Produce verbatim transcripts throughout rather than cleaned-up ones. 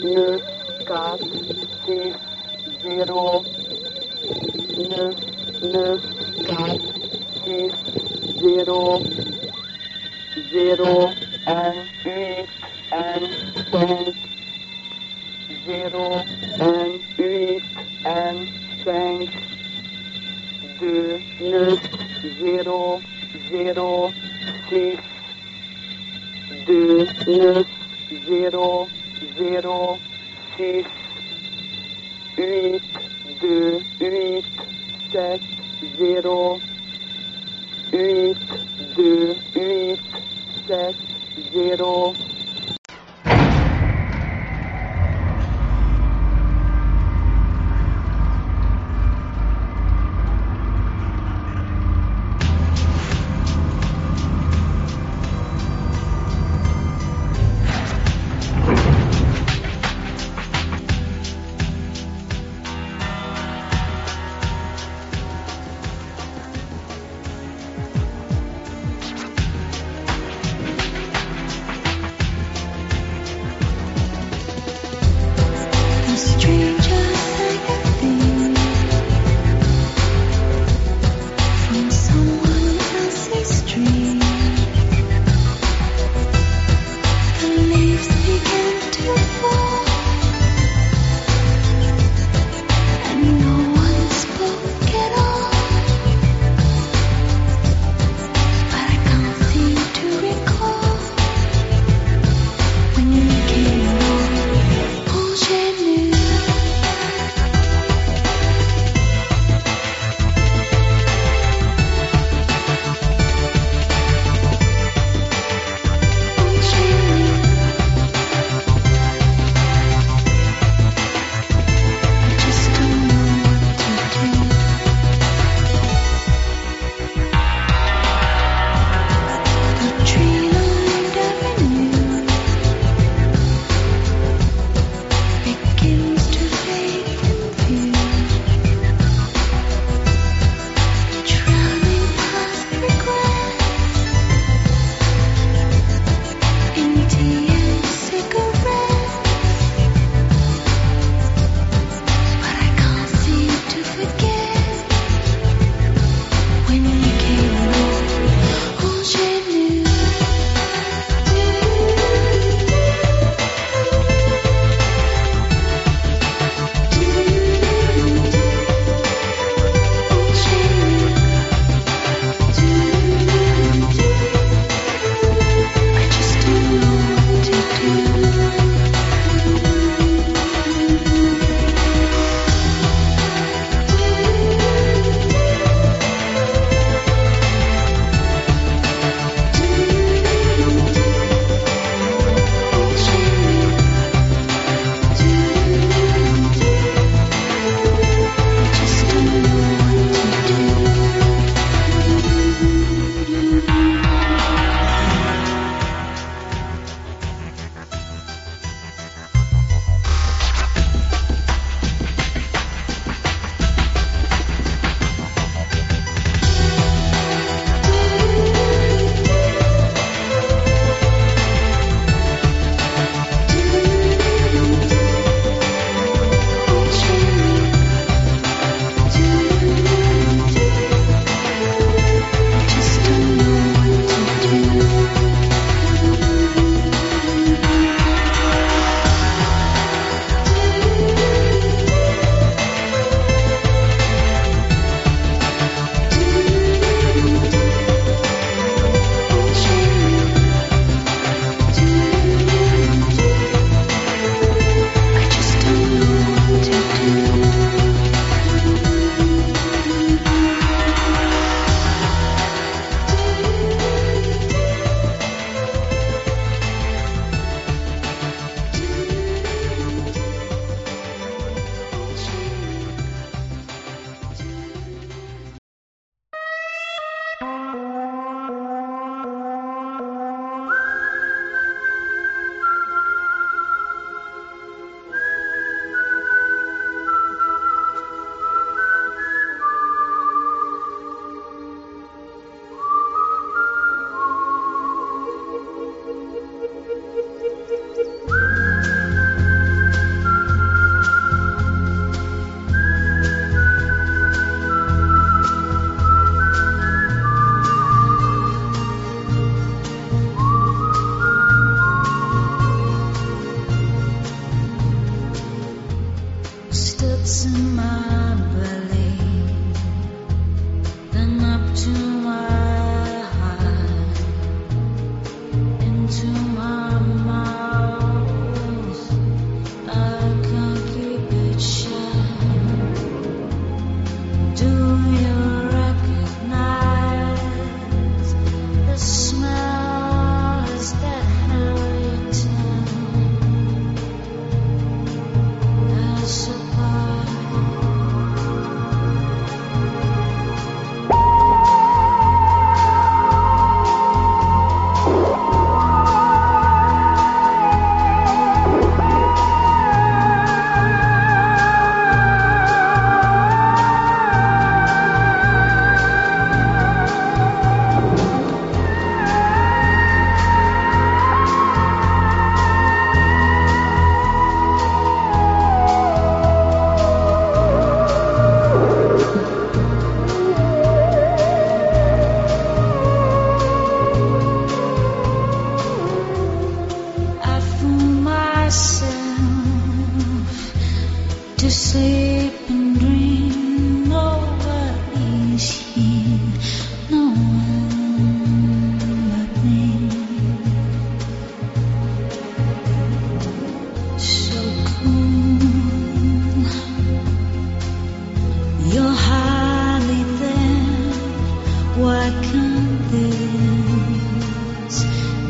neuf, quatre, six, zéro, neuf, neuf, quatre, six, zéro, zéro, un, huit, un, cinq, zéro, un, huit, un, cinq, deux, neuf, zéro, zéro, six, deux, neuf, zéro, zéro, six, huit, deux, huit, sept, zéro, huit, deux, huit, sept, zéro.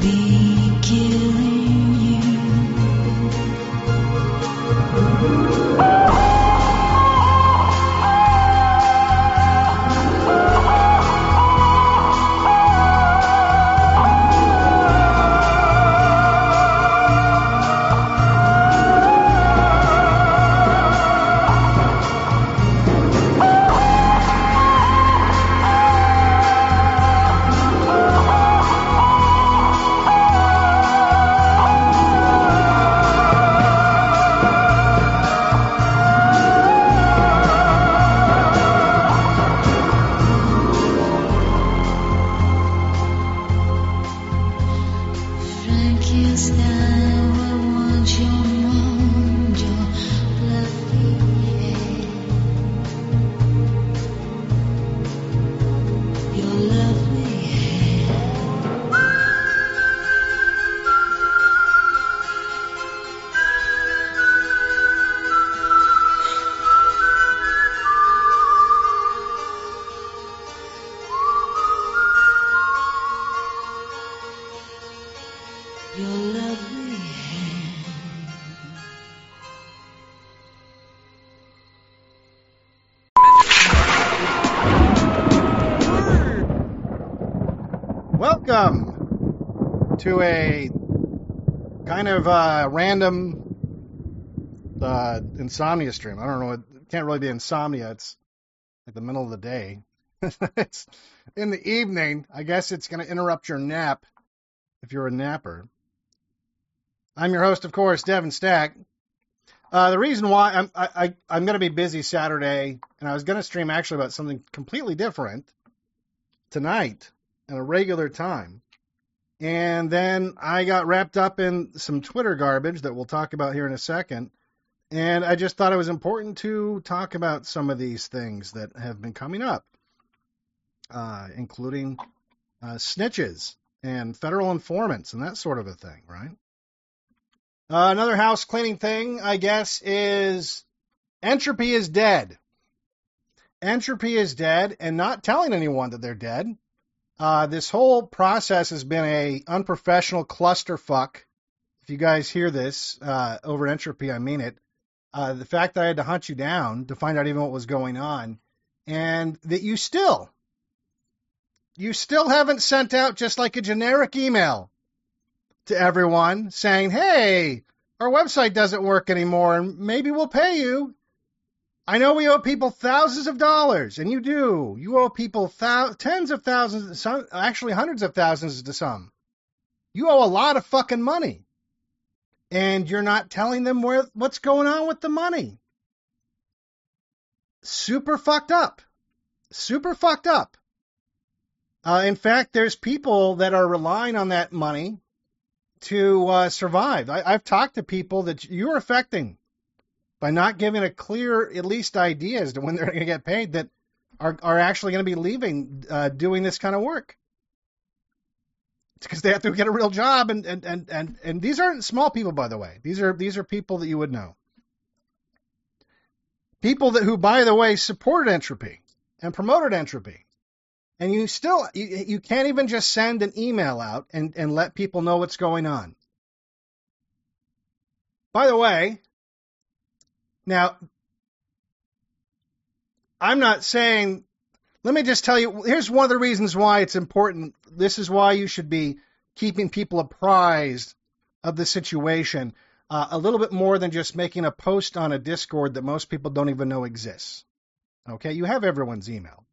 be killing you. Frankenstein will want your mind, your fluffy head, your lovely head. Your lovely hand. Welcome to a kind of uh, random uh, insomnia stream. I don't know. It can't really be insomnia. It's like the middle of the day. It's in the evening. I guess it's going to interrupt your nap if you're a napper. I'm your host, of course, Devin Stack. Uh, the reason why I'm I, I, I'm going to be busy Saturday, and I was going to stream actually about something completely different tonight at a regular time. And then I got wrapped up in some Twitter garbage that we'll talk about here in a second. And I just thought it was important to talk about some of these things that have been coming up, uh, including uh, snitches and federal informants and that sort of a thing, right? Uh, another house cleaning thing, I guess, is entropy is dead. Entropy is dead, and not telling anyone that they're dead. Uh, this whole process has been a unprofessional clusterfuck. If you guys hear this uh, over entropy, I mean it. Uh, the fact that I had to hunt you down to find out even what was going on, and that you still, you still haven't sent out just like a generic email to everyone saying, hey, our website doesn't work anymore and maybe we'll pay you. I know we owe people thousands of dollars, and you do. You owe people thou- tens of thousands, some, actually hundreds of thousands to some. You owe a lot of fucking money. And you're not telling them where what's going on with the money. Super fucked up. Super fucked up. Uh, in fact, there's people that are relying on that money to uh, survive. I, I've talked to people that you're affecting by not giving a clear, at least idea as to when they're going to get paid, that are, are actually going to be leaving uh, doing this kind of work. It's because they have to get a real job, and, and, and, and, and these aren't small people, by the way. These are these are people that you would know. People that who, by the way, supported entropy and promoted entropy. And you still, you, you can't even just send an email out and, and let people know what's going on. By the way, now, I'm not saying, let me just tell you, here's one of the reasons why it's important. This is why you should be keeping people apprised of the situation uh, a little bit more than just making a post on a Discord that most people don't even know exists. Okay, you have everyone's email.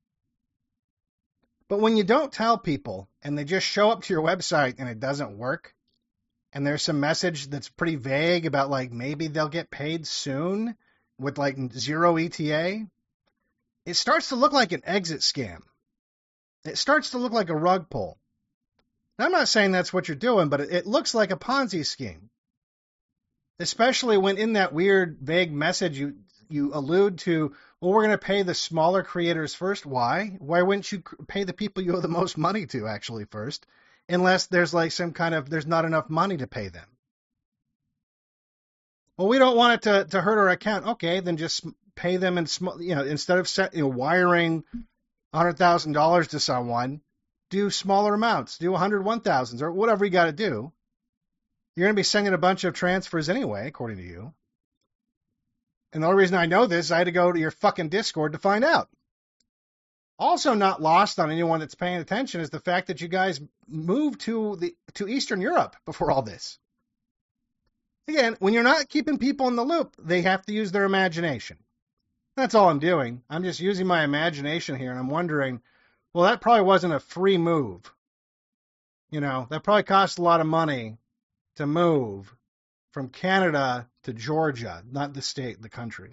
But when you don't tell people and they just show up to your website and it doesn't work, and there's some message that's pretty vague about like maybe they'll get paid soon with like zero E T A, it starts to look like an exit scam. It starts to look like a rug pull. Now, I'm not saying that's what you're doing, but it, it looks like a Ponzi scheme. Especially when in that weird vague message you you allude to, well, we're going to pay the smaller creators first. Why? Why wouldn't you pay the people you owe the most money to actually first? Unless there's like some kind of, there's not enough money to pay them. Well, we don't want it to, to hurt our account. Okay, then just pay them in small, you know, instead of set, you know, wiring one hundred thousand dollars to someone, do smaller amounts, do one hundred one thousands or whatever you got to do. You're going to be sending a bunch of transfers anyway, according to you. And the only reason I know this, I had to go to your fucking Discord to find out. Also not lost on anyone that's paying attention is the fact that you guys moved to the to Eastern Europe before all this. Again, when you're not keeping people in the loop, they have to use their imagination. That's all I'm doing. I'm just using my imagination here, and I'm wondering, well, that probably wasn't a free move. You know, that probably cost a lot of money to move from Canada to Georgia, not the state, the country.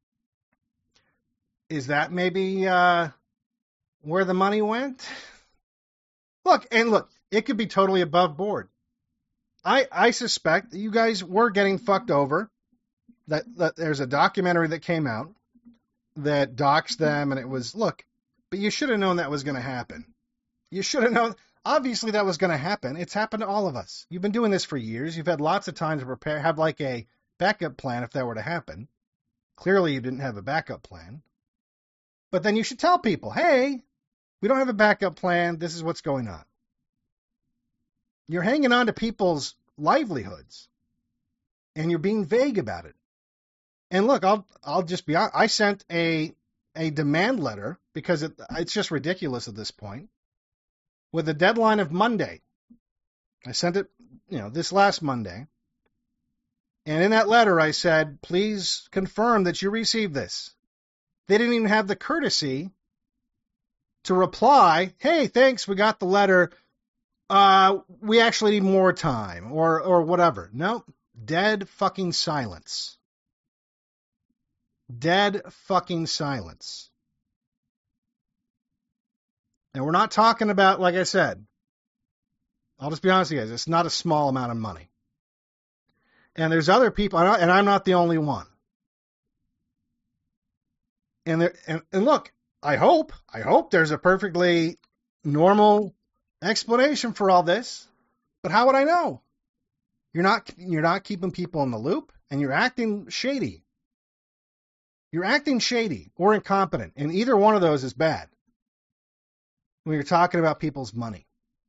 Is that maybe uh, where the money went? Look, and look, it could be totally above board. I I suspect that you guys were getting fucked over. That, that there's a documentary that came out that doxed them, and it was, look, but you should have known that was going to happen. You should have known. Obviously, that was going to happen. It's happened to all of us. You've been doing this for years. You've had lots of time to prepare, have like a backup plan if that were to happen. Clearly, you didn't have a backup plan. But then you should tell people, hey, we don't have a backup plan. This is what's going on. You're hanging on to people's livelihoods, and you're being vague about it. And look, I'll I'll just be honest. I sent a a demand letter because it, it's just ridiculous at this point. With a deadline of Monday. I sent it, you know, this last Monday. And in that letter, I said, please confirm that you received this. They didn't even have the courtesy to reply, hey, thanks, we got the letter. Uh, we actually need more time, or or whatever. Nope. Dead fucking silence. Dead fucking silence. And we're not talking about, like I said, I'll just be honest with you guys, it's not a small amount of money. And there's other people, and I'm not the only one. And, there, and, and look, I hope, I hope there's a perfectly normal explanation for all this, but how would I know? You're not, you're not keeping people in the loop, and you're acting shady. You're acting shady or incompetent, and either one of those is bad when you're talking about people's money.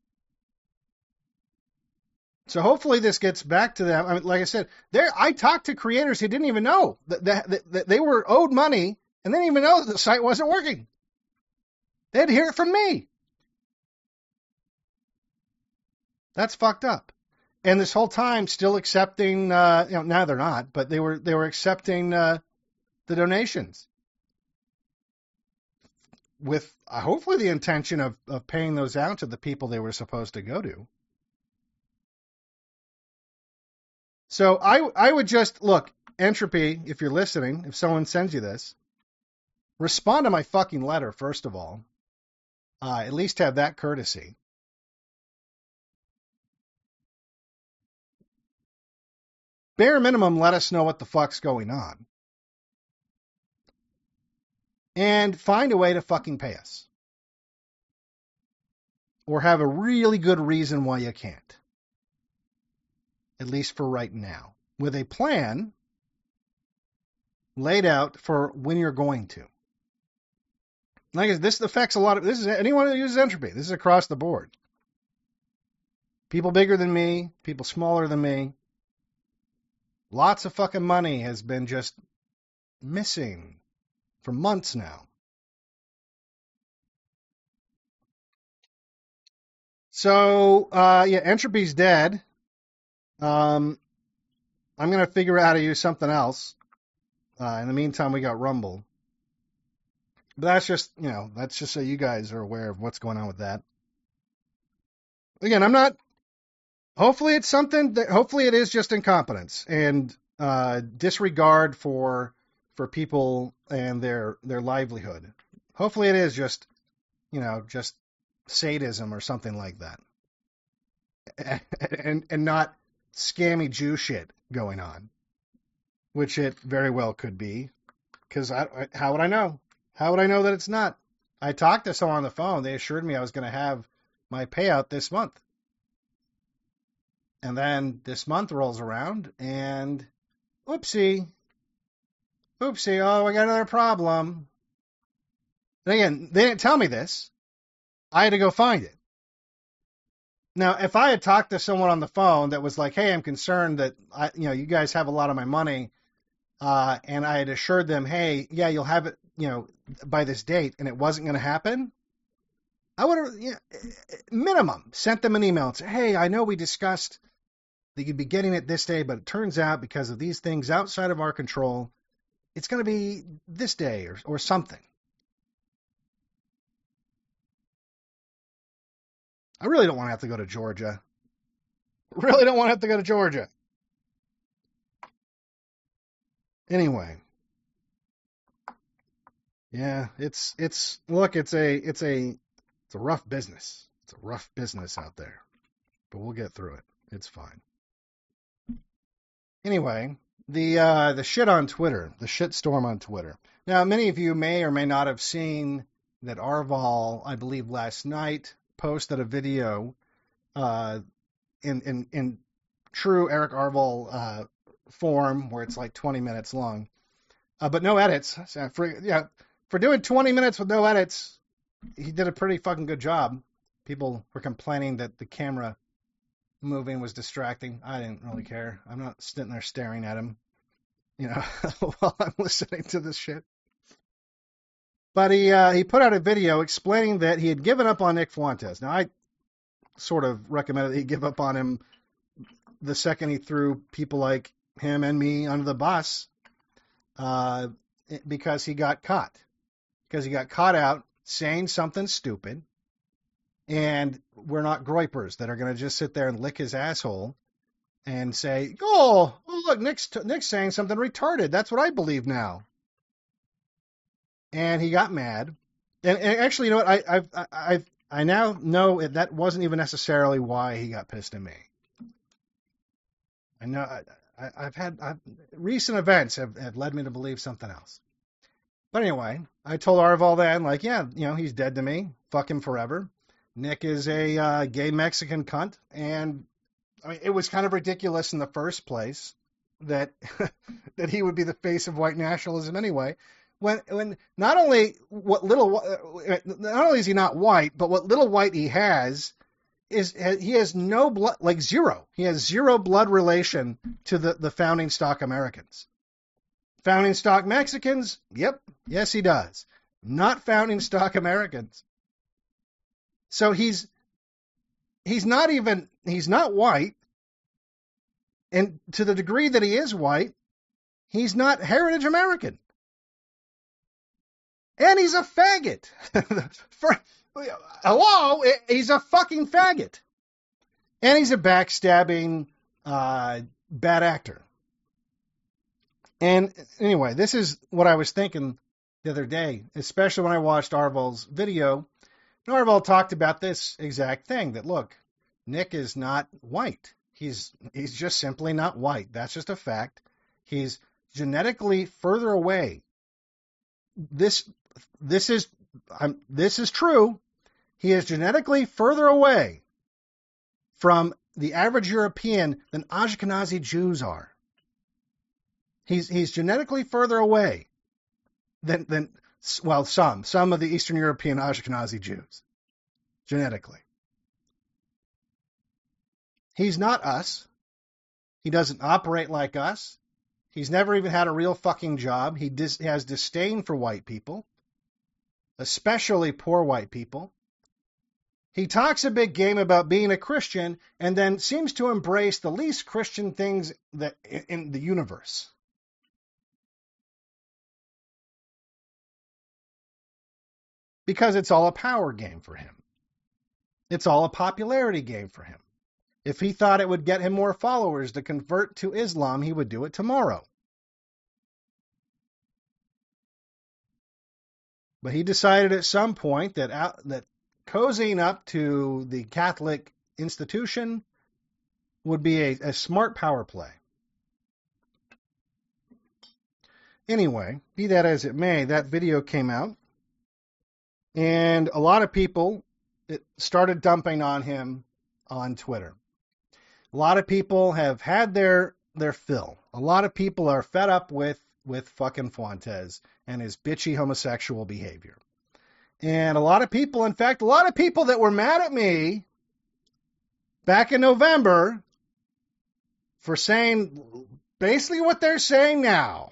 So hopefully this gets back to them. I mean, like I said, there I talked to creators who didn't even know that, that, that they were owed money and they didn't even know that the site wasn't working. They had to hear it from me. That's fucked up. And this whole time still accepting, uh, you know, now they're not, but they were, they were accepting uh, the donations. With uh, hopefully the intention of, of paying those out to the people they were supposed to go to. So I I would just, look, Entropy, if you're listening, if someone sends you this, respond to my fucking letter, first of all. Uh, at least have that courtesy. Bare minimum, let us know what the fuck's going on. And find a way to fucking pay us. Or have a really good reason why you can't. At least for right now. With a plan laid out for when you're going to. Like I said, this affects a lot of, this is anyone who uses Entropy. This is across the board. People bigger than me, people smaller than me. Lots of fucking money has been just missing for months now. So, uh, yeah, Entropy's dead. Um, I'm going to figure out how to use something else. Uh, in the meantime, we got Rumble. But that's just, you know, that's just so you guys are aware of what's going on with that. Again, I'm not, hopefully it's something that, hopefully it is just incompetence and uh, disregard for for people and their their livelihood. Hopefully it is just, you know, just sadism or something like that. And and not scammy Jew shit going on, which it very well could be, because I, I, how would I know? How would I know that it's not? I talked to someone on the phone. They assured me I was going to have my payout this month. And then this month rolls around and oopsie, oopsie, oh, I got another problem. And again, they didn't tell me this. I had to go find it. Now, if I had talked to someone on the phone that was like, hey, I'm concerned that, I, you know, you guys have a lot of my money, uh, and I had assured them, hey, yeah, you'll have it, you know, by this date, and it wasn't going to happen, I would have, you know, minimum, sent them an email and said, hey, I know we discussed that you'd be getting it this day, but it turns out because of these things outside of our control, it's going to be this day or, or something. I really don't want to have to go to Georgia. Really don't want to have to go to Georgia. Anyway. Yeah, it's, it's, look, it's a, it's a, it's a rough business. It's a rough business out there, but we'll get through it. It's fine. Anyway, the, uh, the shit on Twitter, the shit storm on Twitter. Now, many of you may or may not have seen that Arval, I believe last night, posted a video, uh, in, in, in true Eric Arval, uh, form where it's like twenty minutes long, uh, but no edits. So for, yeah, for doing twenty minutes with no edits, he did a pretty fucking good job. People were complaining that the camera moving was distracting. I didn't really care. I'm not sitting there staring at him, you know, while I'm listening to this shit. But he uh, he put out a video explaining that he had given up on Nick Fuentes. Now, I sort of recommended that he give up on him the second he threw people like him and me under the bus, uh, because he got caught. Because he got caught out saying something stupid, and we're not groypers that are going to just sit there and lick his asshole and say, oh, oh look, Nick's, Nick's saying something retarded. That's what I believe now. And he got mad. And, and actually, you know what? I I've, I've, I now know that, that wasn't even necessarily why he got pissed at me. I know I, I, I've had I've, recent events have, have led me to believe something else. But anyway, I told Arval then, like, yeah, you know, he's dead to me. Fuck him forever. Nick is a uh, gay Mexican cunt. And I mean, it was kind of ridiculous in the first place that that he would be the face of white nationalism anyway. When when not only what little not only is he not white, but what little white he has is he has no blood, like zero. He has zero blood relation to the, the founding stock Americans. Founding stock Mexicans, yep, yes he does. Not founding stock Americans. So he's he's not even he's not white, and to the degree that he is white, he's not heritage American. And he's a faggot. For, hello? He's a fucking faggot. And he's a backstabbing, uh, bad actor. And anyway, this is what I was thinking the other day, especially when I watched Arval's video. And Arval talked about this exact thing, that, look, Nick is not white. He's he's just simply not white. That's just a fact. He's genetically further away. This this is I'm, this is true. He is genetically further away from the average European than Ashkenazi Jews are. He's he's genetically further away than than well some some of the Eastern European Ashkenazi Jews genetically. He's not us. He doesn't operate like us. He's never even had a real fucking job. He dis- has disdain for white people, especially poor white people. He talks a big game about being a Christian and then seems to embrace the least Christian things that in the universe. Because it's all a power game for him. It's all a popularity game for him. If he thought it would get him more followers to convert to Islam, he would do it tomorrow. But he decided at some point that out, that cozying up to the Catholic institution would be a, a smart power play. Anyway, be that as it may, that video came out, and a lot of people it started dumping on him on Twitter. A lot of people have had their their fill. A lot of people are fed up with, with fucking Fuentes and his bitchy homosexual behavior. And a lot of people, in fact, a lot of people that were mad at me back in November for saying basically what they're saying now.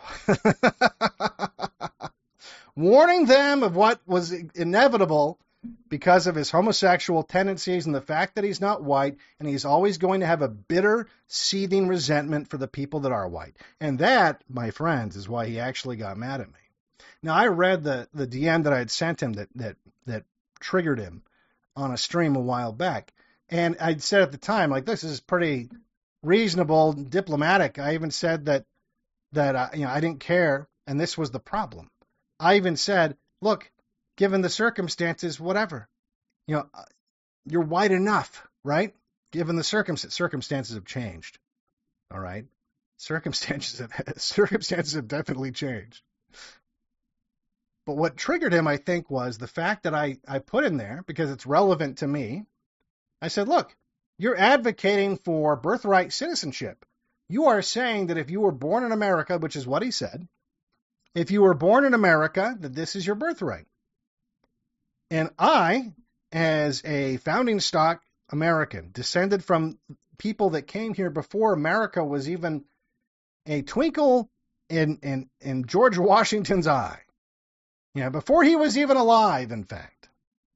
Warning them of what was inevitable because of his homosexual tendencies and the fact that he's not white, and he's always going to have a bitter, seething resentment for the people that are white. And that, my friends, is why he actually got mad at me. Now, I read the, the D M that I had sent him that, that, that triggered him on a stream a while back. And I'd said at the time, like, this is pretty reasonable, diplomatic. I even said that, that uh, you know, I didn't care, and this was the problem. I even said, look, given the circumstances, whatever. You know, you're white enough, right? Given the circumstances, circumstances have changed. All right? Circumstances have, circumstances have definitely changed. But what triggered him, I think, was the fact that I, I put in there, because it's relevant to me, I said, look, you're advocating for birthright citizenship. You are saying that if you were born in America, which is what he said, if you were born in America, that this is your birthright. And I, as a founding stock American, descended from people that came here before America was even a twinkle in, in, in George Washington's eye. You know, before he was even alive, in fact.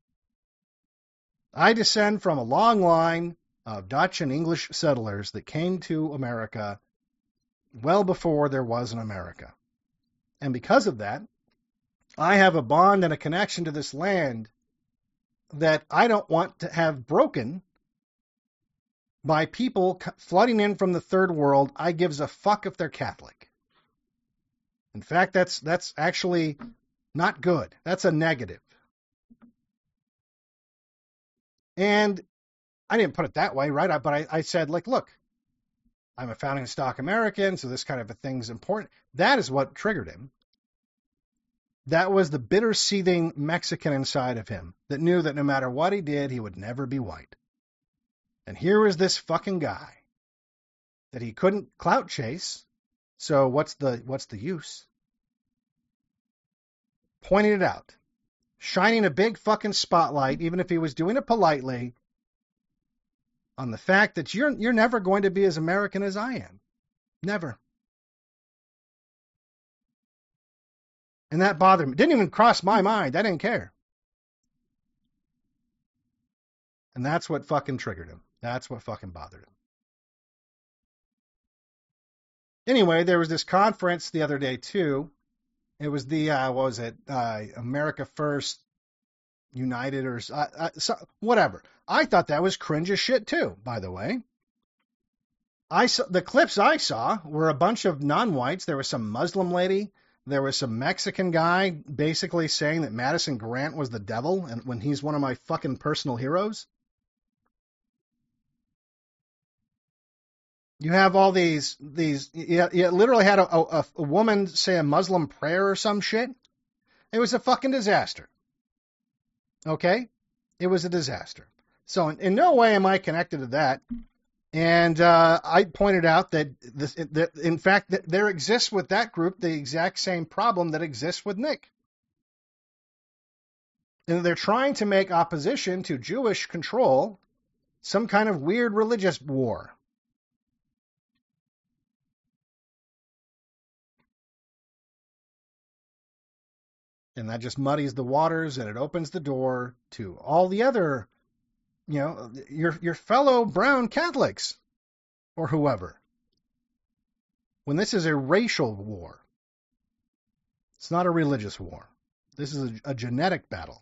I descend from a long line of Dutch and English settlers that came to America well before there was an America. And because of that, I have a bond and a connection to this land that I don't want to have broken by people flooding in from the third world. I gives a fuck if they're Catholic. In fact, that's that's actually not good. That's a negative. And I didn't put it that way, right? But I, I said, like, look, I'm a founding stock American, so this kind of a thing's important. That is what triggered him. That was the bitter, seething Mexican inside of him that knew that no matter what he did, he would never be white. And here was this fucking guy that he couldn't clout chase. So what's the what's the use? Pointing it out. Shining a big fucking spotlight, even if he was doing it politely, on the fact that you're you're never going to be as American as I am. Never. And that bothered me. Didn't even cross my mind. I didn't care. And that's what fucking triggered him. That's what fucking bothered him. Anyway, there was this conference the other day, too. It was the, uh, what was it, uh, America First United or uh, uh, so, whatever. I thought that was cringe as shit, too, by the way. I saw, the clips I saw were a bunch of non-whites. There was some Muslim lady. There was some Mexican guy basically saying that Madison Grant was the devil and when he's one of my fucking personal heroes. You have all these, these, you, you literally had a, a, a woman say a Muslim prayer or some shit. It was a fucking disaster. Okay? It was a disaster. So in, in no way am I connected to that. And uh, I pointed out that, this, that, in fact, that there exists with that group the exact same problem that exists with Nick. And they're trying to make opposition to Jewish control some kind of weird religious war. And that just muddies the waters, and it opens the door to all the other, you know, your your fellow brown Catholics or whoever. When this is a racial war, it's not a religious war. This is a, a genetic battle.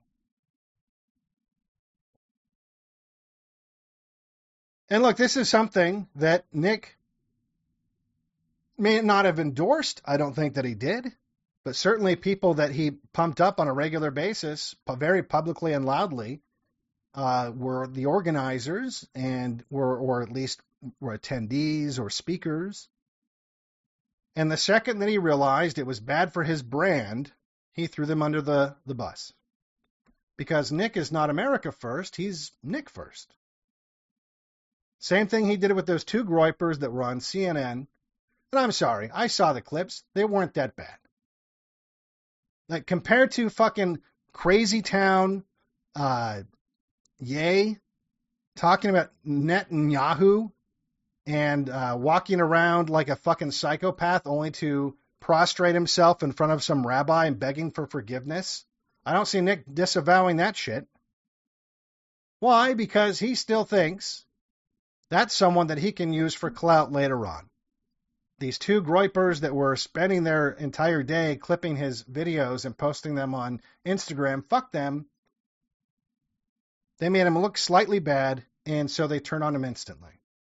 And look, this is something that Nick may not have endorsed. I don't think that he did. But certainly people that he pumped up on a regular basis, very publicly and loudly, uh, were the organizers and were, or at least were attendees or speakers. And the second that he realized it was bad for his brand, he threw them under the, the bus. Because Nick is not America first, he's Nick first. Same thing he did with those two groypers that were on C N N. And I'm sorry, I saw the clips. They weren't that bad. Like, compared to fucking Crazy Town, uh, Ye, talking about Netanyahu and uh, walking around like a fucking psychopath only to prostrate himself in front of some rabbi and begging for forgiveness. I don't see Nick disavowing that shit. Why? Because he still thinks that's someone that he can use for clout later on. These two groypers that were spending their entire day clipping his videos and posting them on Instagram, fuck them. They made him look slightly bad, and so they turn on him instantly.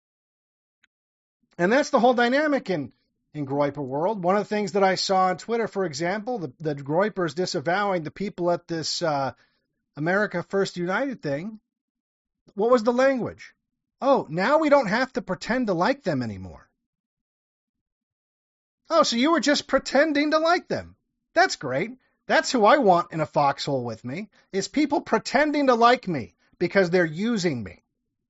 And that's the whole dynamic in, in Groyper world. One of the things that I saw on Twitter, for example, the, the Groypers disavowing the people at this uh, America First United thing. What was the language? Oh, now we don't have to pretend to like them anymore. Oh, so you were just pretending to like them. That's great. That's who I want in a foxhole with me, is people pretending to like me because they're using me.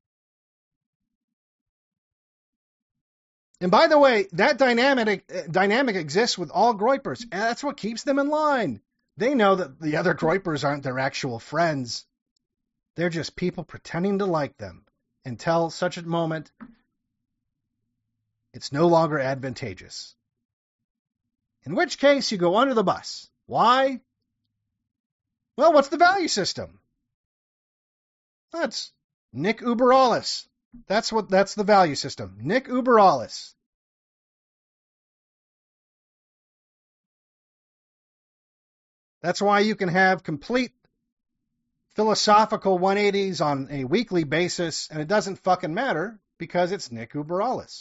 And by the way, that dynamic dynamic exists with all Groypers, and that's what keeps them in line. They know that the other Groypers aren't their actual friends. They're just people pretending to like them until such a moment it's no longer advantageous. In which case, you go under the bus. Why? Well, what's the value system? That's Nick Uberallis. That's what. That's the value system. Nick Uberallis. That's why you can have complete philosophical one eighties on a weekly basis, and it doesn't fucking matter because it's Nick Uberallis.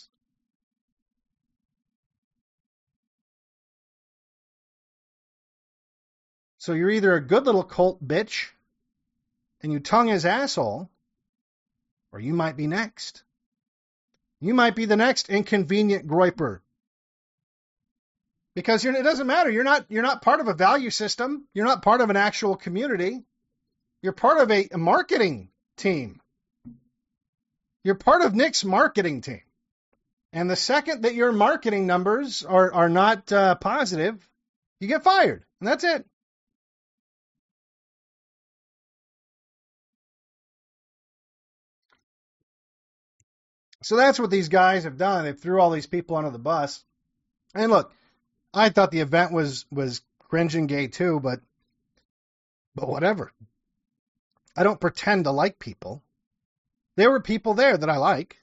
So you're either a good little cult bitch and you tongue his asshole, or you might be next. You might be the next inconvenient Groyper. Because you're, it doesn't matter. You're not, you're not part of a value system. You're not part of an actual community. You're part of a, a marketing team. You're part of Nick's marketing team. And the second that your marketing numbers are, are not uh, positive, you get fired. And that's it. So that's what these guys have done. They threw all these people under the bus. And look, I thought the event was, was cringe and gay too, but, but whatever. I don't pretend to like people. There were people there that I like.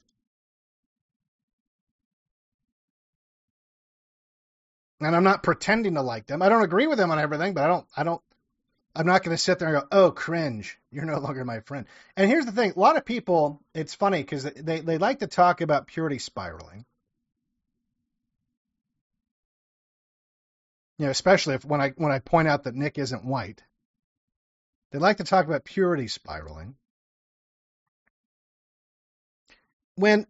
And I'm not pretending to like them. I don't agree with them on everything, but I don't, I don't, I'm not going to sit there and go, oh, cringe. You're no longer my friend. And here's the thing. A lot of people, it's funny because they, they like to talk about purity spiraling. You know, especially if when I, when I point out that Nick isn't white. They like to talk about purity spiraling. When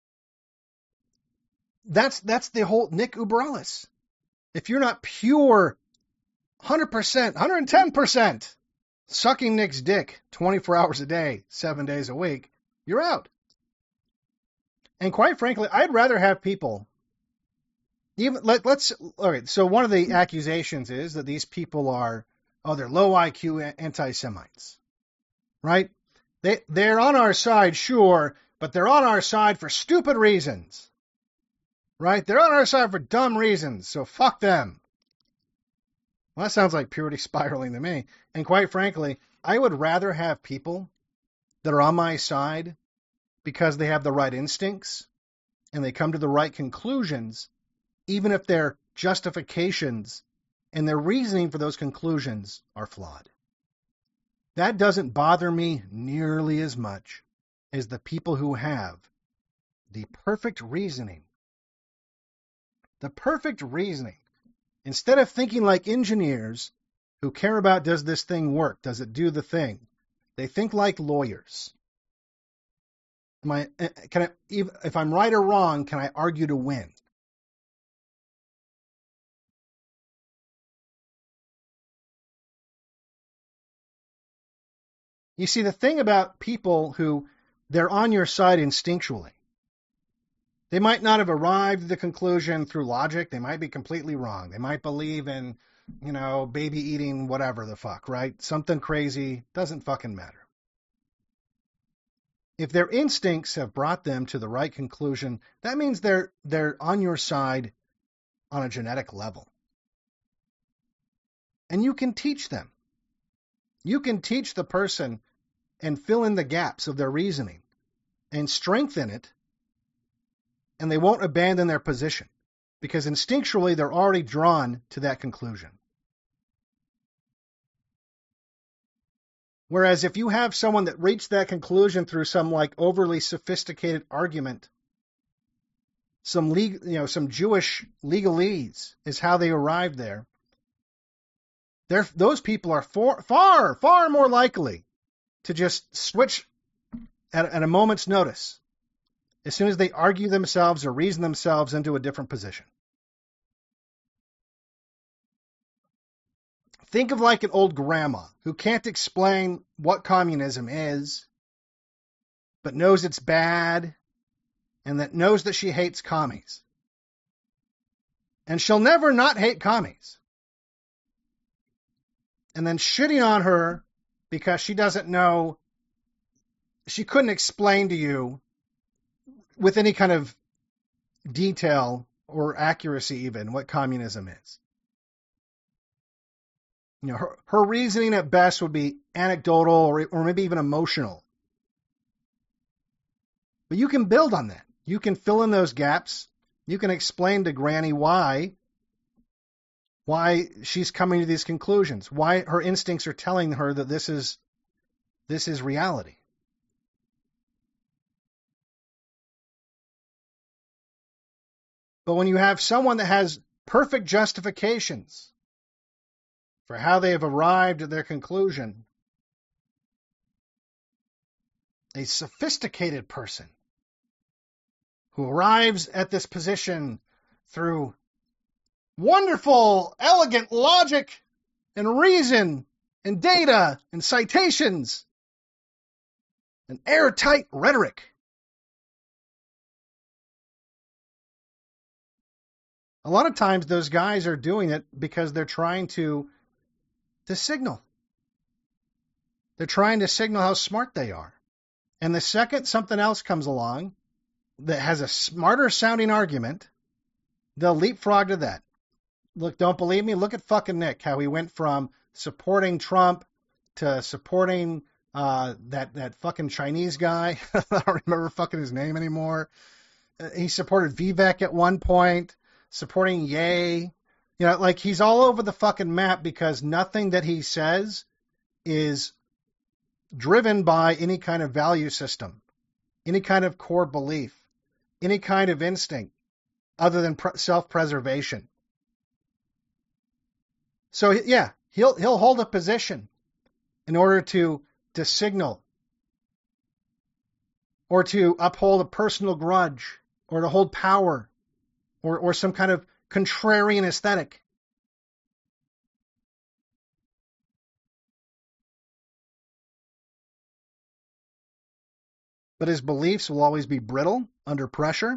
that's, that's the whole Nick Uberallis. If you're not pure one hundred percent, one hundred ten percent sucking Nick's dick twenty-four hours a day, seven days a week, you're out. And quite frankly, I'd rather have people, even let, let's, all right, so one of the accusations is that these people are, oh, they're low I Q anti-Semites, right? They, they're on our side, sure, but they're on our side for stupid reasons, right? They're on our side for dumb reasons, so fuck them. Well, that sounds like purity spiraling to me. And quite frankly, I would rather have people that are on my side because they have the right instincts and they come to the right conclusions, even if their justifications and their reasoning for those conclusions are flawed. That doesn't bother me nearly as much as the people who have the perfect reasoning. The perfect reasoning. Instead of thinking like engineers who care about, does this thing work? Does it do the thing? They think like lawyers. Am I, can I, if I'm right or wrong, can I argue to win? You see, the thing about people who they're on your side instinctually, they might not have arrived at the conclusion through logic. They might be completely wrong. They might believe in, you know, baby eating whatever the fuck, right? Something crazy. Doesn't fucking matter. if their instincts have brought them to the right conclusion, that means they're they're on your side on a genetic level. And you can teach them. You can teach the person and fill in the gaps of their reasoning and strengthen it, and they won't abandon their position because instinctually they're already drawn to that conclusion. Whereas if you have someone that reached that conclusion through some like overly sophisticated argument, some legal, you know, some Jewish legalese is how they arrived there. They're, those people are for, far, far more likely to just switch at, at a moment's notice as soon as they argue themselves or reason themselves into a different position. Think of like an old grandma who can't explain what communism is, but knows it's bad and that knows that she hates commies. And she'll never not hate commies. And then shitting on her because she doesn't know, she couldn't explain to you with any kind of detail or accuracy even what communism is. You know, her, her reasoning at best would be anecdotal or, or maybe even emotional. But you can build on that. You can fill in those gaps. You can explain to Granny why, why she's coming to these conclusions, why her instincts are telling her that this is, this is reality. But when you have someone that has perfect justifications for how they have arrived at their conclusion, a sophisticated person who arrives at this position through wonderful, elegant logic and reason and data and citations and airtight rhetoric. A lot of times those guys are doing it because they're trying to to signal. They're trying to signal how smart they are. And the second something else comes along that has a smarter sounding argument, they'll leapfrog to that. Look, don't believe me? Look at fucking Nick, how he went from supporting Trump to supporting uh, that, that fucking Chinese guy. I don't remember fucking his name anymore. Uh, he supported Vivek at one point, supporting Ye. You know, like he's all over the fucking map because nothing that he says is driven by any kind of value system, any kind of core belief, any kind of instinct other than pre- self-preservation. So yeah, he'll he'll hold a position in order to to signal or to uphold a personal grudge or to hold power or or some kind of contrarian aesthetic. But his beliefs will always be brittle under pressure.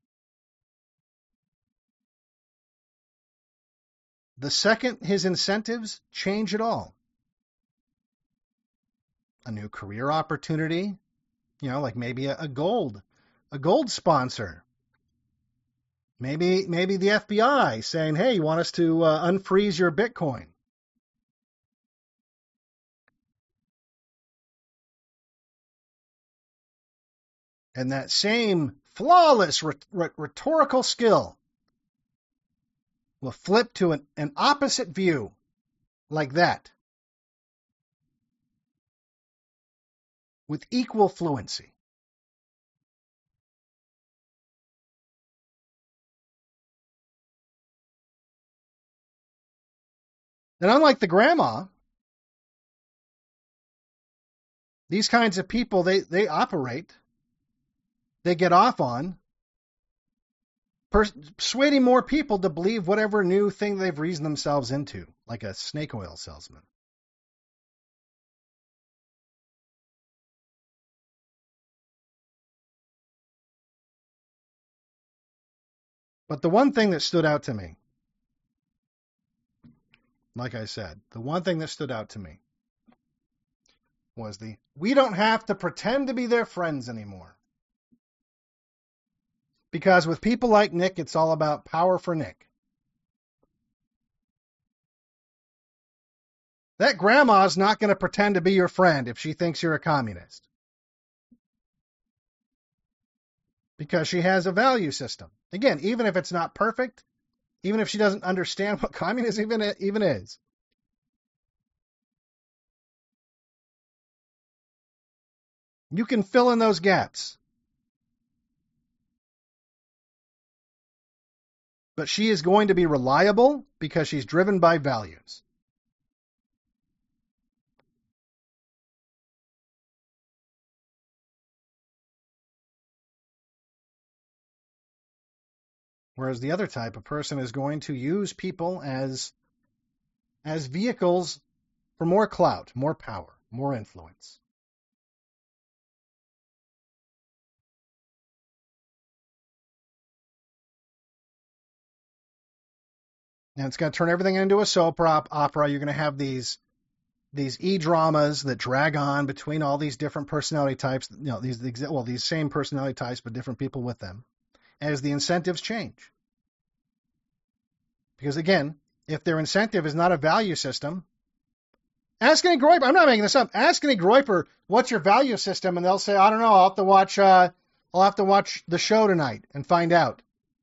The second his incentives change at all, a new career opportunity, you know, like maybe a, a gold, a gold sponsor. Maybe maybe the F B I saying, hey, you want us to uh, unfreeze your Bitcoin? And that same flawless rhet- rhetorical skill will flip to an, an opposite view like that with equal fluency. And unlike the grandma, these kinds of people, they, they operate, they get off on persuading more people to believe whatever new thing they've reasoned themselves into, like a snake oil salesman. But the one thing that stood out to me, like I said, the one thing that stood out to me was the, we don't have to pretend to be their friends anymore. Because with people like Nick, it's all about power for Nick. That grandma's not going to pretend to be your friend if she thinks you're a communist. Because she has a value system. Again, even if it's not perfect, even if she doesn't understand what communism even, even is. You can fill in those gaps. But she is going to be reliable because she's driven by values. Whereas the other type of person is going to use people as, as vehicles for more clout, more power, more influence. And it's going to turn everything into a soap opera. You're going to have these these e-dramas that drag on between all these different personality types. You know, these well, these same personality types, but different people with them, as the incentives change. Because again, if their incentive is not a value system, ask any Groyper. I'm not making this up. Ask any Groyper, what's your value system, and they'll say, I don't know. I'll have to watch. Uh, I'll have to watch the show tonight and find out.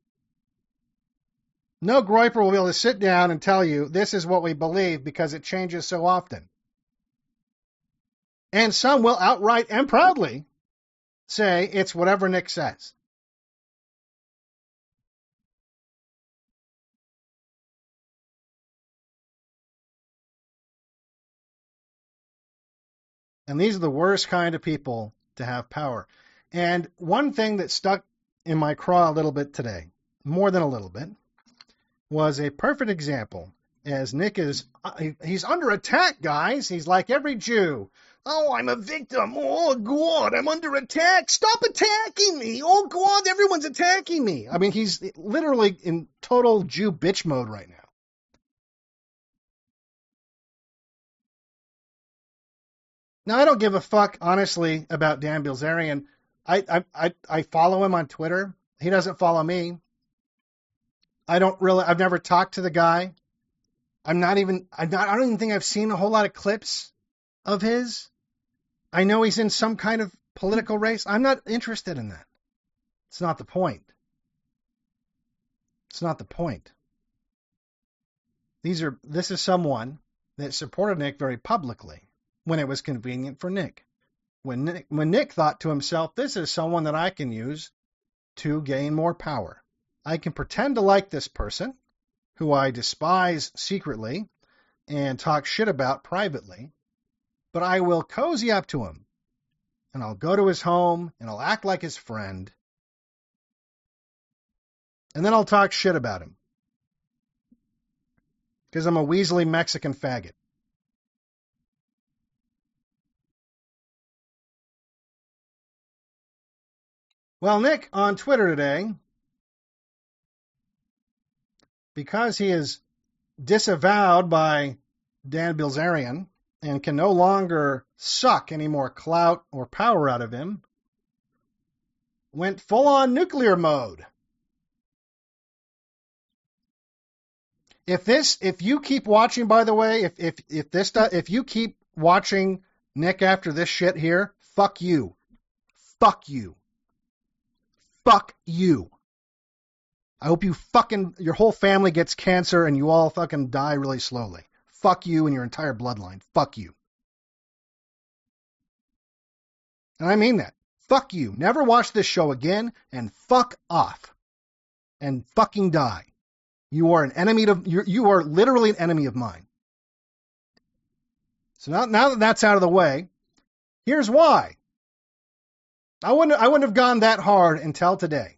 No Groyper will be able to sit down and tell you this is what we believe because it changes so often. And some will outright and proudly say it's whatever Nick says. And these are the worst kind of people to have power. And one thing that stuck in my craw a little bit today, more than a little bit, was a perfect example as Nick is, he's under attack, guys. He's like every Jew. Oh, I'm a victim. Oh, God, I'm under attack. Stop attacking me. Oh, God, everyone's attacking me. I mean, he's literally in total Jew bitch mode right now. Now, I don't give a fuck, honestly, about Dan Bilzerian. I, I, I, I follow him on Twitter. He doesn't follow me. I don't really, I've never talked to the guy. I'm not even, I'm not, I don't even think I've seen a whole lot of clips of his. I know he's in some kind of political race. I'm not interested in that. It's not the point. It's not the point. These are, this is someone that supported Nick very publicly when it was convenient for Nick. When Nick, when Nick thought to himself, this is someone that I can use to gain more power. I can pretend to like this person, who I despise secretly and talk shit about privately, but I will cozy up to him, and I'll go to his home, and I'll act like his friend, and then I'll talk shit about him, because I'm a weaselly Mexican faggot. Well, Nick on Twitter today, because he is disavowed by Dan Bilzerian and can no longer suck any more clout or power out of him, went full-on nuclear mode. If this, if you keep watching, by the way, if if if this, if you keep watching Nick after this shit here, fuck you, fuck you, fuck you. I hope you fucking, your whole family gets cancer and you all fucking die really slowly. Fuck you and your entire bloodline. Fuck you. And I mean that. Fuck you. Never watch this show again and fuck off. And fucking die. You are an enemy to, you're, you are literally an enemy of mine. So now, now that that's out of the way, here's why. I wouldn't, I wouldn't have gone that hard until today.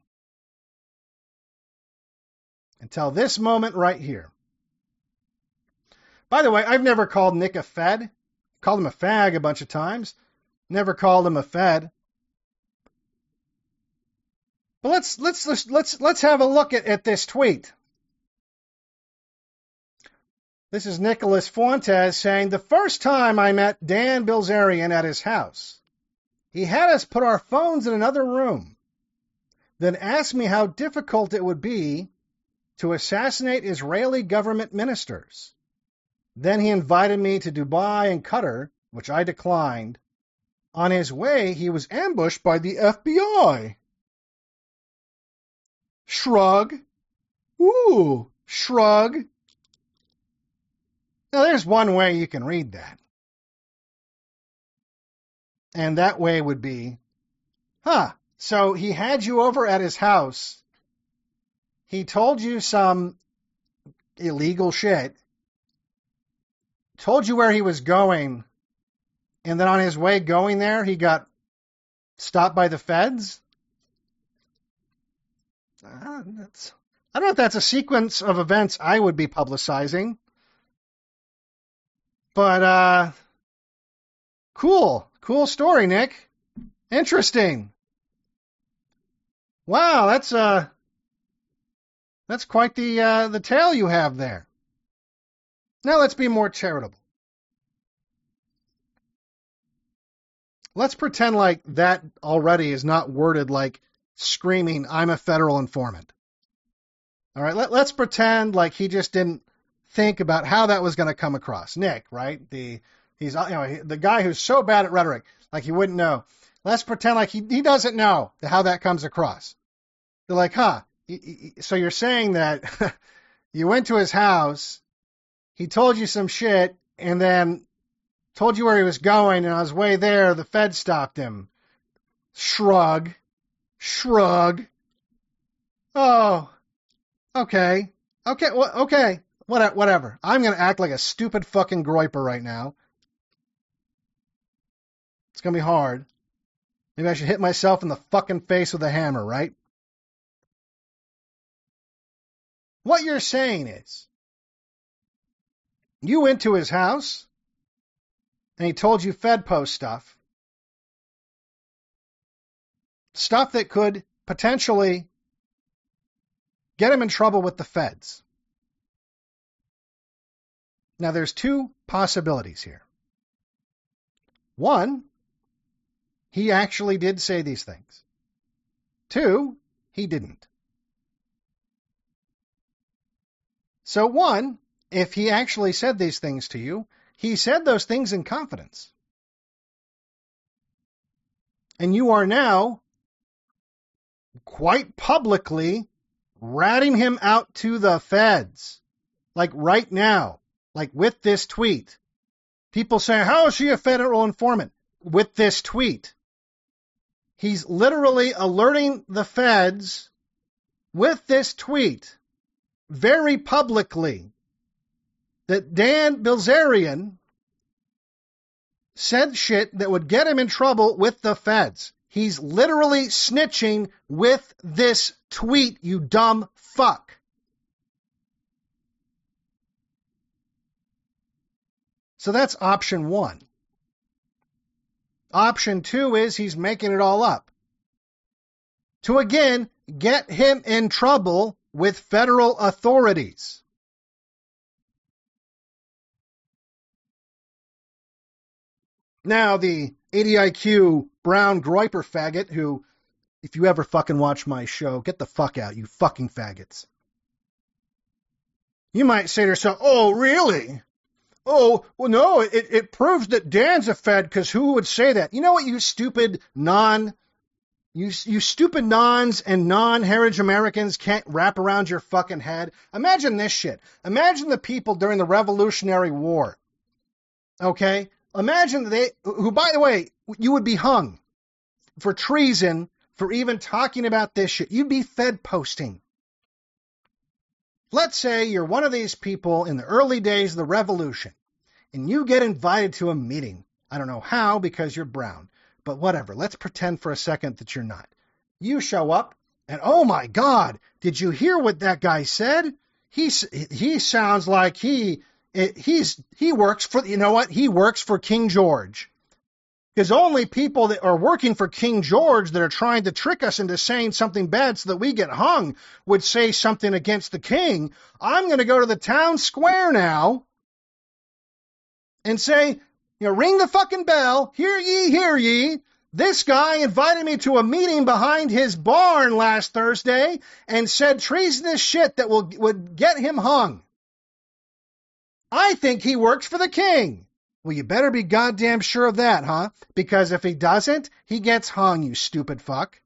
Until this moment right here. By the way, I've never called Nick a fed. Called him a fag a bunch of times. Never called him a fed. But let's let's let's let's let's have a look at, at this tweet. This is Nicholas Fuentes saying, the first time I met Dan Bilzerian at his house, he had us put our phones in another room, then asked me how difficult it would be to assassinate Israeli government ministers. Then he invited me to Dubai and Qatar, which I declined. On his way, he was ambushed by the F B I. Shrug. Ooh, shrug. Now, there's one way you can read that. And that way would be, huh, so he had you over at his house. He told you some illegal shit. Told you where he was going. And then on his way going there, he got stopped by the feds? Uh, that's, I don't know if that's a sequence of events I would be publicizing. But, uh, cool. Cool story, Nick. Interesting. Wow, that's, uh, that's quite the, uh, the tale you have there. Now let's be more charitable. Let's pretend like that already is not worded like screaming, I'm a federal informant. All right, let, let's pretend like he just didn't think about how that was going to come across. Nick, right? The he's you know the guy who's so bad at rhetoric, like he wouldn't know. Let's pretend like he he doesn't know how that comes across. They're like, huh? So you're saying that you went to his house, he told you some shit, and then told you where he was going, and on his way there, the Fed stopped him. Shrug. Shrug. Oh, okay. Okay, well, okay. What, whatever. I'm going to act like a stupid fucking groiper right now. It's going to be hard. Maybe I should hit myself in the fucking face with a hammer, right? What you're saying is, you went to his house, and he told you FedPost stuff. Stuff that could potentially get him in trouble with the feds. Now, there's two possibilities here. One, he actually did say these things. Two, he didn't. So one, if he actually said these things to you, he said those things in confidence. And you are now quite publicly ratting him out to the feds. Like right now. Like with this tweet. People say, how is she a federal informant? With this tweet. He's literally alerting the feds with this tweet very publicly that Dan Bilzerian said shit that would get him in trouble with the feds. He's literally snitching with this tweet, you dumb fuck. So that's option one. Option two is he's making it all up. To again, get him in trouble with federal authorities. Now, the eighty I Q brown groiper faggot who, if you ever fucking watch my show, get the fuck out, you fucking faggots. You might say to yourself, oh, really? Oh, well, no, it, it proves that Dan's a Fed, because who would say that? You know what, you stupid non, you, you stupid nons and non-heritage Americans can't wrap around your fucking head? Imagine this shit. Imagine the people during the Revolutionary War. Okay? Imagine they, who, by the way, you would be hung for treason for even talking about this shit. You'd be Fed posting. Let's say you're one of these people in the early days of the revolution, and you get invited to a meeting. I don't know how, because you're brown, but whatever. Let's pretend for a second that you're not. You show up, and oh my God, did you hear what that guy said? He, he sounds like he, he's, he works for, you know what? He works for King George. Because only people that are working for King George that are trying to trick us into saying something bad so that we get hung would say something against the king. I'm going to go to the town square now, and say, you know, ring the fucking bell, hear ye, hear ye. This guy invited me to a meeting behind his barn last Thursday and said treasonous shit that will would get him hung. I think he works for the king. Well, you better be goddamn sure of that, huh? Because if he doesn't, he gets hung, you stupid fuck.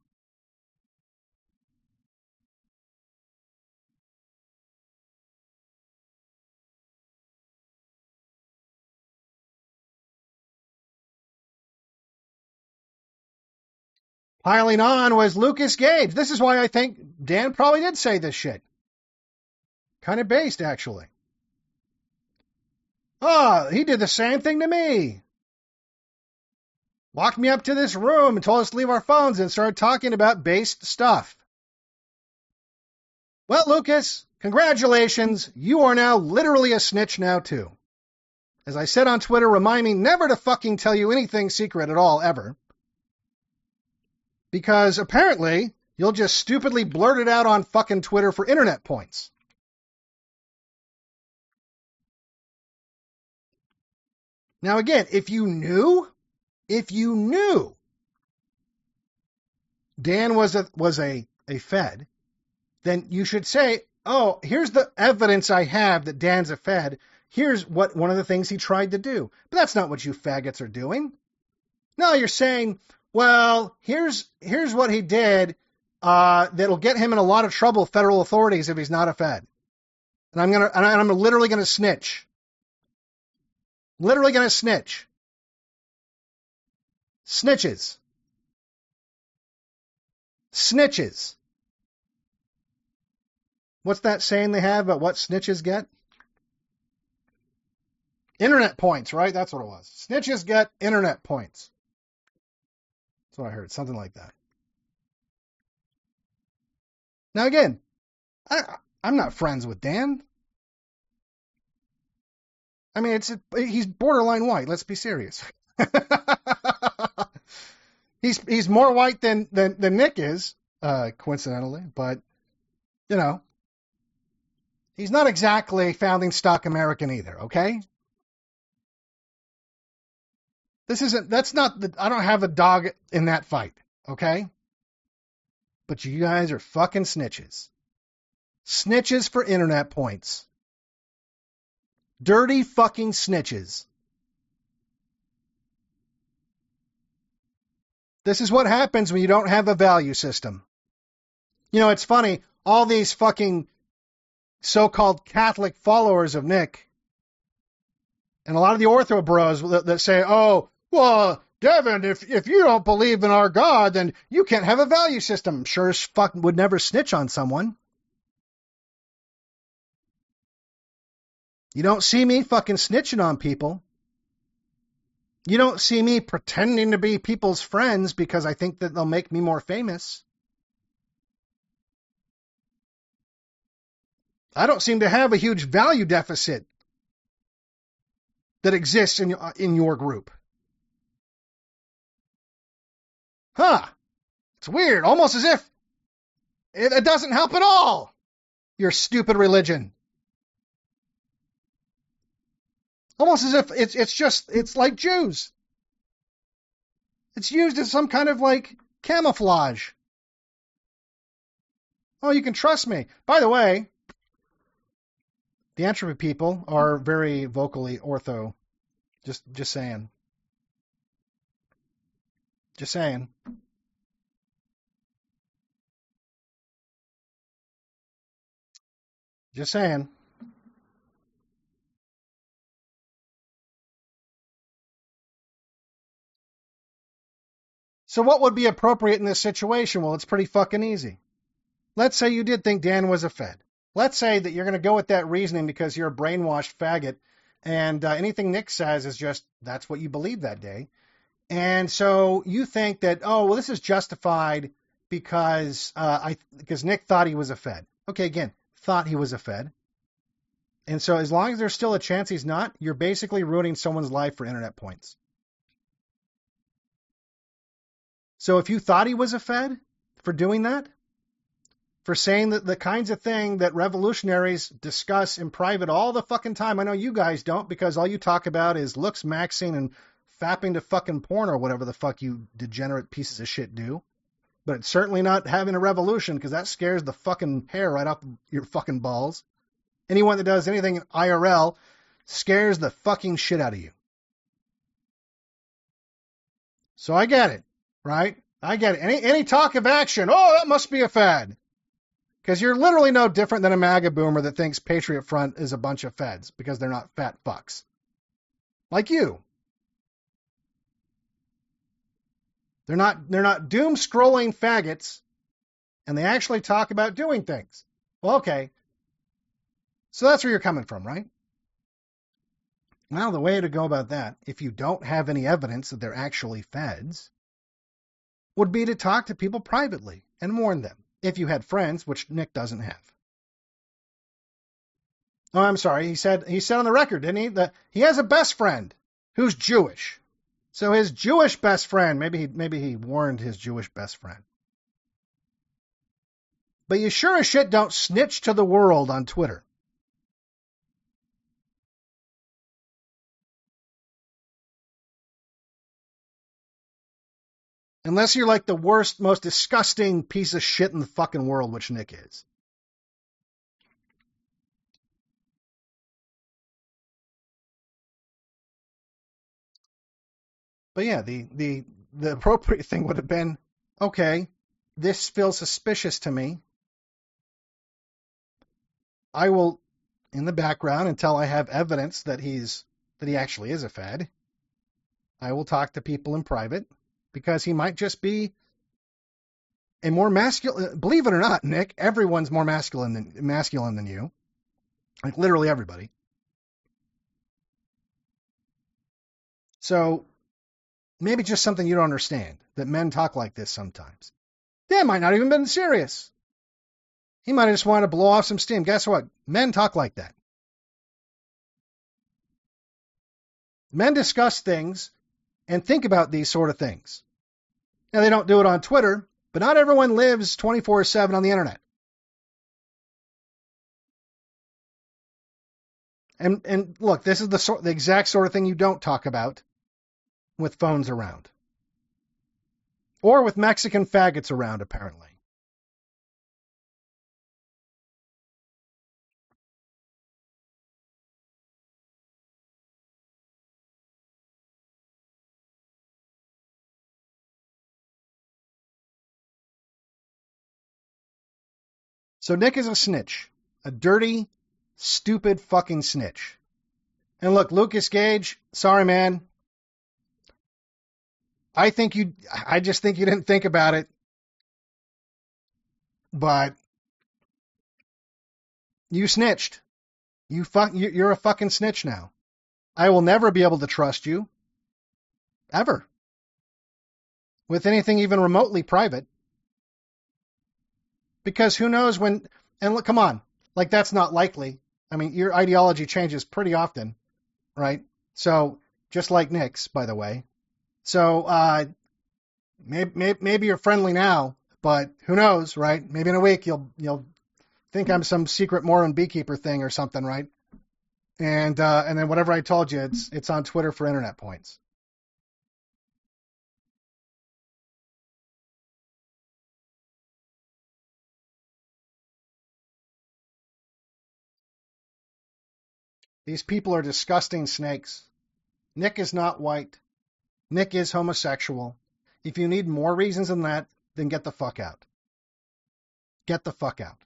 Piling on was Lucas Gage. This is why I think Dan probably did say this shit. Kind of based, actually. Oh, he did the same thing to me. Walked me up to this room and told us to leave our phones and started talking about based stuff. Well, Lucas, congratulations. You are now literally a snitch now, too. As I said on Twitter, remind me never to fucking tell you anything secret at all, ever. Because apparently, you'll just stupidly blurt it out on fucking Twitter for internet points. Now again, if you knew, if you knew Dan was a, was a, a Fed, then you should say, oh, here's the evidence I have that Dan's a Fed. Here's what one of the things he tried to do. But that's not what you faggots are doing. No, you're saying, well, here's here's what he did uh, that'll get him in a lot of trouble with federal authorities if he's not a Fed. And I'm gonna and I'm literally gonna snitch. Literally gonna snitch. Snitches. Snitches. What's that saying they have about what snitches get? Internet points, right? That's what it was. Snitches get internet points. That's what I heard. Something like that. Now again, I, I'm not friends with Dan. I mean, it's a, he's borderline white. Let's be serious. he's he's more white than than, than Nick is, uh, coincidentally. But you know, he's not exactly founding stock American either. Okay. This isn't. That's not. The, I don't have a dog in that fight. Okay. But you guys are fucking snitches. Snitches for internet points. Dirty fucking snitches. This is what happens when you don't have a value system. You know, it's funny. All these fucking so-called Catholic followers of Nick and a lot of the ortho bros that, that say, oh, well, Devin, if, if you don't believe in our God, then you can't have a value system. Sure as fuck would never snitch on someone. You don't see me fucking snitching on people. You don't see me pretending to be people's friends because I think that they'll make me more famous. I don't seem to have a huge value deficit that exists in, in your group. Huh. It's weird. Almost as if it, it doesn't help at all. Your stupid religion. Almost as if it's it's just, it's like Jews. It's used as some kind of like camouflage. Oh, you can trust me. By the way, the Entropy people are very vocally ortho. Just just saying. Just saying. Just saying. So what would be appropriate in this situation? Well, it's pretty fucking easy. Let's say you did think Dan was a Fed. Let's say that you're going to go with that reasoning because you're a brainwashed faggot, and uh, anything Nick says is just, that's what you believe that day. And so you think that, oh, well, this is justified because uh, I because Nick thought he was a Fed. Okay, again, thought he was a Fed. And so as long as there's still a chance he's not, you're basically ruining someone's life for internet points. So if you thought he was a Fed for doing that, for saying that the kinds of thing that revolutionaries discuss in private all the fucking time. I know you guys don't, because all you talk about is looks maxing and fapping to fucking porn or whatever the fuck you degenerate pieces of shit do. But it's certainly not having a revolution, because that scares the fucking hair right off your fucking balls. Anyone that does anything in I R L scares the fucking shit out of you. So I get it, right? I get it. Any any talk of action, oh, that must be a fad. Because you're literally no different than a MAGA boomer that thinks Patriot Front is a bunch of feds because they're not fat fucks. Like you. They're not they're not doom scrolling faggots, and they actually talk about doing things. Well, okay. So that's where you're coming from, right? Well, the way to go about that, if you don't have any evidence that they're actually feds, would be to talk to people privately and warn them, if you had friends, which Nick doesn't have. Oh, I'm sorry. He said he said on the record, didn't he, that he has a best friend who's Jewish. So his Jewish best friend, maybe he maybe he warned his Jewish best friend. But you sure as shit don't snitch to the world on Twitter. Unless you're like the worst, most disgusting piece of shit in the fucking world, which Nick is. But yeah, the, the, the appropriate thing would have been, okay, this feels suspicious to me. I will, in the background, until I have evidence that he's, that he actually is a fed, I will talk to people in private, because he might just be a more masculine, believe it or not, Nick, everyone's more masculine than, masculine than you. Like literally everybody. So maybe just something you don't understand, that men talk like this sometimes. That might not even have been serious. He might have just wanted to blow off some steam. Guess what? Men talk like that. Men discuss things and think about these sort of things. Now, they don't do it on Twitter, but not everyone lives twenty-four seven on the internet. And and look, this is the sort, the exact sort of thing you don't talk about with phones around. Or with Mexican faggots around, apparently. So Nick is a snitch. A dirty, stupid fucking snitch. And look, Lucas Gage, sorry, man. I think you, I just think you didn't think about it. But you snitched. You fuck, you're a fucking snitch now. I will never be able to trust you. Ever. With anything even remotely private. Because who knows when, and look, come on, like that's not likely. I mean, your ideology changes pretty often, right? So, just like Nick's, by the way. So, uh, maybe, maybe, maybe you're friendly now, but who knows, right? Maybe in a week you'll, you'll think I'm some secret Mormon beekeeper thing or something, right? And, uh, and then whatever I told you, it's, it's on Twitter for internet points. These people are disgusting snakes. Nick is not white. Nick is homosexual. If you need more reasons than that, then get the fuck out. Get the fuck out.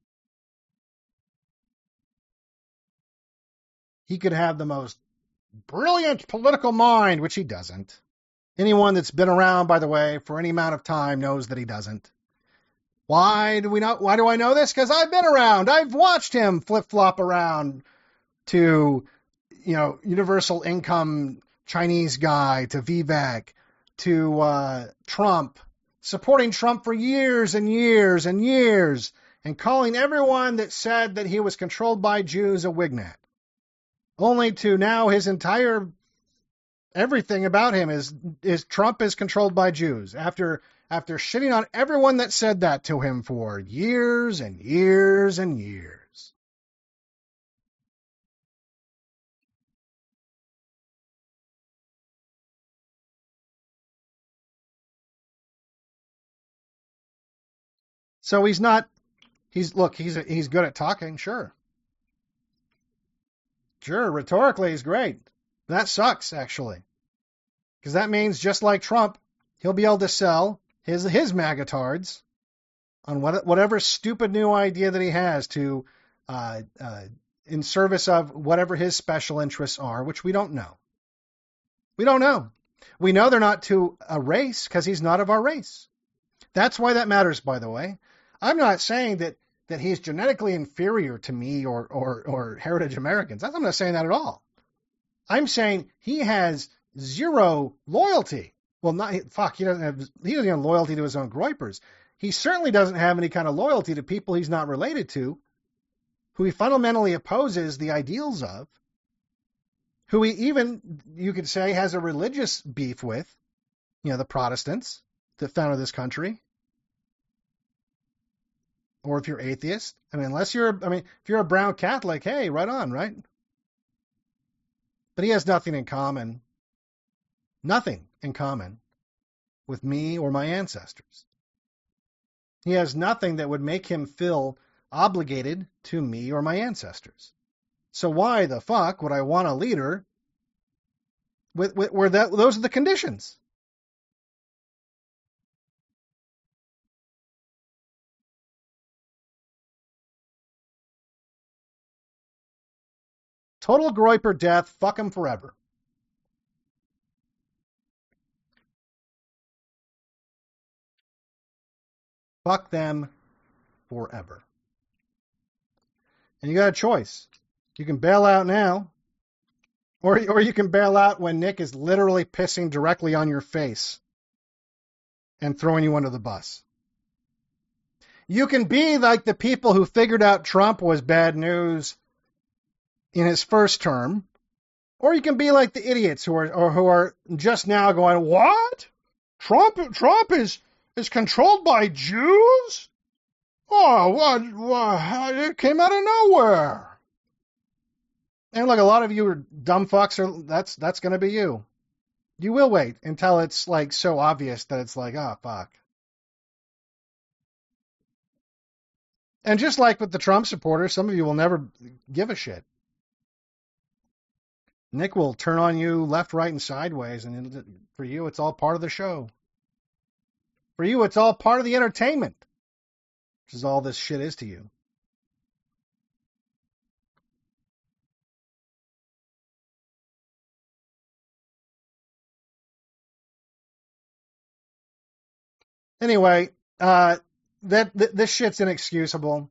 He could have the most brilliant political mind, which he doesn't. Anyone that's been around, by the way, for any amount of time knows that he doesn't. Why do we not? Why do I know this? Because I've been around. I've watched him flip-flop around to, you know, universal income Chinese guy, to Vivek, to uh, Trump, supporting Trump for years and years and years, and calling everyone that said that he was controlled by Jews a wignat. Only to now his entire, everything about him is, is Trump is controlled by Jews. After after shitting on everyone that said that to him for years and years and years. So he's not, he's, look, he's, he's good at talking, sure. Sure, rhetorically he's great. That sucks, actually. Because that means, just like Trump, he'll be able to sell his, his magatards on what, whatever stupid new idea that he has to, uh, uh, in service of whatever his special interests are, which we don't know. We don't know. We know they're not to a race because he's not of our race. That's why that matters, by the way. I'm not saying that, that he's genetically inferior to me or, or, or Heritage Americans. I'm not saying that at all. I'm saying he has zero loyalty. Well, not fuck. He doesn't have. He doesn't have loyalty to his own groypers. He certainly doesn't have any kind of loyalty to people he's not related to, who he fundamentally opposes the ideals of, who he even, you could say, has a religious beef with. You know, the Protestants that founded this country. Or if you're atheist, I mean, unless you're, I mean, if you're a brown Catholic, hey, right on, right? But he has nothing in common, nothing in common with me or my ancestors. He has nothing that would make him feel obligated to me or my ancestors. So why the fuck would I want a leader with, with where that those are the conditions? Total Groyper death, fuck him forever. Fuck them forever. And you got a choice. You can bail out now, or, or you can bail out when Nick is literally pissing directly on your face and throwing you under the bus. You can be like the people who figured out Trump was bad news in his first term, or you can be like the idiots who are or who are just now going, what? Trump Trump is is controlled by Jews? Oh, what? what? It came out of nowhere. And look, a lot of you are dumb fucks. Are that's that's going to be you. You will wait until it's like so obvious that it's like, oh fuck. And just like with the Trump supporters, some of you will never give a shit. Nick will turn on you left, right, and sideways, and for you, it's all part of the show. For you, it's all part of the entertainment, which is all this shit is to you. Anyway, uh, that th- this shit's inexcusable.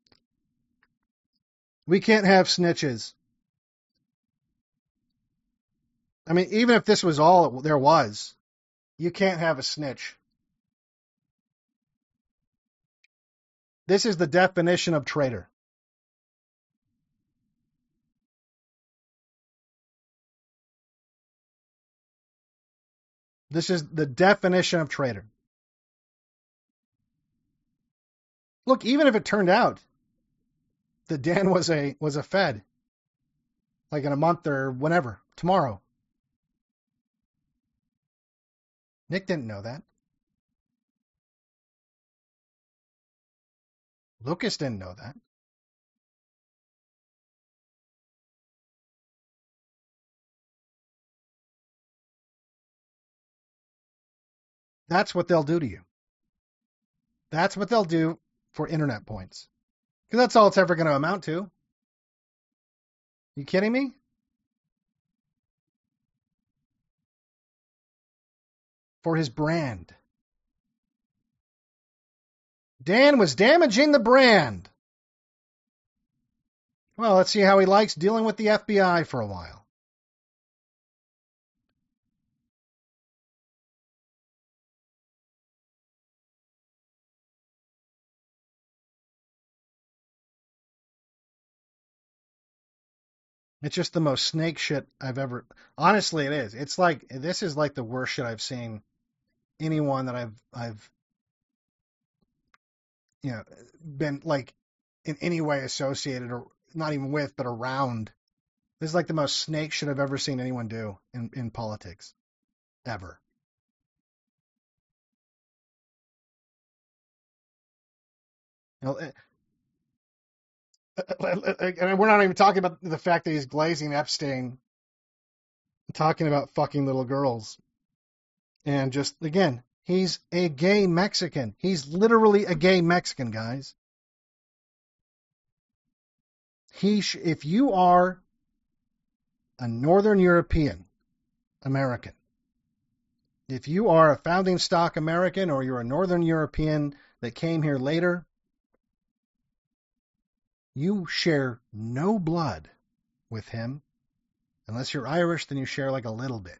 We can't have snitches. I mean, even if this was all there was, you can't have a snitch. This is the definition of traitor. This is the definition of traitor. Look, even if it turned out that Dan was a was a Fed, like in a month or whenever, tomorrow. Nick didn't know that. Lucas didn't know that. That's what they'll do to you. That's what they'll do for internet points. Because that's all it's ever going to amount to. You kidding me? For his brand. Dan was damaging the brand. Well, let's see how he likes dealing with the F B I for a while. It's just the most snake shit I've ever... Honestly, it is. It's like, this is like the worst shit I've seen anyone that I've I've you know been like in any way associated or not even with, but around. This is like the most snake shit I've ever seen anyone do in, in politics. Ever. You know, and we're not even talking about the fact that he's glazing Epstein, talking about fucking little girls. And just, again, he's a gay Mexican. He's literally a gay Mexican, guys. He sh- if you are a Northern European American, if you are a founding stock American or you're a Northern European that came here later, you share no blood with him. Unless you're Irish, then you share like a little bit.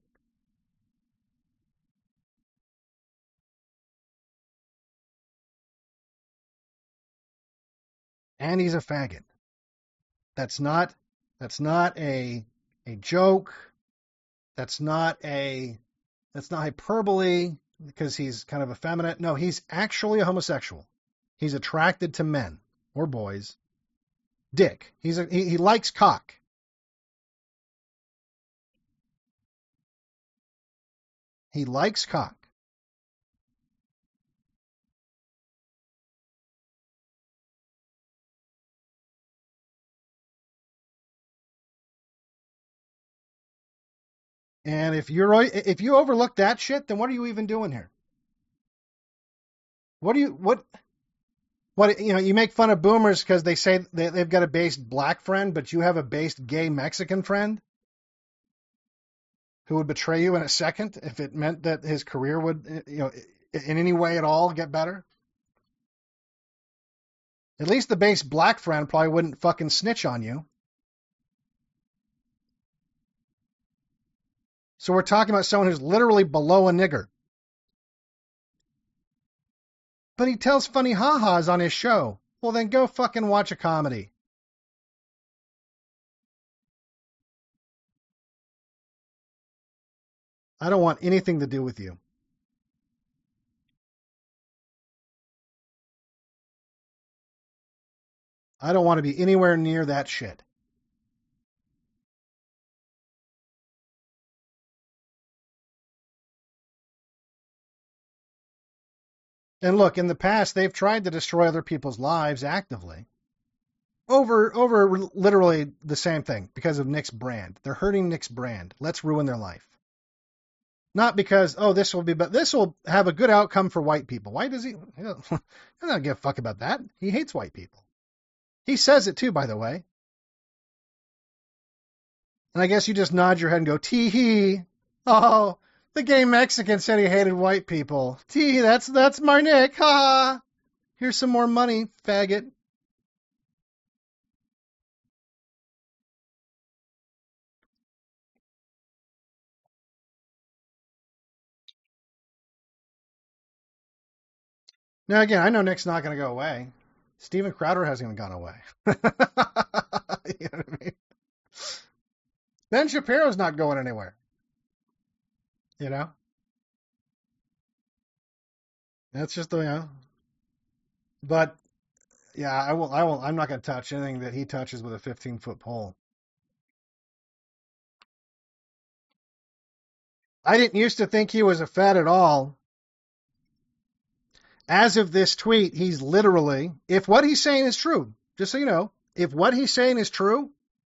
And he's a faggot. That's not that's not a a joke. That's not a that's not hyperbole because he's kind of effeminate. No, he's actually a homosexual. He's attracted to men or boys. Dick. He's a he, he likes cock. He likes cock. And if you're if you overlook that shit, then what are you even doing here? What do you what what you know? You make fun of boomers because they say they, they've got a based black friend, but you have a based gay Mexican friend who would betray you in a second if it meant that his career would, you know, in any way at all get better. At least the based black friend probably wouldn't fucking snitch on you. So we're talking about someone who's literally below a nigger. But he tells funny ha-has on his show. Well, then go fucking watch a comedy. I don't want anything to do with you. I don't want to be anywhere near that shit. And look, in the past, they've tried to destroy other people's lives actively. Over, over literally the same thing because of Nick's brand. They're hurting Nick's brand. Let's ruin their life. Not because, oh, this will be, but this will have a good outcome for white people. Why does he? He doesn't give a fuck about that. He hates white people. He says it too, by the way. And I guess you just nod your head and go, tee-hee. Oh, the gay Mexican said he hated white people. Tee, that's that's my Nick. Ha! Here's some more money, faggot. Now, again, I know Nick's not going to go away. Steven Crowder hasn't even gone away. You know what I mean? Ben Shapiro's not going anywhere. You know? That's just the, you know. But, yeah, I will, I will, I'm not going to touch anything that he touches with a fifteen-foot pole. I didn't used to think he was a Fed at all. As of this tweet, he's literally, if what he's saying is true, just so you know, if what he's saying is true,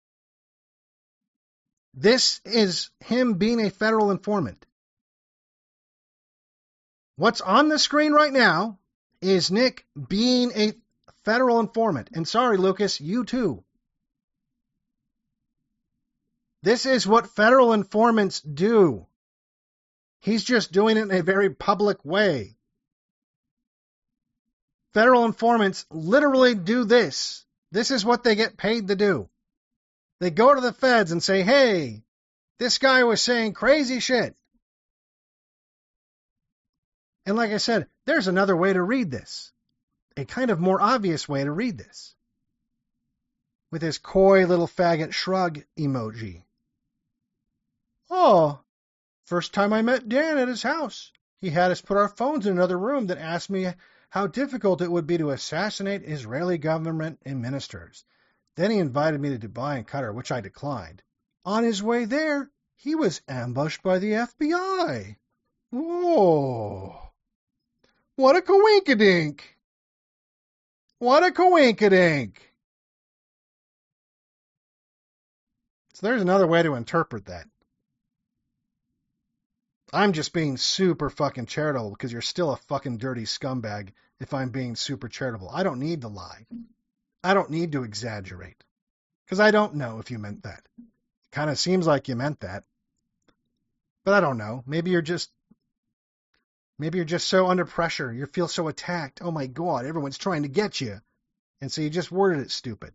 this is him being a federal informant. What's on the screen right now is Nick being a federal informant. And sorry, Lucas, you too. This is what federal informants do. He's just doing it in a very public way. Federal informants literally do this. This is what they get paid to do. They go to the feds and say, hey, this guy was saying crazy shit. And like I said, there's another way to read this. A kind of more obvious way to read this. With his coy little faggot shrug emoji. Oh, first time I met Dan at his house. He had us put our phones in another room that asked me how difficult it would be to assassinate Israeli government and ministers. Then he invited me to Dubai and Qatar, which I declined. On his way there, he was ambushed by the F B I. Oh, what a coinkadink. What a coinkadink. So there's another way to interpret that. I'm just being super fucking charitable because you're still a fucking dirty scumbag if I'm being super charitable. I don't need to lie. I don't need to exaggerate because I don't know if you meant that. It kind of seems like you meant that. But I don't know. Maybe you're just maybe you're just so under pressure. You feel so attacked. Oh my God, everyone's trying to get you. And so you just worded it stupid.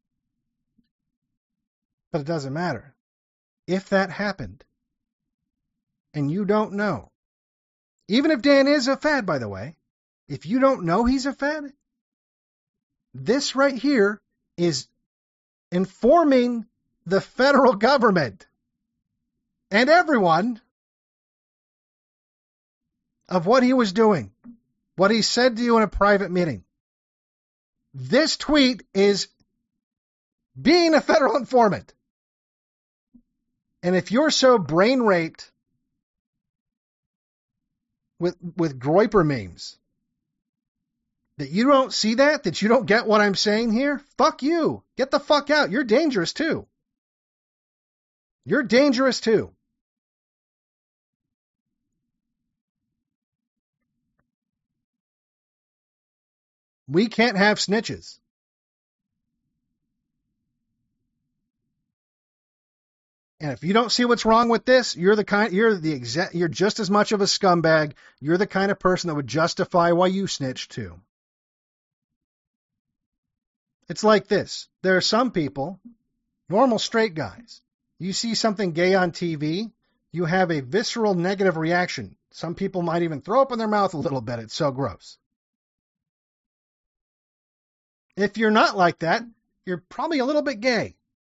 But it doesn't matter. If that happened, and you don't know, even if Dan is a fad, by the way, if you don't know he's a fad, this right here is informing the federal government and everyone of what he was doing, what he said to you in a private meeting. This tweet is being a federal informant. And if you're so brain raped with with Groyper memes that you don't see that, that you don't get what I'm saying here, fuck you. Get the fuck out. You're dangerous too. You're dangerous too. We can't have snitches. And if you don't see what's wrong with this, you're the kind, you're the exact, you're just as much of a scumbag. You're the kind of person that would justify why you snitched too. It's like this. There are some people, normal straight guys. You see something gay on T V, you have a visceral negative reaction. Some people might even throw up in their mouth a little bit. It's so gross. If you're not like that, you're probably a little bit gay.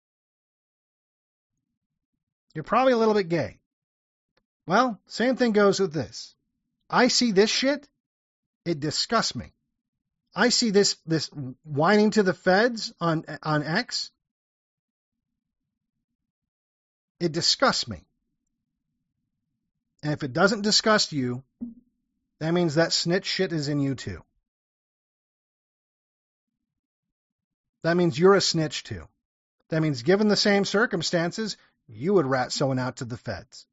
You're probably a little bit gay. Well, same thing goes with this. I see this shit, it disgusts me. I see this this whining to the feds on on X. It disgusts me. And if it doesn't disgust you, that means that snitch shit is in you too. That means you're a snitch too. That means given the same circumstances, you would rat someone out to the feds.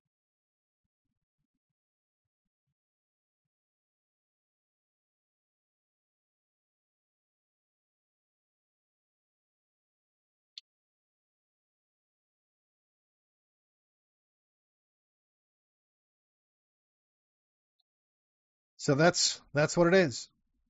So that's that's what it is.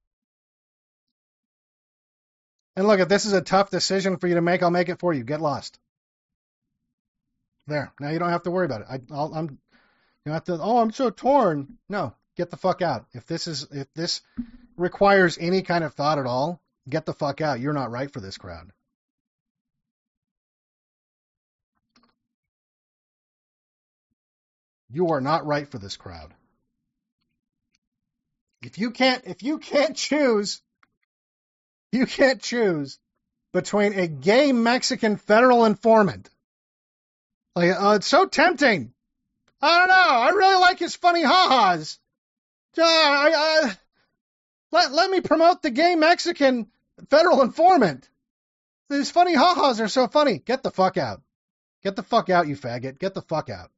And look, if this is a tough decision for you to make, I'll make it for you. Get lost. There. Now you don't have to worry about it. I, I'll, I'm. You don't have to. Oh, I'm so torn. No, get the fuck out. If this is if this requires any kind of thought at all, get the fuck out. You're not right for this crowd. You are not right for this crowd. If you can't, if you can't choose, you can't choose between a gay Mexican federal informant. Like, uh, it's so tempting. I don't know. I really like his funny ha-has. Uh, I, I, let, let me promote the gay Mexican federal informant. These funny ha-has are so funny. Get the fuck out. Get the fuck out, you faggot. Get the fuck out.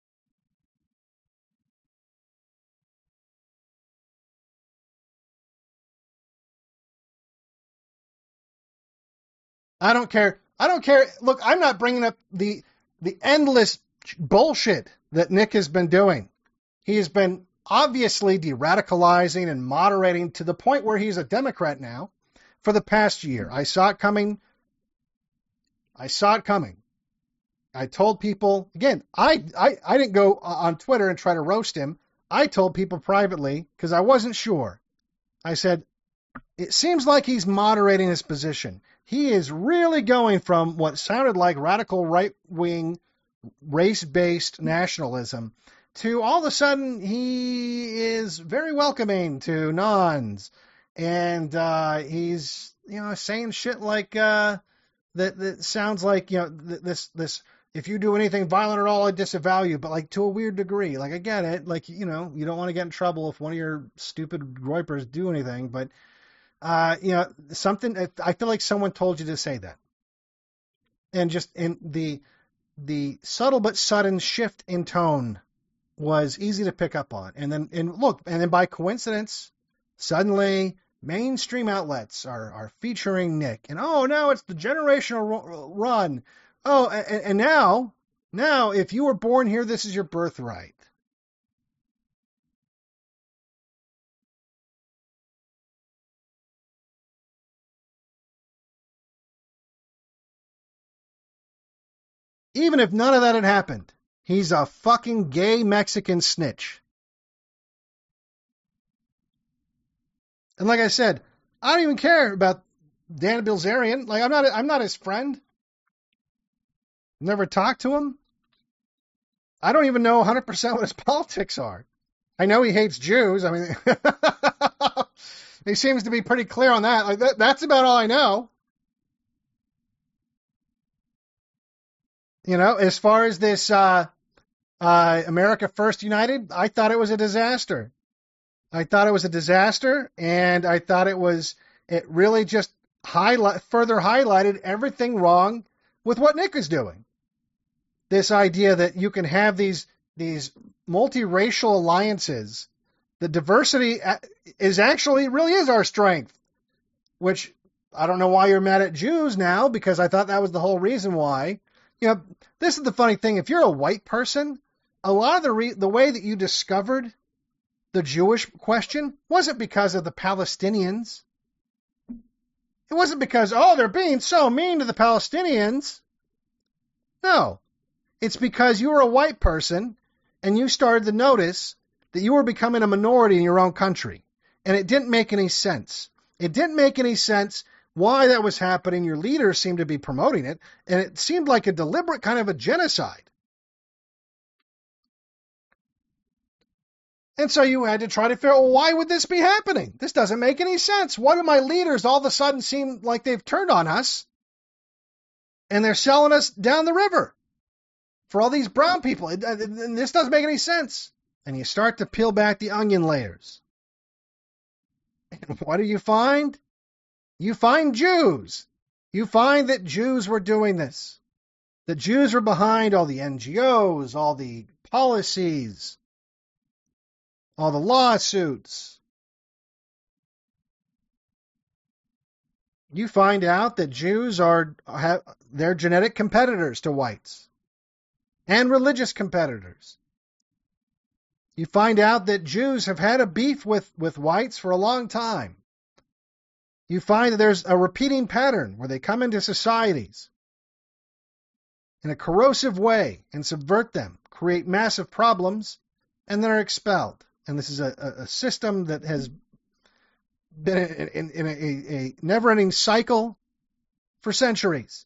I don't care. I don't care. Look, I'm not bringing up the the endless bullshit that Nick has been doing. He has been obviously de-radicalizing and moderating to the point where he's a Democrat now for the past year. I saw it coming. I saw it coming. I told people, again, I, I, I didn't go on Twitter and try to roast him. I told people privately because I wasn't sure. I said, it seems like he's moderating his position. He is really going from what sounded like radical right-wing, race-based nationalism to all of a sudden he is very welcoming to nuns, and uh, he's you know saying shit like uh, that that sounds like you know th- this this if you do anything violent at all, I disavow you, but like to a weird degree. Like I get it, like you know you don't want to get in trouble if one of your stupid groypers do anything, but uh, you know something. I feel like someone told you to say that, and just in the the subtle but sudden shift in tone was easy to pick up on. And then, and look, and then by coincidence, suddenly mainstream outlets are, are featuring Nick. And oh, now it's the generational run. Oh, and, and now, now, if you were born here, this is your birthright. Even if none of that had happened, he's a fucking gay Mexican snitch. And like I said, I don't even care about Dan Bilzerian. Like I'm not, I'm not his friend. Never talked to him. I don't even know one hundred percent what his politics are. I know he hates Jews. I mean, he seems to be pretty clear on that. Like that, that's about all I know. You know, as far as this uh, uh, America First United, I thought it was a disaster. I thought it was a disaster, and I thought it was, it really just highlight, further highlighted everything wrong with what Nick is doing. This idea that you can have these these multiracial alliances, the diversity is actually, really is our strength, which I don't know why you're mad at Jews now, because I thought that was the whole reason why. You know, this is the funny thing. If you're a white person, a lot of the re- the way that you discovered the Jewish question wasn't because of the Palestinians. It wasn't because, oh, they're being so mean to the Palestinians. No. It's because you were a white person and you started to notice that you were becoming a minority in your own country. And it didn't make any sense. It didn't make any sense why that was happening. Your leaders seemed to be promoting it, and it seemed like a deliberate kind of a genocide. And so you had to try to figure out, well, why would this be happening? This doesn't make any sense. Why do my leaders all of a sudden seem like they've turned on us and they're selling us down the river for all these brown people? It, it, this doesn't make any sense. And you start to peel back the onion layers. And what do you find? You find Jews. You find that Jews were doing this. The Jews were behind all the N G Os, all the policies, all the lawsuits. You find out that Jews are have, they're genetic competitors to whites and religious competitors. You find out that Jews have had a beef with, with whites for a long time. You find that there's a repeating pattern where they come into societies in a corrosive way and subvert them, create massive problems, and then are expelled. And this is a, a system that has been in, in, in a, a never-ending cycle for centuries.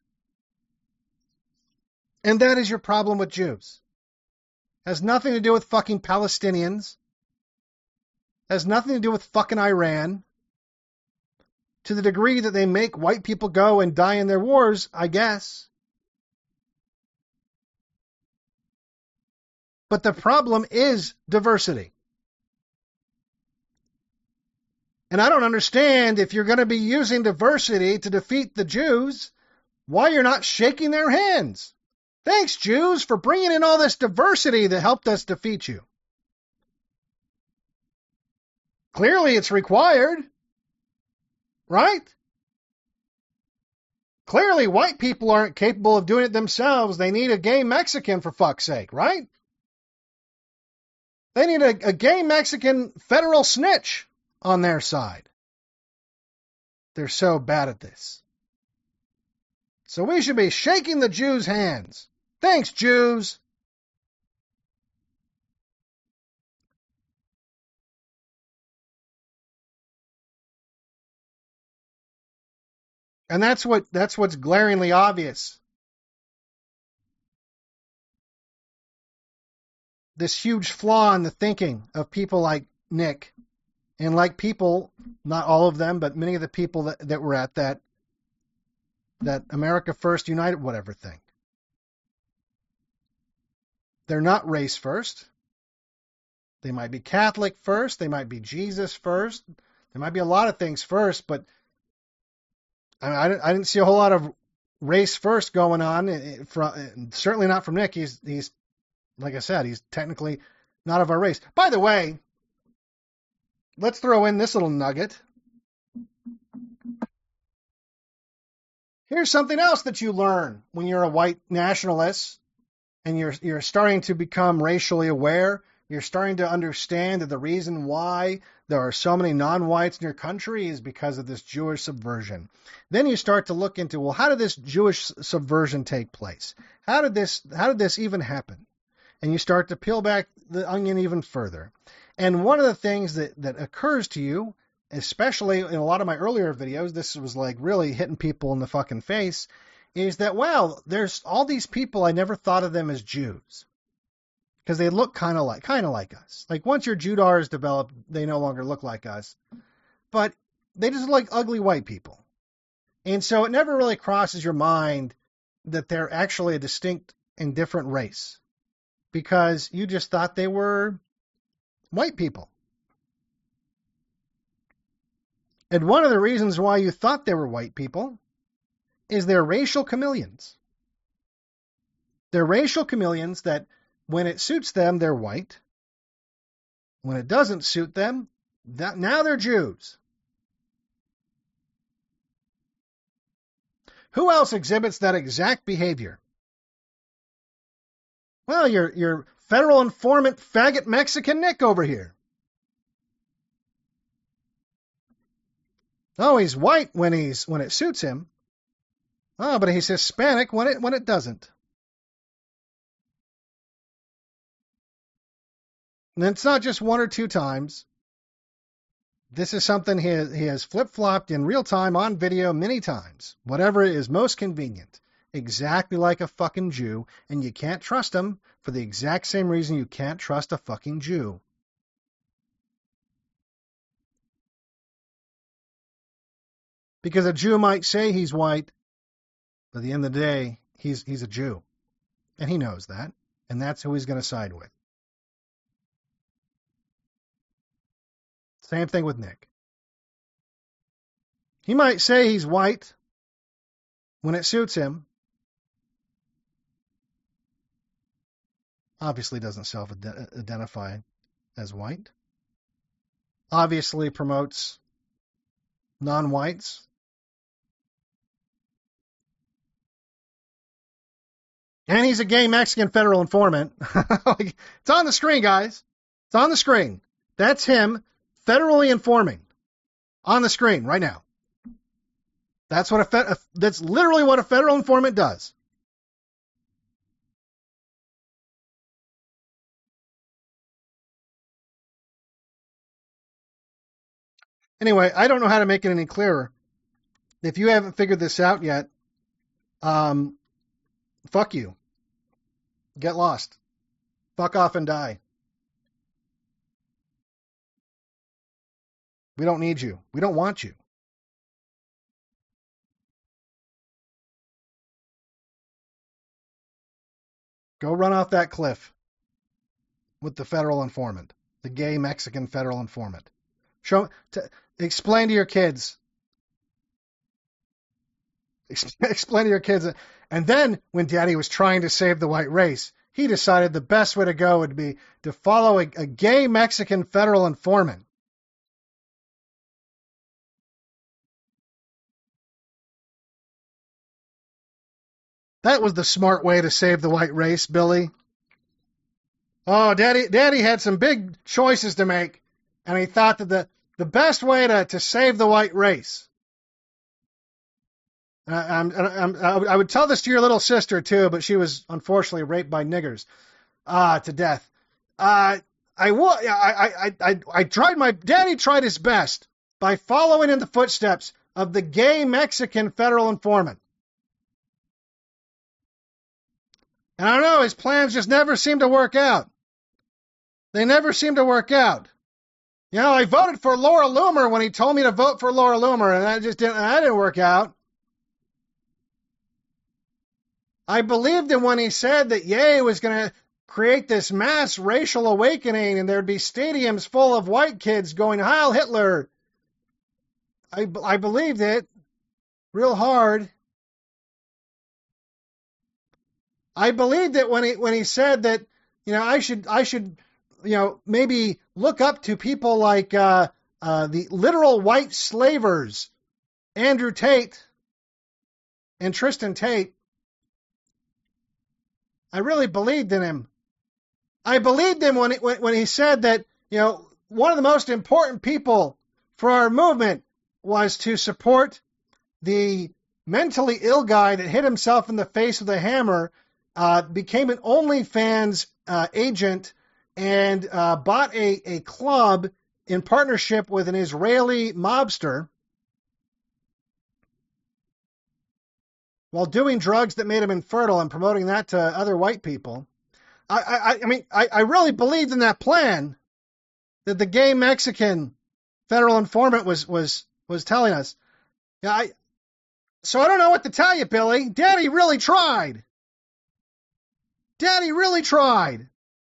And that is your problem with Jews. Has nothing to do with fucking Palestinians. Has nothing to do with fucking Iran. To the degree that they make white people go and die in their wars, I guess. But the problem is diversity. And I don't understand, if you're going to be using diversity to defeat the Jews, why you're not shaking their hands. Thanks, Jews, for bringing in all this diversity that helped us defeat you. Clearly it's required. Right? Clearly white people aren't capable of doing it themselves. They need a gay Mexican, for fuck's sake, right? They need a, a gay Mexican federal snitch on their side. They're so bad at this. So we should be shaking the Jews' hands. Thanks, Jews. And that's what that's what's glaringly obvious. this huge flaw in the thinking of people like Nick, and like people, not all of them, but many of the people that, that were at that that America First United whatever thing. They're not race first. They might be Catholic first. They might be Jesus first. There might be a lot of things first, but I, mean, I, didn't, I didn't see a whole lot of race first going on. From, certainly not from Nick. He's, he's, like I said, he's technically not of our race. By the way, let's throw in this little nugget. Here's something else that you learn when you're a white nationalist and you're you're starting to become racially aware. You're starting to understand that the reason why there are so many non-whites in your country is because of this Jewish subversion. Then you start to look into, well, how did this Jewish subversion take place? How did this how did this even happen? And you start to peel back the onion even further. And one of the things that, that occurs to you, especially in a lot of my earlier videos, this was like really hitting people in the fucking face, is that, wow, there's all these people, I never thought of them as Jews. Because they look kind of like kind of like us. Like once your Judar is developed, they no longer look like us. But they just look like ugly white people. And so it never really crosses your mind that they're actually a distinct and different race. Because you just thought they were white people. And one of the reasons why you thought they were white people is they're racial chameleons. They're racial chameleons that when it suits them, they're white. When it doesn't suit them, that, now they're Jews. Who else exhibits that exact behavior? Well, your, your federal informant faggot Mexican Nick over here. Oh, he's white when he's when it suits him. Oh, but he's Hispanic when it when it doesn't. And it's not just one or two times. This is something he has, he has flip-flopped in real time on video many times. Whatever is most convenient. Exactly like a fucking Jew. And you can't trust him for the exact same reason you can't trust a fucking Jew. Because a Jew might say he's white, but at the end of the day, he's he's a Jew. And he knows that. And that's who he's going to side with. Same thing with Nick. He might say he's white when it suits him. Obviously doesn't self-identify as white. Obviously promotes non-whites. And he's a gay Mexican federal informant. It's on the screen, guys. It's on the screen. That's him federally informing on the screen right now. That's what a fe- that's literally what a federal informant does. Anyway, I don't know how to make it any clearer. If you haven't figured this out yet, um, fuck you. Get lost. Fuck off and die. We don't need you. We don't want you. Go run off that cliff with the federal informant, the gay Mexican federal informant. Show, t- explain to your kids. Explain to your kids. And then when Daddy was trying to save the white race, he decided the best way to go would be to follow a, a gay Mexican federal informant. That was the smart way to save the white race, Billy. Oh, Daddy, Daddy had some big choices to make, and he thought that the, the best way to, to save the white race. Uh, I'm, I'm, I would tell this to your little sister, too, but she was unfortunately raped by niggers uh, to death. Uh, I, I, I, I, I tried my... Daddy tried his best by following in the footsteps of the gay Mexican federal informant. And I don't know, his plans just never seem to work out. They never seem to work out. You know, I voted for Laura Loomer when he told me to vote for Laura Loomer, and that just didn't, that didn't work out. I believed him when he said that Ye was going to create this mass racial awakening and there'd be stadiums full of white kids going, Heil Hitler. I, I believed it real hard. I believed it when he when he said that, you know, I should I should you know maybe look up to people like uh, uh, the literal white slavers, Andrew Tate and Tristan Tate. I really believed in him. I believed him when, it, when when he said that, you know, one of the most important people for our movement was to support the mentally ill guy that hit himself in the face with a hammer, uh, became an OnlyFans uh, agent, and uh, bought a, a club in partnership with an Israeli mobster while doing drugs that made him infertile and promoting that to other white people. I, I, I mean, I, I really believed in that plan that the gay Mexican federal informant was was was telling us. Yeah, I, so I don't know what to tell you, Billy. Daddy really tried. Daddy really tried.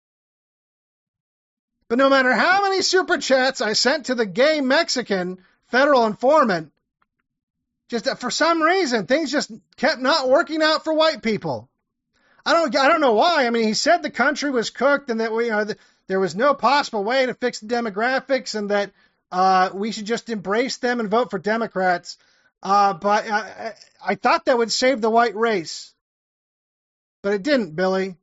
But no matter how many super chats I sent to the gay Mexican federal informant, just for some reason, things just kept not working out for white people. I don't, I don't know why. I mean, he said the country was cooked and that we, you know, the, there was no possible way to fix the demographics and that uh, we should just embrace them and vote for Democrats. Uh, but I, I thought that would save the white race. But it didn't, Billy.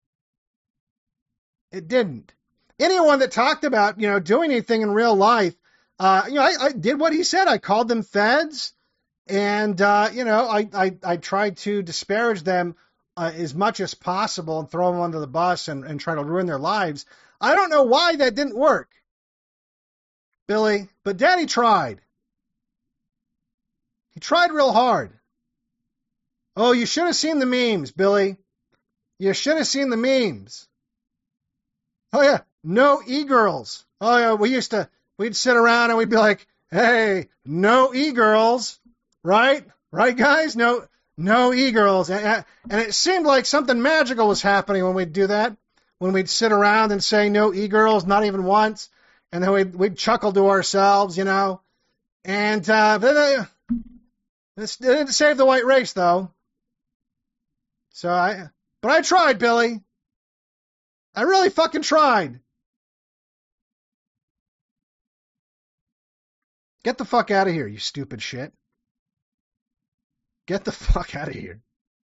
It didn't. Anyone that talked about, you know, doing anything in real life, uh, you know, I, I did what he said. I called them feds. And, uh, you know, I, I, I tried to disparage them uh, as much as possible and throw them under the bus and, and try to ruin their lives. I don't know why that didn't work, Billy, but Daddy tried. He tried real hard. Oh, you should have seen the memes, Billy. You should have seen the memes. Oh, yeah, no e-girls. Oh, yeah, we used to, we'd sit around and we'd be like, hey, no e-girls. Right? Right, guys? No no e-girls. And it seemed like something magical was happening when we'd do that, when we'd sit around and say no e-girls, not even once, and then we'd, we'd chuckle to ourselves, you know. And uh, then uh, it didn't save the white race, though. So I, but I tried, Billy. I really fucking tried. Get the fuck out of here, you stupid shit. Get the fuck out of here.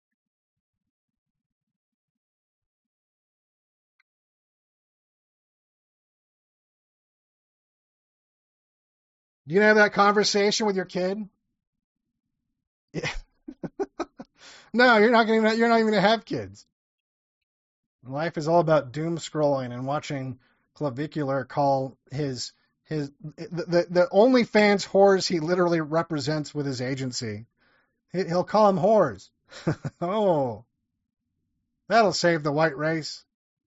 Do you have that conversation with your kid? Yeah. No, you're not going to. You're not even going to have kids. Life is all about doom scrolling and watching Clavicular call his his the the, the OnlyFans whores he literally represents with his agency. He'll call them whores. Oh, that'll save the white race.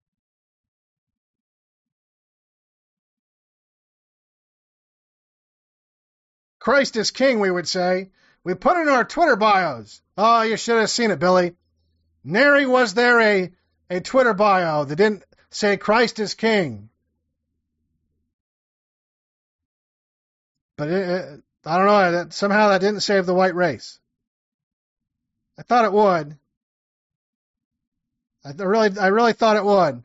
Christ is king, we would say. We put it in our Twitter bios. Oh, you should have seen it, Billy. Nary was there a, a Twitter bio that didn't say Christ is king. But it, it, I don't know, that, somehow that didn't save the white race. I thought it would. I really, I really thought it would.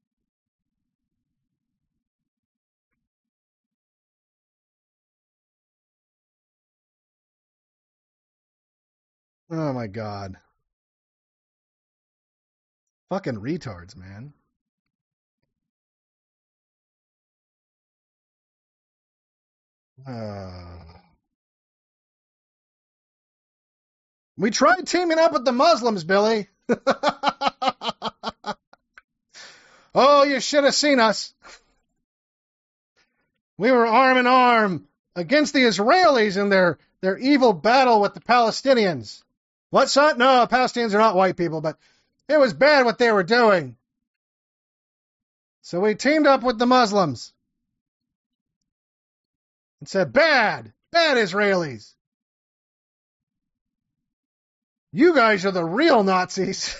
Oh my God. Fucking retards, man. Uh, we tried teaming up with the Muslims, Billy. Oh, you should have seen us. We were arm in arm against the Israelis in their, their evil battle with the Palestinians. What, son? No, Palestinians are not white people, but it was bad what they were doing. So we teamed up with the Muslims and said, bad, bad Israelis. You guys are the real Nazis.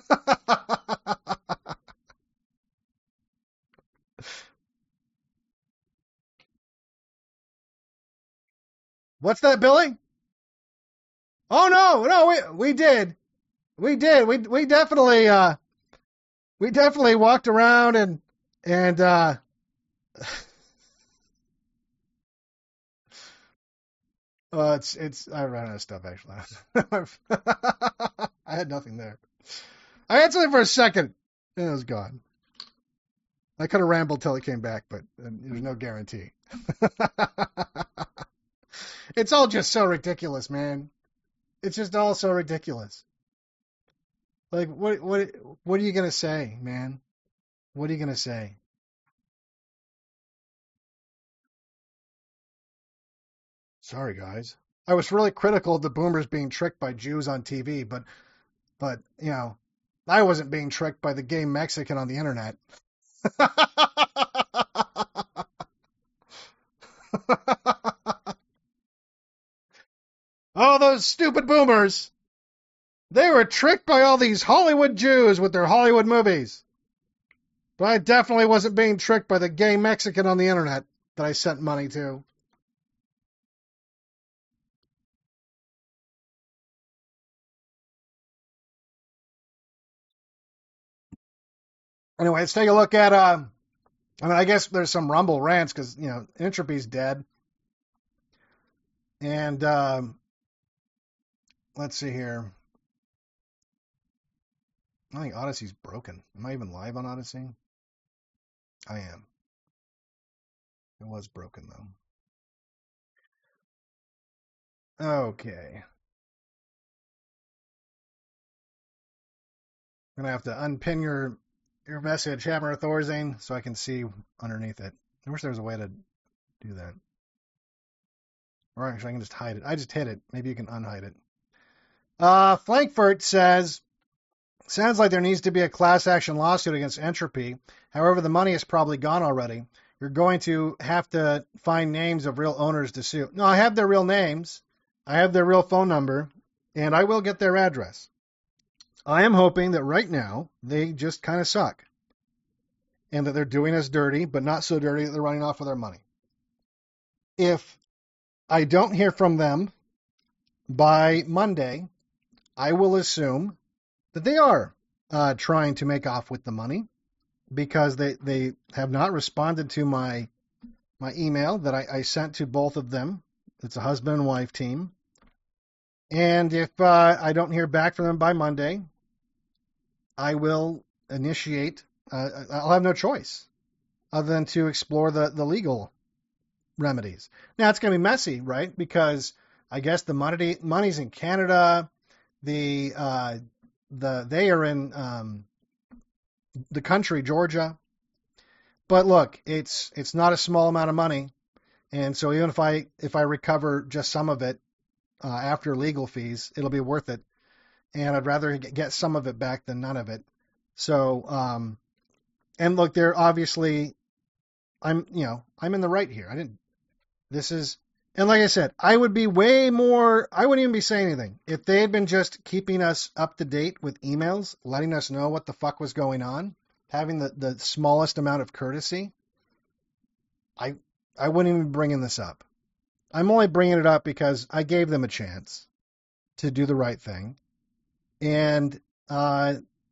What's that, Billy? Oh no, no, we we did, we did, we we definitely, uh, we definitely walked around and and uh, uh it's it's I ran out of stuff actually. I had nothing there. I had something for a second, and it was gone. I could have rambled till it came back, but there's no guarantee. It's all just so ridiculous, man. It's just all so ridiculous. Like, what, what, what are you gonna say, man? What are you gonna say? Sorry, guys. I was really critical of the boomers being tricked by Jews on T V, but, but you know, I wasn't being tricked by the gay Mexican on the internet. Oh, those stupid boomers. They were tricked by all these Hollywood Jews with their Hollywood movies. But I definitely wasn't being tricked by the gay Mexican on the internet that I sent money to. Anyway, let's take a look at, uh, I mean, I guess there's some Rumble rants because, you know, Entropy's dead. And, um, let's see here. I think Odyssey's broken. Am I even live on Odyssey? I am. It was broken, though. Okay. I'm going to have to unpin your your message, Hammer Thorzane, so I can see underneath it. I wish there was a way to do that. Or actually, I can just hide it. I just hit it. Maybe you can unhide it. Uh, Frankfurt says, sounds like there needs to be a class action lawsuit against Entropy. However, the money is probably gone already. You're going to have to find names of real owners to sue. No, I have their real names. I have their real phone number, and I will get their address. I am hoping that right now they just kind of suck and that they're doing us dirty, but not so dirty that they're running off with our money. If I don't hear from them by Monday, I will assume that they are uh, trying to make off with the money because they, they have not responded to my my email that I, I sent to both of them. It's a husband and wife team. And if uh, I don't hear back from them by Monday, I will initiate, uh, I'll have no choice other than to explore the, the legal remedies. Now, it's going to be messy, right? Because I guess the money money's in Canada. The uh, the they are in um, the country, Georgia. But look, it's it's not a small amount of money, and so even if I if I recover just some of it uh, after legal fees, it'll be worth it. And I'd rather get some of it back than none of it. So, um, and look, they're obviously, I'm, you know, I'm in the right here. I didn't, this is, and like I said, I would be way more, I wouldn't even be saying anything. If they had been just keeping us up to date with emails, letting us know what the fuck was going on, having the, the smallest amount of courtesy, I, I wouldn't even be bringing this up. I'm only bringing it up because I gave them a chance to do the right thing. And uh,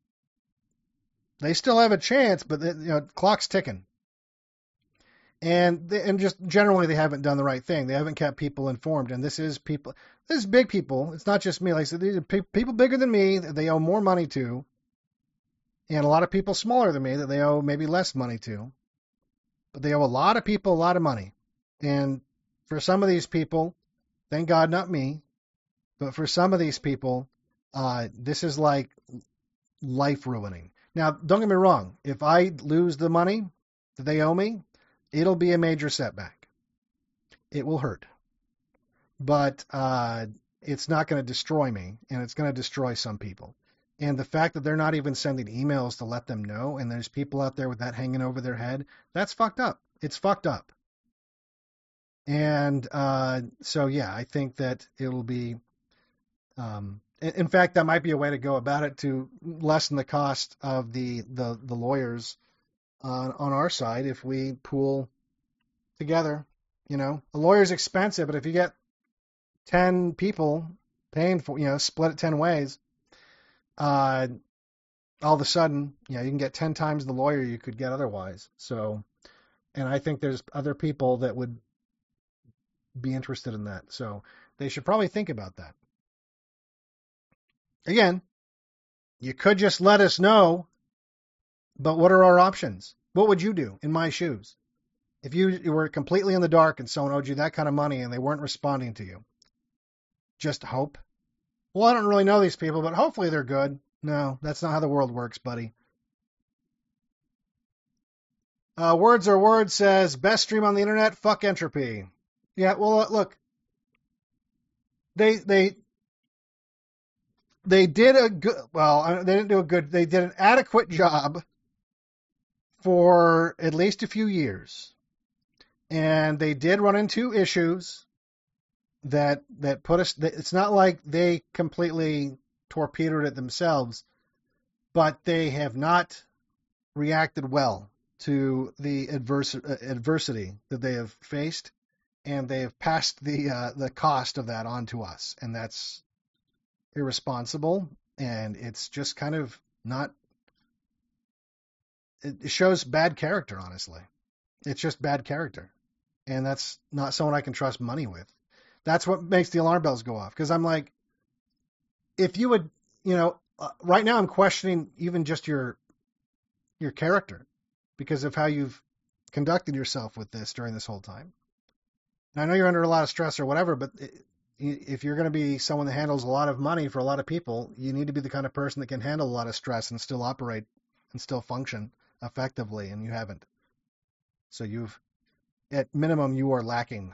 they still have a chance, but the, you know, clock's ticking. And they, and just generally, they haven't done the right thing. They haven't kept people informed. And this is people. This is big people. It's not just me. Like I said, these are pe- people bigger than me that they owe more money to, and a lot of people smaller than me that they owe maybe less money to. But they owe a lot of people a lot of money. And for some of these people, thank God, not me, but for some of these people, Uh, this is like life ruining. Now, don't get me wrong. If I lose the money that they owe me, it'll be a major setback. It will hurt. But uh, it's not going to destroy me, and it's going to destroy some people. And the fact that they're not even sending emails to let them know, and there's people out there with that hanging over their head, that's fucked up. It's fucked up. And uh, so, yeah, I think that it'll be, um, in, in fact, that might be a way to go about it to lessen the cost of the, the, the lawyers on, on our side if we pool together. You know, a lawyer's expensive, but if you get ten people paying for, you know, split it ten ways, uh, all of a sudden, you know, you can get ten times the lawyer you could get otherwise. So, and I think there's other people that would be interested in that. So they should probably think about that. Again, you could just let us know, but what are our options? What would you do in my shoes? If you, you were completely in the dark and someone owed you that kind of money and they weren't responding to you, just hope. Well, I don't really know these people, but hopefully they're good. No, that's not how the world works, buddy. Uh, Words Are Words says, best stream on the internet, fuck Entropy. Yeah, well, uh, look, they they they did a good, well, they didn't do a good, they did an adequate job for at least a few years. And they did run into issues that that put us, it's not like they completely torpedoed it themselves, but they have not reacted well to the adverse, uh, adversity that they have faced, and they have passed the uh, the cost of that on to us, and that's irresponsible, and it's just kind of not, it shows bad character, honestly. It's just bad character, and that's not someone I can trust money with. That's what makes the alarm bells go off, because I'm like, if you would, you know, uh, right now I'm questioning even just your your character because of how you've conducted yourself with this during this whole time. And I know you're under a lot of stress or whatever, but if you're going to be someone that handles a lot of money for a lot of people, you need to be the kind of person that can handle a lot of stress and still operate and still function effectively, and you haven't. So you've, at minimum, you are lacking.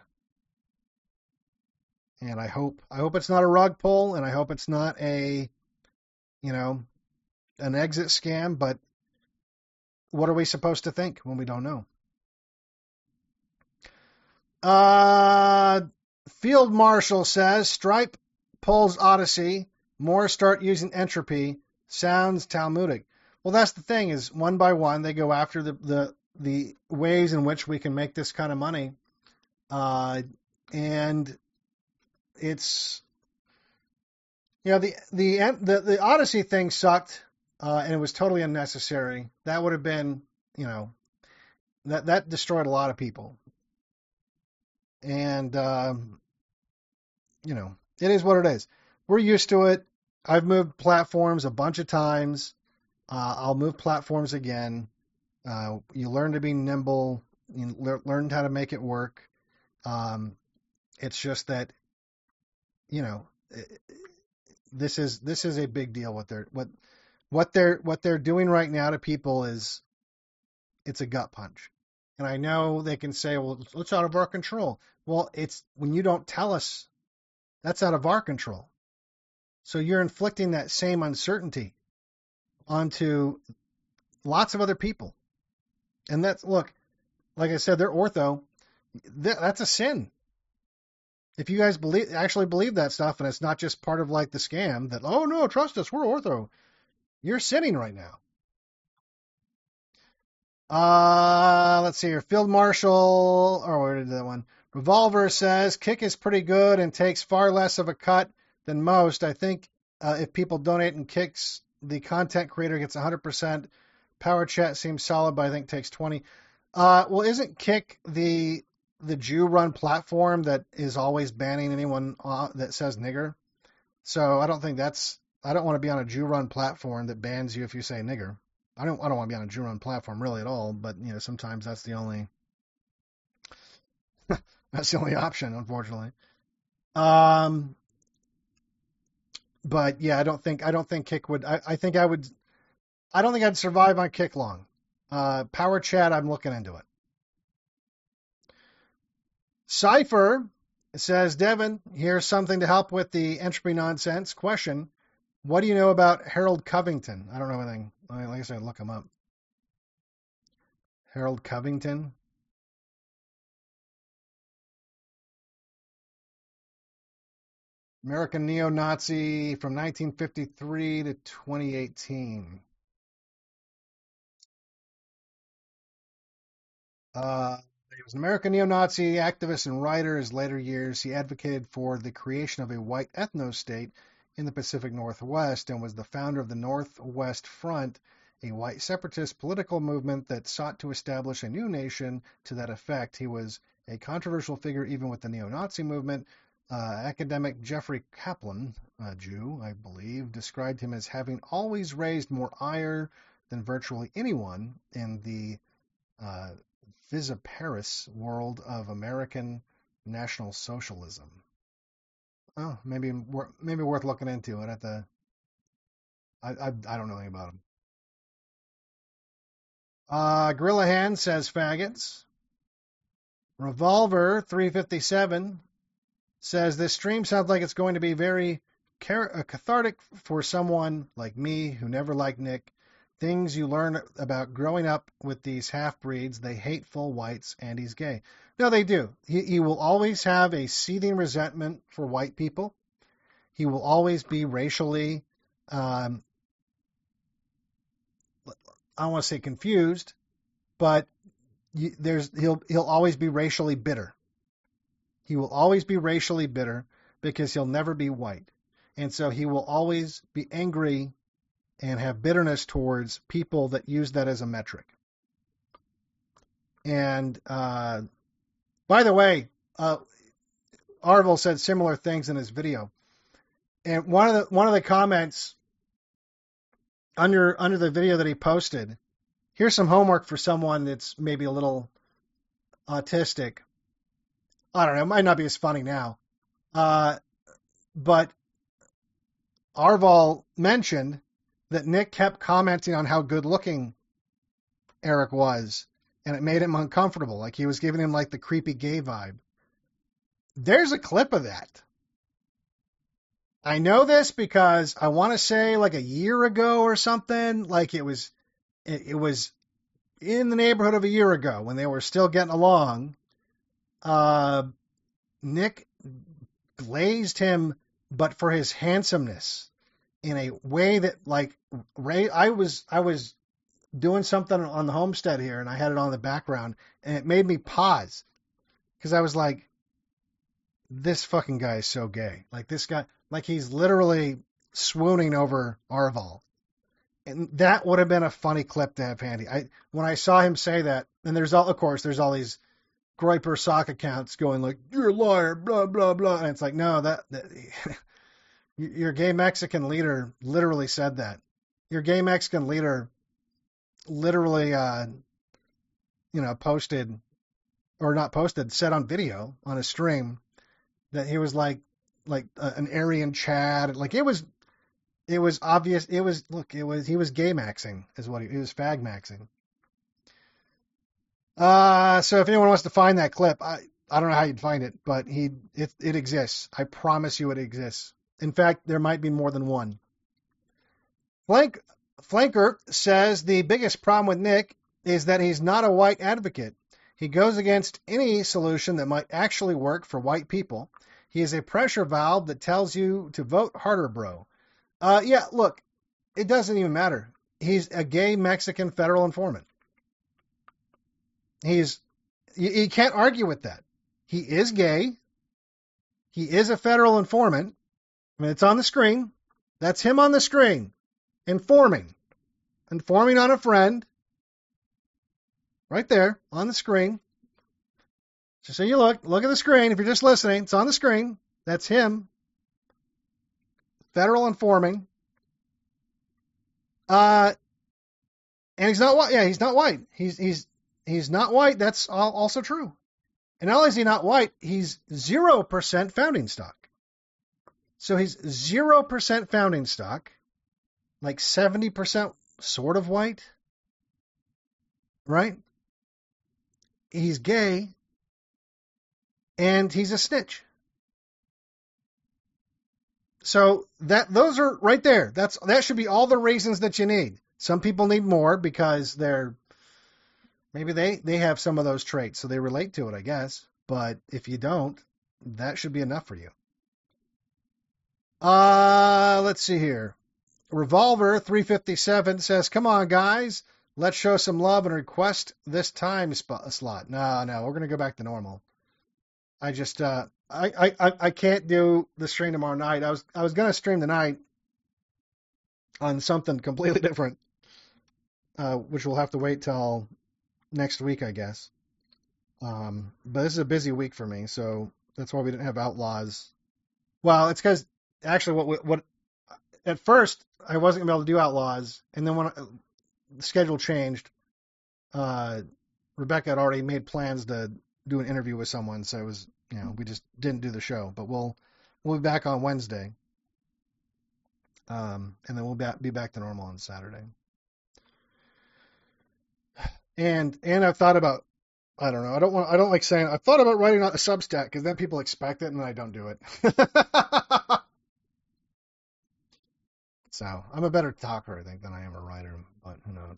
And I hope, I hope it's not a rug pull, and I hope it's not a, you know, an exit scam, but what are we supposed to think when we don't know? Uh, Field Marshal says, Stripe pulls Odyssey, more start using Entropy, sounds Talmudic. Well, that's the thing, is one by one, they go after the, the, the ways in which we can make this kind of money. Uh, and it's, you know, the, the, the, the Odyssey thing sucked, uh, and it was totally unnecessary. That would have been, you know, that, that destroyed a lot of people. And, um, you know, it is what it is. We're used to it. I've moved platforms a bunch of times. Uh, I'll move platforms again. Uh, you learn to be nimble. You le- learn how to make it work. Um, it's just that, you know, this is this is a big deal. What they're what what they're what they're doing right now to people is, it's a gut punch. And I know they can say, well, it's out of our control. Well, it's when you don't tell us, that's out of our control. So you're inflicting that same uncertainty onto lots of other people. And that's, look, like I said, they're ortho. That's a sin. If you guys believe, actually believe that stuff, and it's not just part of like the scam that, oh no, trust us, we're ortho. You're sinning right now. Uh, let's see here. Field Marshal, or where did that one? Revolver says, Kick is pretty good and takes far less of a cut than most. I think uh, if people donate in Kicks, the content creator gets one hundred percent. Power Chat seems solid, but I think takes twenty. Uh, well, isn't Kick the the Jew-run platform that is always banning anyone uh, that says nigger? So I don't think that's, I don't want to be on a Jew-run platform that bans you if you say nigger. I don't I don't want to be on a Jew-run platform really at all, but you know, sometimes that's the only that's the only option, unfortunately. Um, but yeah, I don't think I don't think Kick would. I, I think I would. I don't think I'd survive on Kick long. Uh, Power Chat, I'm looking into it. Cypher says, Devin, here's something to help with the entropy nonsense. Question: What do you know about Harold Covington? I don't know anything. Like I said, look him up. Harold Covington. American neo-Nazi from nineteen fifty-three to twenty eighteen. Uh, he was an American neo-Nazi activist and writer. In his later years, he advocated for the creation of a white ethno-state in the Pacific Northwest and was the founder of the Northwest Front, a white separatist political movement that sought to establish a new nation to that effect. He was a controversial figure even with the neo-Nazi movement. Uh, academic Jeffrey Kaplan, a Jew, I believe, described him as having always raised more ire than virtually anyone in the uh, Viziparous world of American National Socialism. Oh, maybe maybe worth looking into it at the. I I, I don't know anything about him. Uh, Gorilla Hand says faggots. Revolver three fifty-seven says this stream sounds like it's going to be very car- uh, cathartic for someone like me who never liked Nick. Things you learn about growing up with these half-breeds. They hate full whites, and he's gay. No, they do. He, he will always have a seething resentment for white people. He will always be racially, um, I don't want to say confused, but you, there's he'll he'll always be racially bitter. He will always be racially bitter because he'll never be white, and so he will always be angry and have bitterness towards people that use that as a metric. And uh, by the way, uh, Arvel said similar things in his video. And one of the one of the comments under under the video that he posted, here's some homework for someone that's maybe a little autistic. I don't know, it might not be as funny now. Uh, but Arvel mentioned that Nick kept commenting on how good looking Eric was, and it made him uncomfortable. Like he was giving him like the creepy gay vibe. There's a clip of that. I know this because I want to say like a year ago or something, like it was, it, it was in the neighborhood of a year ago when they were still getting along. Uh, Nick glazed him, but for his handsomeness in a way that like Ray, I was, I was doing something on the homestead here and I had it on the background and it made me pause because I was like, this fucking guy is so gay. Like this guy, like he's literally swooning over Arvel. And that would have been a funny clip to have handy. I when I saw him say that, and there's all, of course, there's all these Groyper sock accounts going like, you're a liar, blah, blah, blah. And it's like, no, that, that your gay Mexican leader literally said that. Your gay Mexican leader literally, uh, you know, posted, or not posted, said on video on a stream that he was like, like uh, an Aryan Chad. Like it was, it was obvious. It was, look, it was, he was gay maxing is what he, he was fag maxing. Uh, so if anyone wants to find that clip, I, I don't know how you'd find it, but he, it, it exists. I promise you it exists. In fact, there might be more than one. Flank, Flanker says the biggest problem with Nick is that he's not a white advocate. He goes against any solution that might actually work for white people. He is a pressure valve that tells you to vote harder, bro. Uh, yeah, look, it doesn't even matter. He's a gay Mexican federal informant. He's, you, you can't argue with that. He is gay. He is a federal informant. I mean, it's on the screen. That's him on the screen. Informing. Informing on a friend. Right there on the screen. Just so you look, look at the screen. If you're just listening, it's on the screen. That's him. Federal informing. Uh, and he's not white. Yeah, he's not white. He's, he's, he's not white. That's also true. And not only is he not white, he's zero percent founding stock. So he's zero percent founding stock, like seventy percent sort of white, right? He's gay, and he's a snitch. So that those are right there. That's that should be all the reasons that you need. Some people need more because they're maybe they they have some of those traits, so they relate to it, I guess. But if you don't, that should be enough for you. Uh, let's see here. Revolver three fifty-seven says, "Come on, guys, let's show some love and request this time spot, slot." No, no, we're gonna go back to normal. I just uh, I, I I can't do the stream tomorrow night. I was I was gonna stream tonight on something completely different, uh, which we'll have to wait till next week, I guess. Um, but this is a busy week for me, so that's why we didn't have Outlaws. Well, it's because actually, what what at first I wasn't gonna be able to do Outlaws, and then when I, the schedule changed, uh, Rebecca had already made plans to do an interview with someone, so it was, you know, we just didn't do the show. But we'll we'll be back on Wednesday, um, and then we'll be, be back to normal on Saturday. And and I've thought about, I don't know, I don't want I don't like saying I thought about writing out a Substack because then people expect it and I don't do it. So I'm a better talker, I think, than I am a writer, but who knows.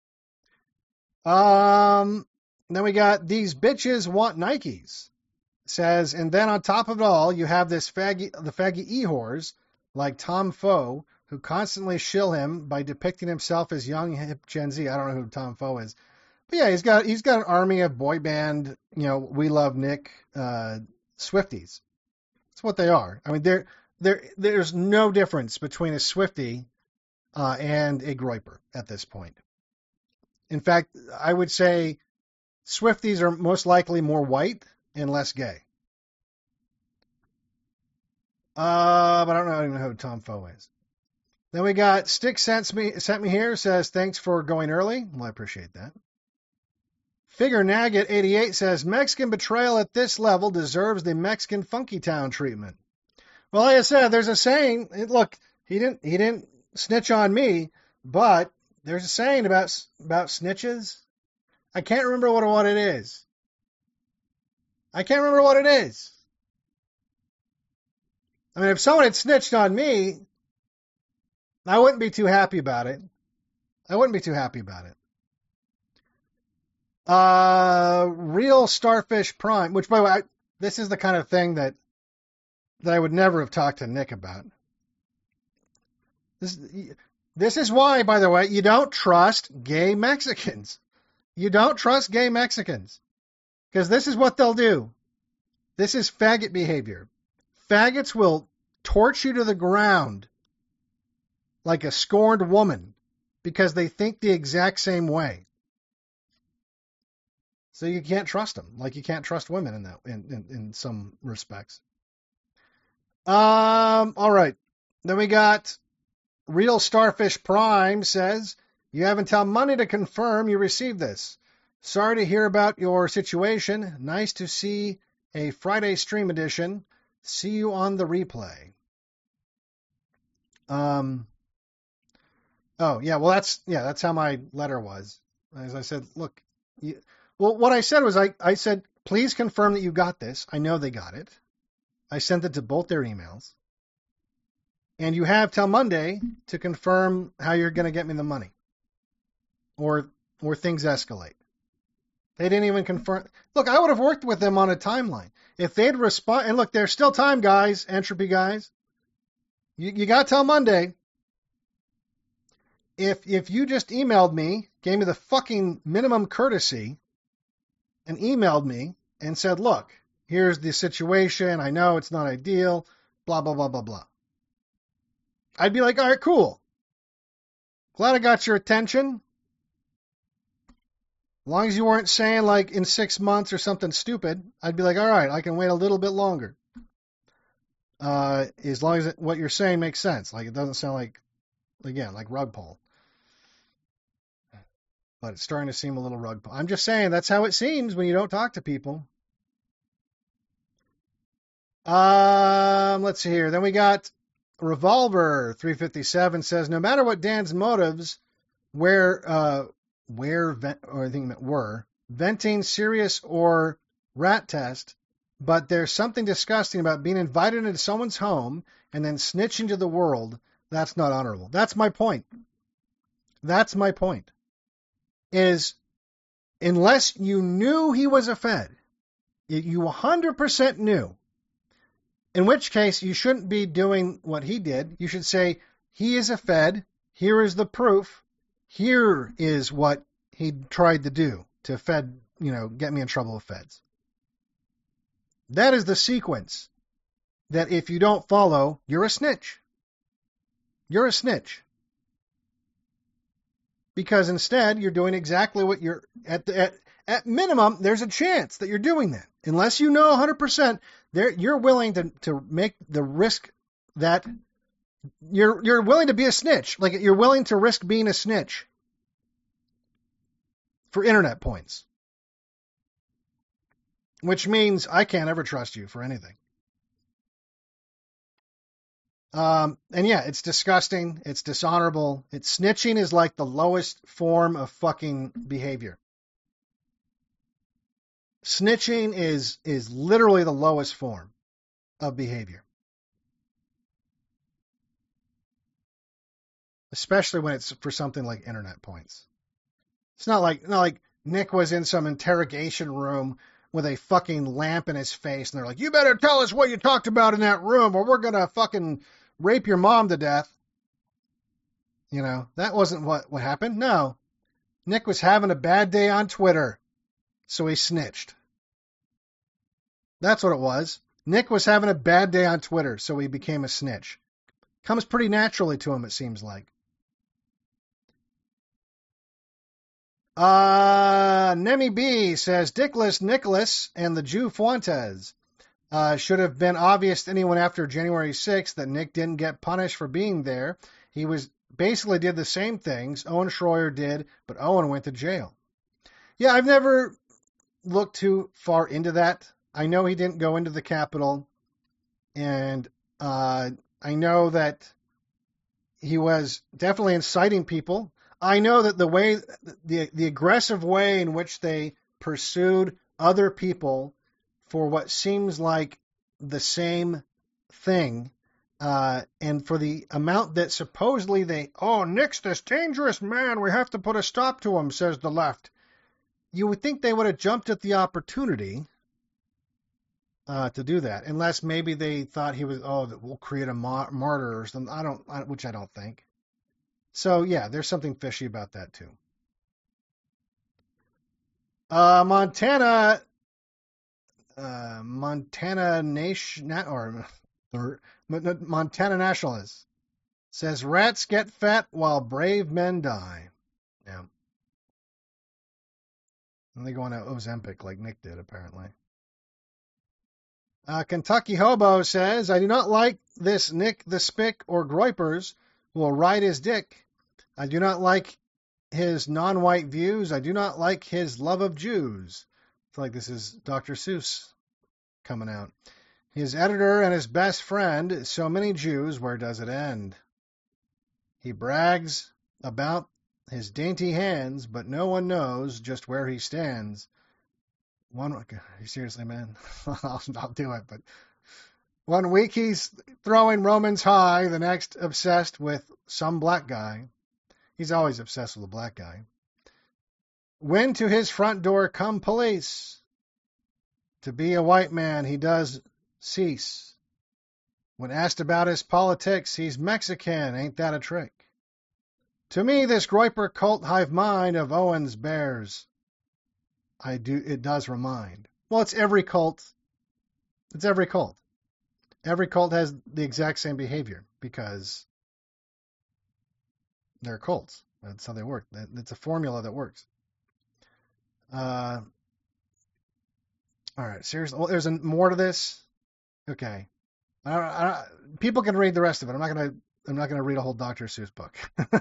Um. Then we got these bitches want Nikes. Says, and then on top of it all, you have this faggy, the faggy e-whores like Tom Foe, who constantly shill him by depicting himself as young hip Gen Z. I don't know who Tom Foe is, but yeah, he's got he's got an army of boy band, you know, We Love Nick uh, Swifties. That's what they are. I mean, there there there's no difference between a Swiftie uh, and a Groyper at this point. In fact, I would say Swifties are most likely more white and less gay. Uh, but I don't know, I don't even know who Tom Foe is. Then we got Stick sent me sent me here, says, thanks for going early. Well, I appreciate that. Figure Nugget eighty-eight says, Mexican betrayal at this level deserves the Mexican Funky Town treatment. Well, like I said, there's a saying. Look, he didn't he didn't snitch on me, but there's a saying about about snitches. I can't remember what, what it is. I can't remember what it is. I mean, if someone had snitched on me, I wouldn't be too happy about it. I wouldn't be too happy about it. Uh, Real Starfish Prime, which, by the way, I, this is the kind of thing that that I would never have talked to Nick about. This, this is why, by the way, you don't trust gay Mexicans. You don't trust gay Mexicans. Because this is what they'll do. This is faggot behavior. Faggots will torch you to the ground like a scorned woman because they think the exact same way. So you can't trust them, like you can't trust women in that in, in, in some respects. Um. All right. Then we got Real Starfish Prime says, you have until Monday to confirm you received this. Sorry to hear about your situation. Nice to see a Friday stream edition. See you on the replay. Um. Oh, yeah, well, that's, yeah, that's how my letter was. As I said, look, you, well, what I said was, I, I said, please confirm that you got this. I know they got it. I sent it to both their emails. And you have till Monday to confirm how you're going to get me the money. Or, or things escalate. They didn't even confirm. Look, I would have worked with them on a timeline. If they'd respond, and look, there's still time, guys, Entropy guys. You, you got till Monday. If if you just emailed me, gave me the fucking minimum courtesy, and emailed me and said, look, here's the situation. I know it's not ideal, blah, blah, blah, blah, blah. I'd be like, all right, cool. Glad I got your attention. As long as you weren't saying like in six months or something stupid, I'd be like, all right, I can wait a little bit longer. Uh, as long as it, what you're saying makes sense. Like it doesn't sound like, again, like rug pull. But it's starting to seem a little rug pull. I'm just saying that's how it seems when you don't talk to people. Um, let's see here. Then we got Revolver three fifty-seven says, no matter what Dan's motives, where, uh, where, vent, or I think it were, venting, serious, or rat test, but there's something disgusting about being invited into someone's home and then snitching to the world, that's not honorable. That's my point. That's my point. Is unless you knew he was a Fed, you one hundred percent knew, in which case you shouldn't be doing what he did. You should say, he is a Fed. Here is the proof. Here is what he tried to do to Fed, you know, get me in trouble with Feds. That is the sequence that if you don't follow, you're a snitch. You're a snitch. Because instead, you're doing exactly what you're, at the, at, at minimum, there's a chance that you're doing that. Unless you know one hundred percent, there you're willing to, to make the risk that you're you're willing to be a snitch. Like, you're willing to risk being a snitch for internet points. Which means I can't ever trust you for anything. Um, and yeah, it's disgusting. It's dishonorable. It's snitching is like the lowest form of fucking behavior. Snitching is, is literally the lowest form of behavior. Especially when it's for something like internet points. It's not like, not like Nick was in some interrogation room with a fucking lamp in his face, and they're like, you better tell us what you talked about in that room, or we're gonna fucking rape your mom to death. You know, that wasn't what, what happened. No. Nick was having a bad day on Twitter, so he snitched. That's what it was. Nick was having a bad day on Twitter, so he became a snitch. Comes pretty naturally to him, it seems like. Uh, Nemi B says, Dickless Nicholas and the Jew Fuentes. Uh, should have been obvious to anyone after January sixth that Nick didn't get punished for being there. He was basically did the same things Owen Schroyer did, but Owen went to jail. Yeah, I've never looked too far into that. I know he didn't go into the Capitol, and uh, I know that he was definitely inciting people. I know that the way, the the aggressive way in which they pursued other people for what seems like the same thing, uh, and for the amount that supposedly they, oh, Nick's this dangerous man, we have to put a stop to him, says the left. You would think they would have jumped at the opportunity uh, to do that, unless maybe they thought he was, oh, that we'll create a mar- martyr or something. I don't, I, which I don't think. So yeah, there's something fishy about that too. Uh, Montana, uh, Montana Nation, or, or Montana Nationalist says rats get fat while brave men die. Yeah. And they go on to Ozempic like Nick did, apparently. Uh, Kentucky Hobo says, I do not like this Nick the Spick or Groypers who will ride his dick. I do not like his non-white views. I do not like his love of Jews. I feel like this is Doctor Seuss coming out. His editor and his best friend, so many Jews, where does it end? He brags about his dainty hands, but no one knows just where he stands. One, seriously, man, I'll, I'll do it, but one week he's throwing Romans high, the next obsessed with some black guy. He's always obsessed with a black guy. When to his front door come police. To be a white man, he does cease. When asked about his politics, he's Mexican. Ain't that a trick? To me, this Groyper cult hive mind of Owens bears. I do. It does remind. Well, it's every cult. It's every cult. Every cult has the exact same behavior because they're cults. That's how they work. It's a formula that works. Uh, all right. Seriously, well, there's a, more to this. Okay. I don't, I don't, people can read the rest of it. I'm not gonna. I'm not gonna read a whole Doctor Seuss book.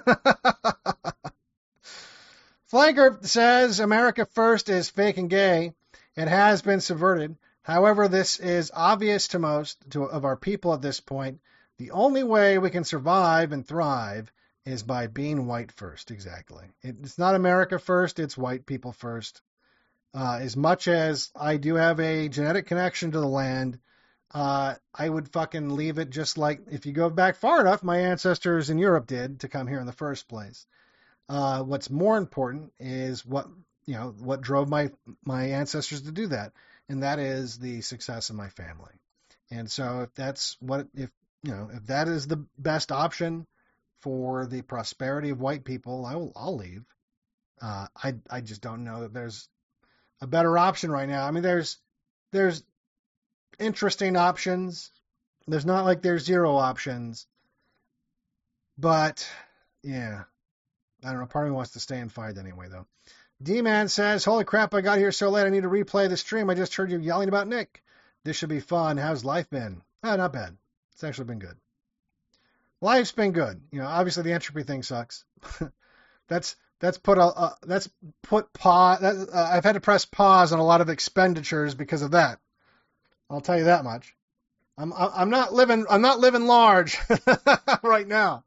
Flanker says America First is fake and gay. It has been subverted. However, this is obvious to most to, of our people at this point. The only way we can survive and thrive is by being white first. Exactly. It's not America first. It's white people first. Uh, as much as I do have a genetic connection to the land, uh, I would fucking leave it just like, if you go back far enough, my ancestors in Europe did to come here in the first place. Uh, what's more important is what, you know, what drove my, my ancestors to do that. And that is the success of my family. And so if that's what, if, you know, if that is the best option for the prosperity of white people, I will, I'll leave. Uh, I, I just don't know that there's a better option right now. I mean, there's, there's interesting options. There's not like there's zero options, but yeah, I don't know. Part of me wants to stay and fight anyway, though. D-Man says, holy crap, I got here so late. I need to replay the stream. I just heard you yelling about Nick. This should be fun. How's life been? Oh, not bad. It's actually been good. Life's been good. You know, obviously the entropy thing sucks. that's that's put a uh, that's put pause. That, uh, I've had to press pause on a lot of expenditures because of that. I'll tell you that much. I'm I'm not living I'm not living large right now.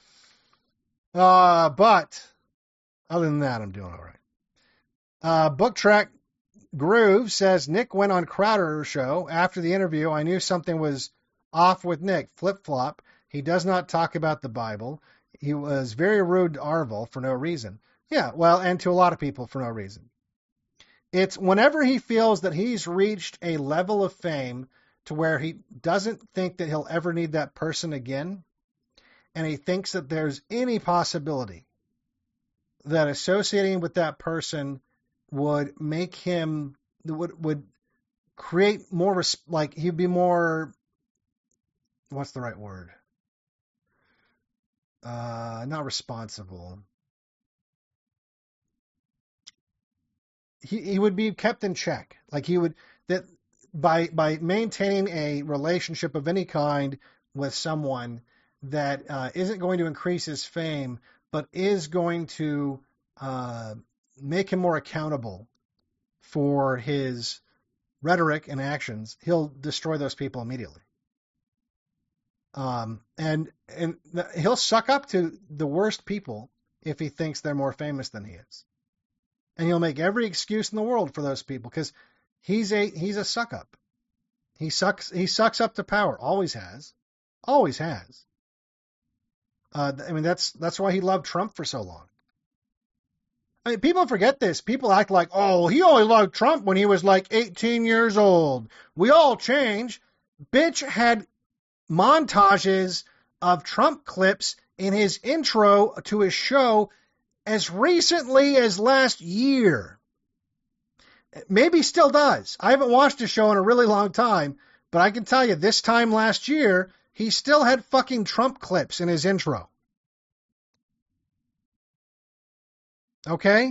Uh, but other than that, I'm doing all right. Uh, Book Track Groove says Nick went on Crowder's show. After the interview, I knew something was off with Nick. Flip flop. He does not talk about the Bible. He was very rude to Arvel for no reason. Yeah, well, and to a lot of people for no reason. It's whenever he feels that he's reached a level of fame to where he doesn't think that he'll ever need that person again, and he thinks that there's any possibility that associating with that person would make him, would would create more, like he'd be more, what's the right word? Uh, not responsible. He he would be kept in check. Like he would, that by by maintaining a relationship of any kind with someone that uh, isn't going to increase his fame, but is going to uh, make him more accountable for his rhetoric and actions, he'll destroy those people immediately. Um, and and he'll suck up to the worst people if he thinks they're more famous than he is. And he'll make every excuse in the world for those people because he's a he's a suck up. He sucks he sucks up to power. Always has, always has. Uh, I mean that's that's why he loved Trump for so long. I mean, people forget this. People act like, oh, he only loved Trump when he was like eighteen years old. We all change. Bitch had montages of Trump clips in his intro to his show as recently as last year. Maybe still does. I haven't watched his show in a really long time, but I can tell you this time last year, he still had fucking Trump clips in his intro. Okay?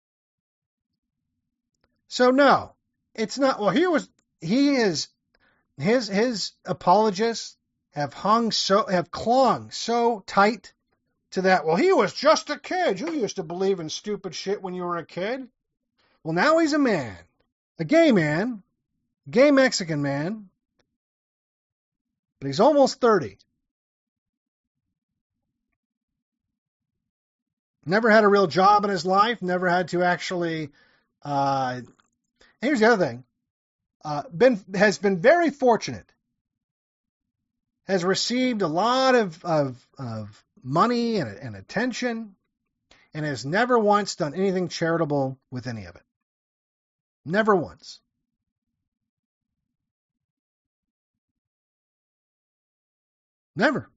So no, it's not, well, he was, he is, his, his apologists have hung so, have clung so tight to that. Well, he was just a kid. You used to believe in stupid shit when you were a kid. Well, now he's a man, a gay man, gay Mexican man, but he's almost thirty. Never had a real job in his life, never had to actually, uh, here's the other thing, uh, been, has been very fortunate, has received a lot of, of, of money and, and attention, and has never once done anything charitable with any of it. Never once. Never.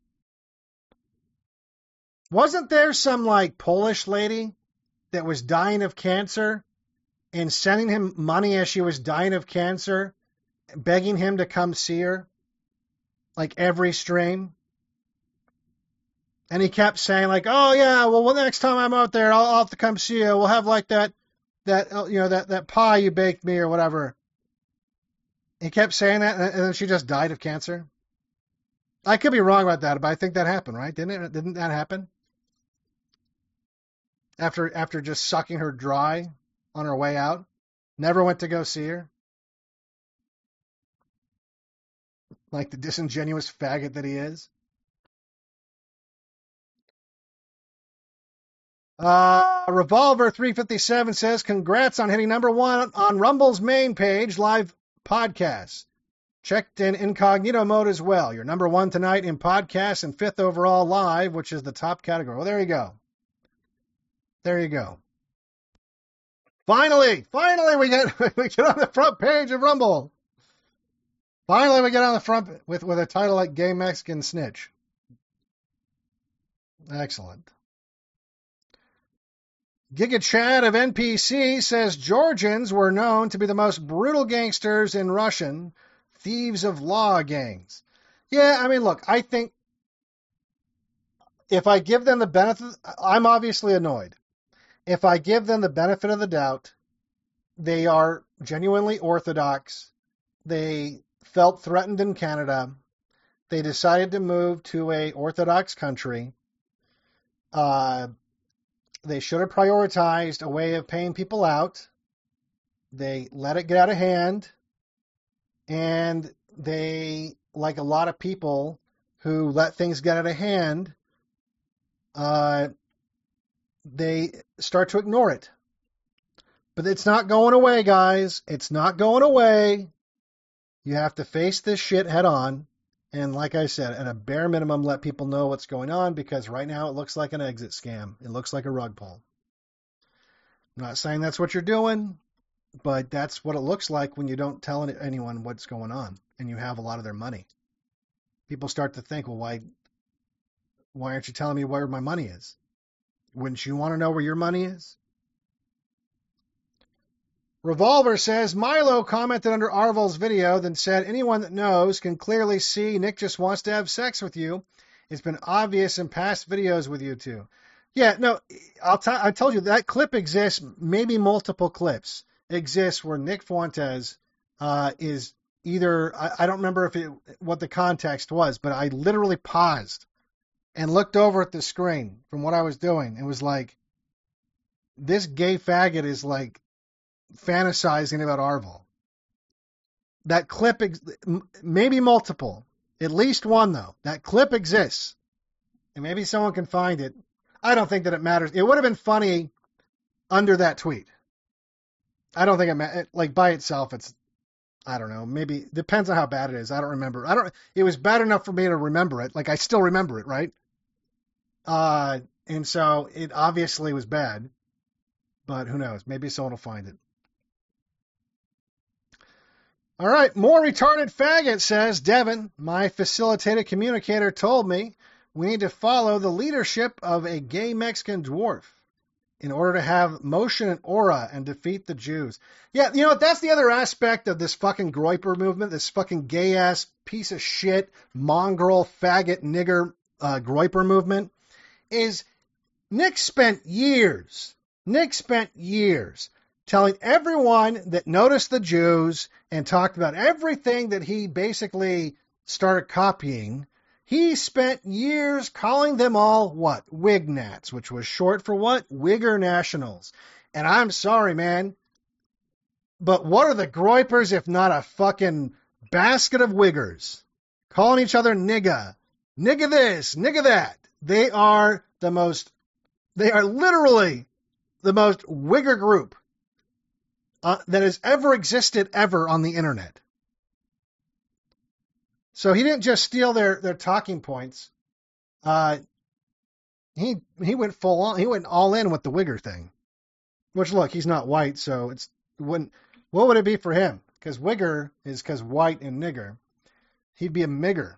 Wasn't there some like Polish lady that was dying of cancer and sending him money as she was dying of cancer, begging him to come see her? Like every stream. And he kept saying like, oh yeah, well, well next time I'm out there, I'll, I'll have to come see you. We'll have like that, that, you know, that, that pie you baked me or whatever. He kept saying that and then she just died of cancer. I could be wrong about that, but I think that happened, right? Didn't it? Didn't that happen? After, after just sucking her dry on her way out, never went to go see her. Like the disingenuous faggot that he is. Uh, Revolver three fifty-seven says, congrats on hitting number one on Rumble's main page, live podcast. Checked in incognito mode as well. You're number one tonight in podcasts and fifth overall live, which is the top category. Well, there you go. There you go. Finally, finally we get we get on the front page of Rumble. Finally we get on the front with, with a title like Gay Mexican Snitch. Excellent. Giga Chad of N P C says Georgians were known to be the most brutal gangsters in Russian, thieves of law gangs. Yeah, I mean, look, I think if I give them the benefit, I'm obviously annoyed. If I give them the benefit of the doubt, they are genuinely orthodox. They felt threatened in Canada. They decided to move to a orthodox country. Uh, they should have prioritized a way of paying people out. They let it get out of hand. And they, like a lot of people who let things get out of hand, uh, they start to ignore it. But it's not going away, guys. It's not going away. You have to face this shit head on. And like I said, at a bare minimum, let people know what's going on, because right now it looks like an exit scam. It looks like a rug pull. I'm not saying that's what you're doing, but that's what it looks like when you don't tell anyone what's going on and you have a lot of their money. People start to think, well, why, why aren't you telling me where my money is? Wouldn't you want to know where your money is? Revolver says, Milo commented under Arvel's video, then said, anyone that knows can clearly see Nick just wants to have sex with you. It's been obvious in past videos with you two. Yeah, no, I'll t- I told you that clip exists, maybe multiple clips exist where Nick Fuentes uh, is either, I, I don't remember if it, what the context was, but I literally paused and looked over at the screen from what I was doing. It was like, this gay faggot is like fantasizing about Arvel. That clip, ex- maybe multiple, at least one though. That clip exists, and maybe someone can find it. I don't think that it matters. It would have been funny under that tweet. I don't think it ma- like by itself. It's, I don't know. Maybe depends on how bad it is. I don't remember. I don't. It was bad enough for me to remember it. Like I still remember it, right? Uh, and so it obviously was bad. But who knows? Maybe someone will find it. All right, more retarded faggot, says Devin. My facilitated communicator told me we need to follow the leadership of a gay Mexican dwarf in order to have motion and aura and defeat the Jews. Yeah, you know what? That's the other aspect of this fucking Groyper movement, this fucking gay-ass piece of shit, mongrel, faggot, nigger uh, Groyper movement, is Nick spent years, Nick spent years telling everyone that noticed the Jews and talked about everything that he basically started copying. He spent years calling them all, what? Wignats, which was short for what? Wigger Nationals. And I'm sorry, man, but what are the Groypers if not a fucking basket of Wiggers? Calling each other nigga. Nigga this, nigga that. They are the most, they are literally the most Wigger group Uh, that has ever existed ever on the internet. So he didn't just steal their, their talking points. Uh, he he went full on. He went all in with the Wigger thing. Which look, he's not white, so it's wouldn't. What would it be for him? Because Wigger is because white and nigger. He'd be a migger.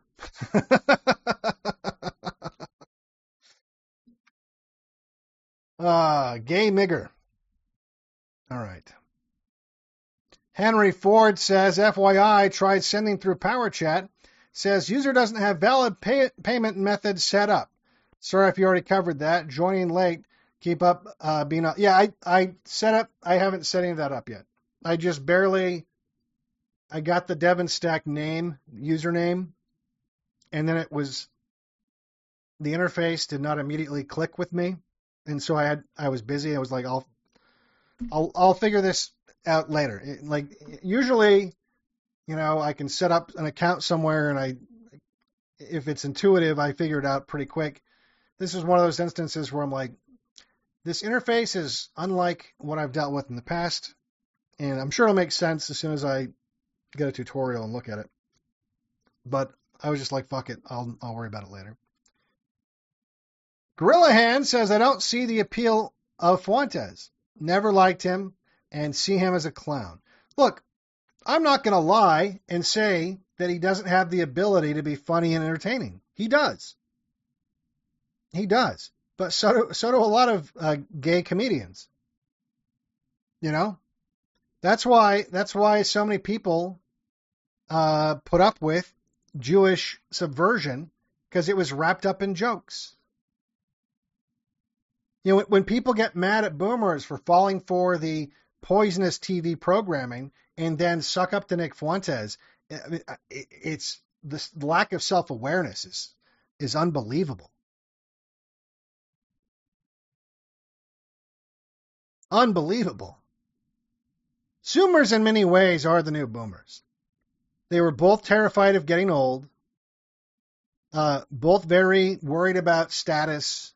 Ah, uh, gay migger. All right. Henry Ford says, F Y I, tried sending through PowerChat. Says, user doesn't have valid pay- payment method set up. Sorry if you already covered that. Joining late. Keep up uh, being up. Yeah, I, I set up. I haven't set any of that up yet. I just barely, I got the Devon Stack name, username, and then it was, the interface did not immediately click with me. And so I had, I was busy. I was like, I'll, I'll, I'll figure this out later. It, like usually, you know, I can set up an account somewhere and I, if it's intuitive, I figure it out pretty quick. This is one of those instances where I'm like, this interface is unlike what I've dealt with in the past. And I'm sure it'll make sense as soon as I get a tutorial and look at it. but I was just like, fuck it. I'll, I'll worry about it later. Gorilla Hand says, I don't see the appeal of Fuentes. Never liked him and see him as a clown. Look, I'm not going to lie and say that he doesn't have the ability to be funny and entertaining. He does. He does. But so do, so do a lot of uh, gay comedians. You know? That's why, that's why so many people uh, put up with Jewish subversion, because it was wrapped up in jokes. You know, when people get mad at boomers for falling for the poisonous T V programming and then suck up to Nick Fuentes, it's the lack of self-awareness is, is unbelievable. Unbelievable. Zoomers in many ways are the new boomers. They were both terrified of getting old, uh, both very worried about status,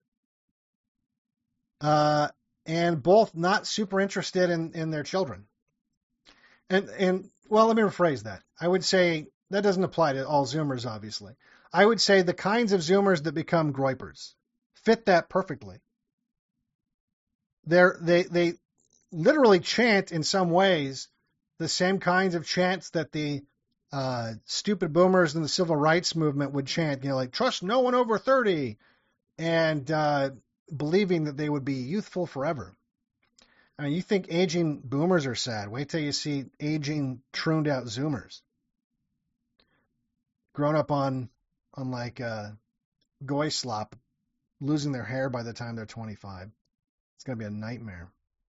uh, and both not super interested in, in their children. And, and, well, let me rephrase that. I would say that doesn't apply to all Zoomers, obviously. I would say the kinds of Zoomers that become groypers fit that perfectly. They're, they, they literally chant in some ways the same kinds of chants that the uh, stupid boomers in the civil rights movement would chant, you know, like trust no one over thirty, and uh, believing that they would be youthful forever. I mean, you think aging boomers are sad. Wait till you see aging, trooned out Zoomers. Grown up on, on like uh, goy slop, losing their hair by the time they're twenty-five. It's going to be a nightmare.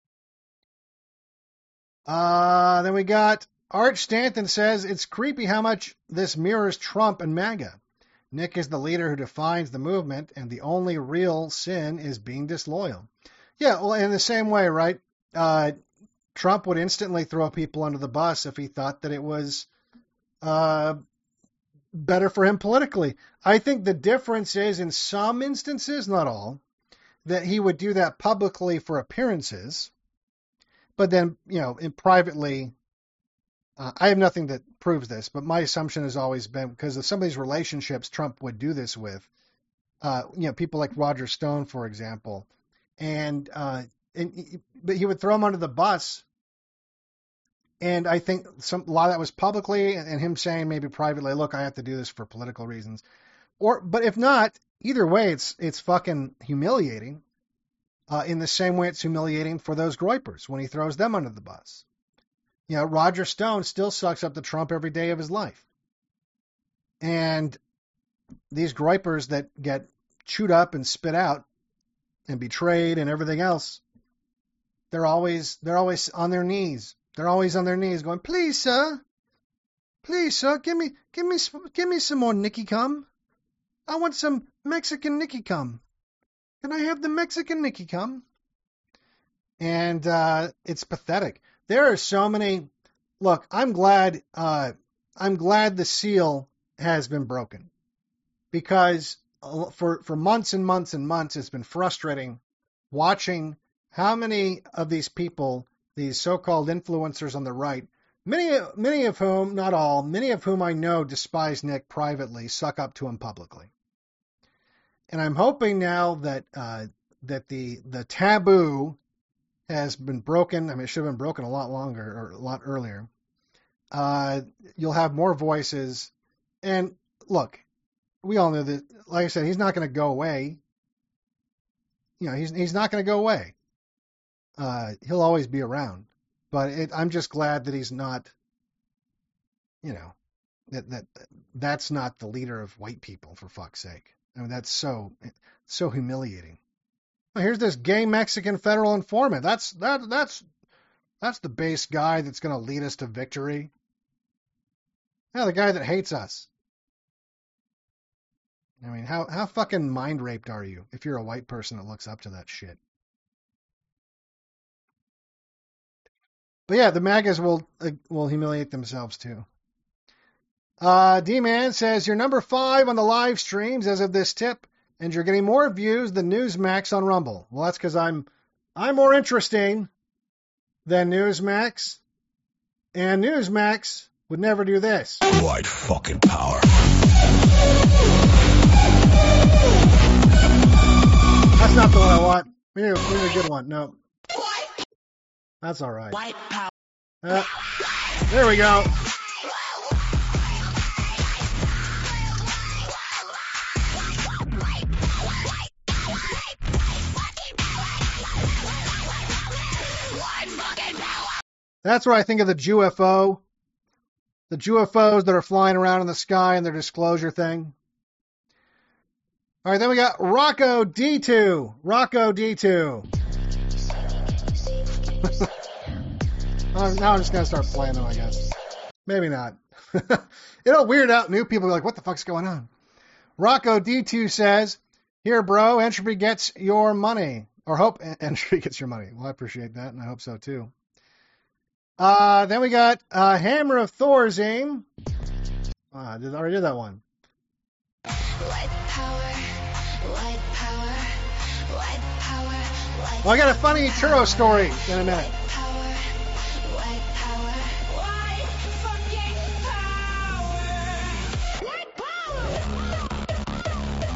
Uh, then we got Art Stanton says, it's creepy how much this mirrors Trump and MAGA. Nick is the leader who defines the movement, and the only real sin is being disloyal. Yeah, well, in the same way, right? Uh, Trump would instantly throw people under the bus if he thought that it was uh, better for him politically. I think the difference is, in some instances, not all, that he would do that publicly for appearances, but then, you know, in privately, uh, I have nothing that proves this, but my assumption has always been, because of some of these relationships Trump would do this with, uh, you know, people like Roger Stone, for example, and, uh, and but he would throw them under the bus. And I think some, a lot of that was publicly, and him saying maybe privately, look, I have to do this for political reasons. Or, but if not, either way, it's, it's fucking humiliating. Uh, in the same way it's humiliating for those groypers when he throws them under the bus. You know, Roger Stone still sucks up to Trump every day of his life. And these groypers that get chewed up and spit out and betrayed and everything else, they're always, they're always on their knees. They're always on their knees going, please, sir, please, sir, give me, give me, give me some more Nicky cum. I want some Mexican Nicky cum. Can I have the Mexican Nicky cum? And uh, it's pathetic. There are so many. Look, I'm glad. Uh, I'm glad the seal has been broken, because for for months and months and months, it's been frustrating watching how many of these people, these so-called influencers on the right, many many of whom, not all, many of whom I know despise Nick privately, suck up to him publicly. And I'm hoping now that uh, that the the taboo has been broken. I mean, it should have been broken a lot longer or a lot earlier. Uh, you'll have more voices. And look, we all know that, like I said, he's not going to go away. You know, he's he's not going to go away. Uh, he'll always be around. But it, I'm just glad that he's not, you know, that that that's not the leader of white people, for fuck's sake. I mean, that's so so humiliating. Well, here's this gay Mexican federal informant. That's that that's that's the base guy that's going to lead us to victory. Yeah, the guy that hates us. I mean, how how fucking mind raped are you if you're a white person that looks up to that shit? But yeah, the MAGAs will uh, will humiliate themselves too. Uh, D-Man says, you're number five on the live streams as of this tip, and you're getting more views than Newsmax on Rumble. Well, that's because I'm I'm more interesting than Newsmax. And Newsmax would never do this. White fucking power. That's not the one I want. We need a, we need a good one. No. That's all right. White power. Uh, there we go. That's where I think of the Jew F O. The Jew F Os that are flying around in the sky and their disclosure thing. All right, then we got Rocco D two. Rocco D two. Uh, now I'm just going to start playing them, I guess. Maybe not. It'll weird out new people. Be like, what the fuck's going on? Rocco D two says, here, bro, Entropy gets your money. Or hope Entropy gets your money. Well, I appreciate that, and I hope so, too. Uh, then we got uh, Hammer of Thor's Aim. Uh, I did, already did that one. White power. White power. White power. White Well, I got a funny churro story in a minute. power. White power. White fucking power. White power.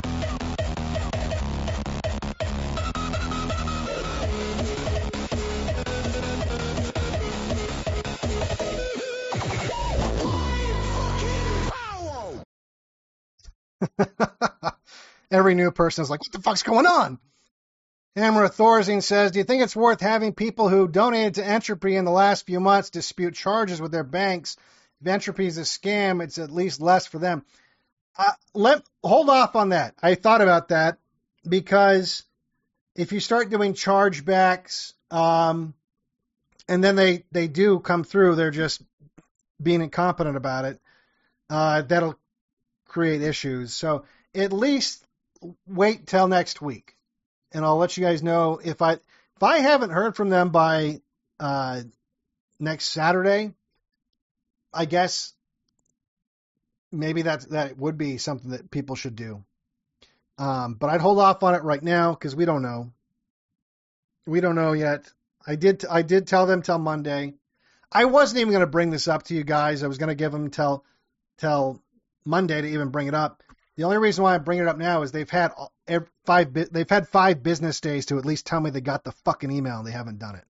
Every new person is like, what the fuck's going on? Hammer of Thorazine says, do you think it's worth having people who donated to Entropy in the last few months dispute charges with their banks? If Entropy is a scam, it's at least less for them. Uh, let hold off on that. I thought about that because if you start doing chargebacks, um, and then they, they do come through, they're just being incompetent about it, uh, that'll create issues. So at least wait till next week, and I'll let you guys know if I if I haven't heard from them by uh, next Saturday. I guess maybe that that would be something that people should do. Um, but I'd hold off on it right now because we don't know. We don't know yet. I did I did tell them till Monday. I wasn't even going to bring this up to you guys. I was going to give them till till Monday to even bring it up. The only reason why I bring it up now is they've had five they've had five business days to at least tell me they got the fucking email and they haven't done it.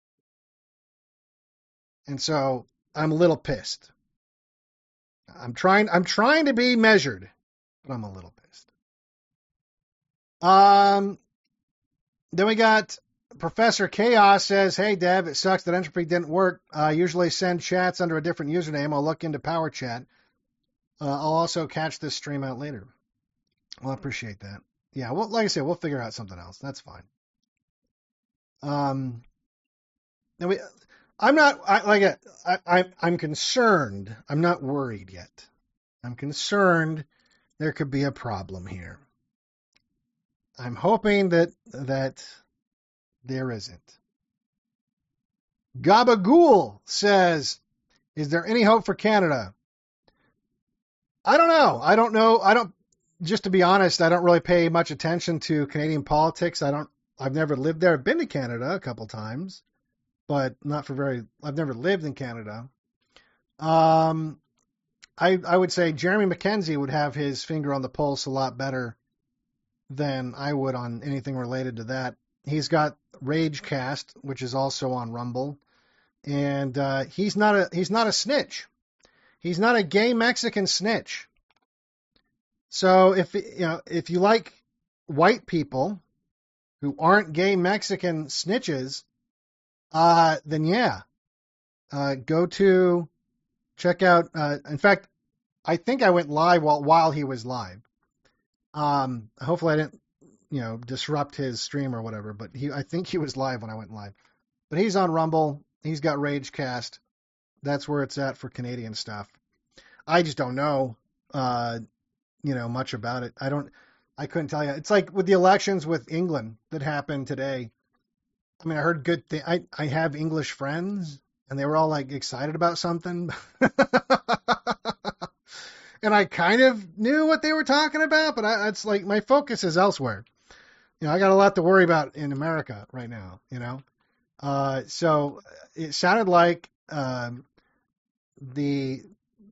And so I'm a little pissed. I'm trying I'm trying to be measured, but I'm a little pissed. Um then we got Professor Chaos says, hey Dev, it sucks that Entropy didn't work. I uh, usually send chats under a different username. I'll look into Power Chat. Uh, I'll also catch this stream out later. Well, I appreciate that. Yeah, well, like I said, we'll figure out something else. That's fine. Um, and we, I'm not I, like I, I, I'm concerned. I'm not worried yet. I'm concerned there could be a problem here. I'm hoping that that there isn't. Gabagool says, "Is there any hope for Canada?" I don't know. I don't know. I don't. Just to be honest, I don't really pay much attention to Canadian politics. I don't. I've never lived there. I've been to Canada a couple times, but not for very. I've never lived in Canada. Um, I I would say Jeremy Mackenzie would have his finger on the pulse a lot better than I would on anything related to that. He's got Ragecast, which is also on Rumble, and uh, he's not a he's not a snitch. He's not a gay Mexican snitch. So if you know if you like white people who aren't gay Mexican snitches, uh, then yeah, uh, go to check out. Uh, in fact, I think I went live while while he was live. Um, hopefully I didn't, you know, disrupt his stream or whatever. But he, I think he was live when I went live. But he's on Rumble. He's got Ragecast. That's where it's at for Canadian stuff. I just don't know. Uh, you know, much about it. I don't, I couldn't tell you. It's like with the elections with England that happened today. I mean, I heard good things. I, I have English friends and they were all like excited about something. And I kind of knew what they were talking about, but I, it's like my focus is elsewhere. You know, I got a lot to worry about in America right now, you know? Uh, so it sounded like, um, the,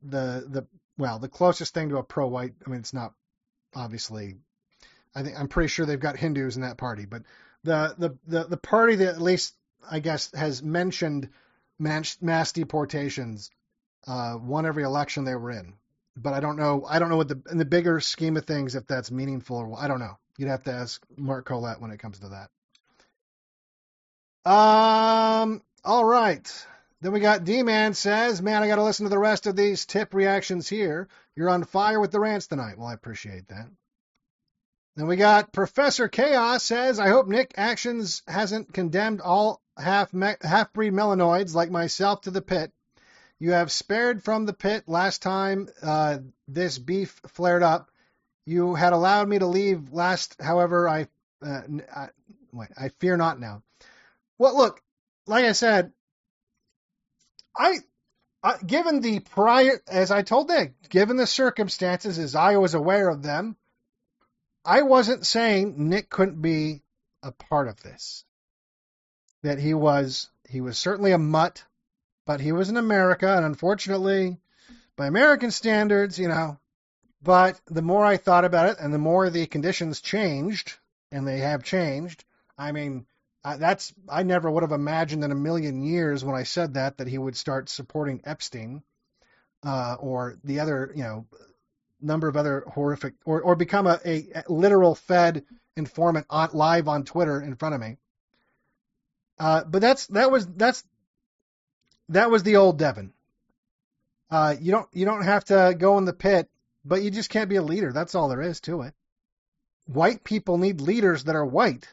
the the well, the closest thing to a pro-white. I mean, it's not obviously. I think I'm pretty sure they've got Hindus in that party, but the the the, the party that at least I guess has mentioned mass, mass deportations uh, won every election they were in. But I don't know. I don't know what the in the bigger scheme of things if that's meaningful or I don't know. You'd have to ask Mark Collette when it comes to that. Um. All right. Then we got D-Man says, man, I got to listen to the rest of these tip reactions here. You're on fire with the rants tonight. Well, I appreciate that. Then we got Professor Chaos says, I hope Nick Actions hasn't condemned all half me- half-breed melanoids like myself to the pit. You have spared from the pit last time uh, this beef flared up. You had allowed me to leave last, however, I, uh, I, wait, I fear not now. Well, look, like I said, I, uh, given the prior, as I told Nick, given the circumstances as I was aware of them, I wasn't saying Nick couldn't be a part of this. That he was, he was certainly a mutt, but he was in America, and unfortunately, by American standards, you know, but the more I thought about it, and the more the conditions changed, and they have changed, I mean, Uh, that's I never would have imagined in a million years when I said that that he would start supporting Epstein uh, or the other, you know, number of other horrific or or become a, a literal Fed informant on, live on Twitter in front of me. Uh, but that's that was that's that was the old Devin. Uh, you don't you don't have to go in the pit, but you just can't be a leader. That's all there is to it. White people need leaders that are white.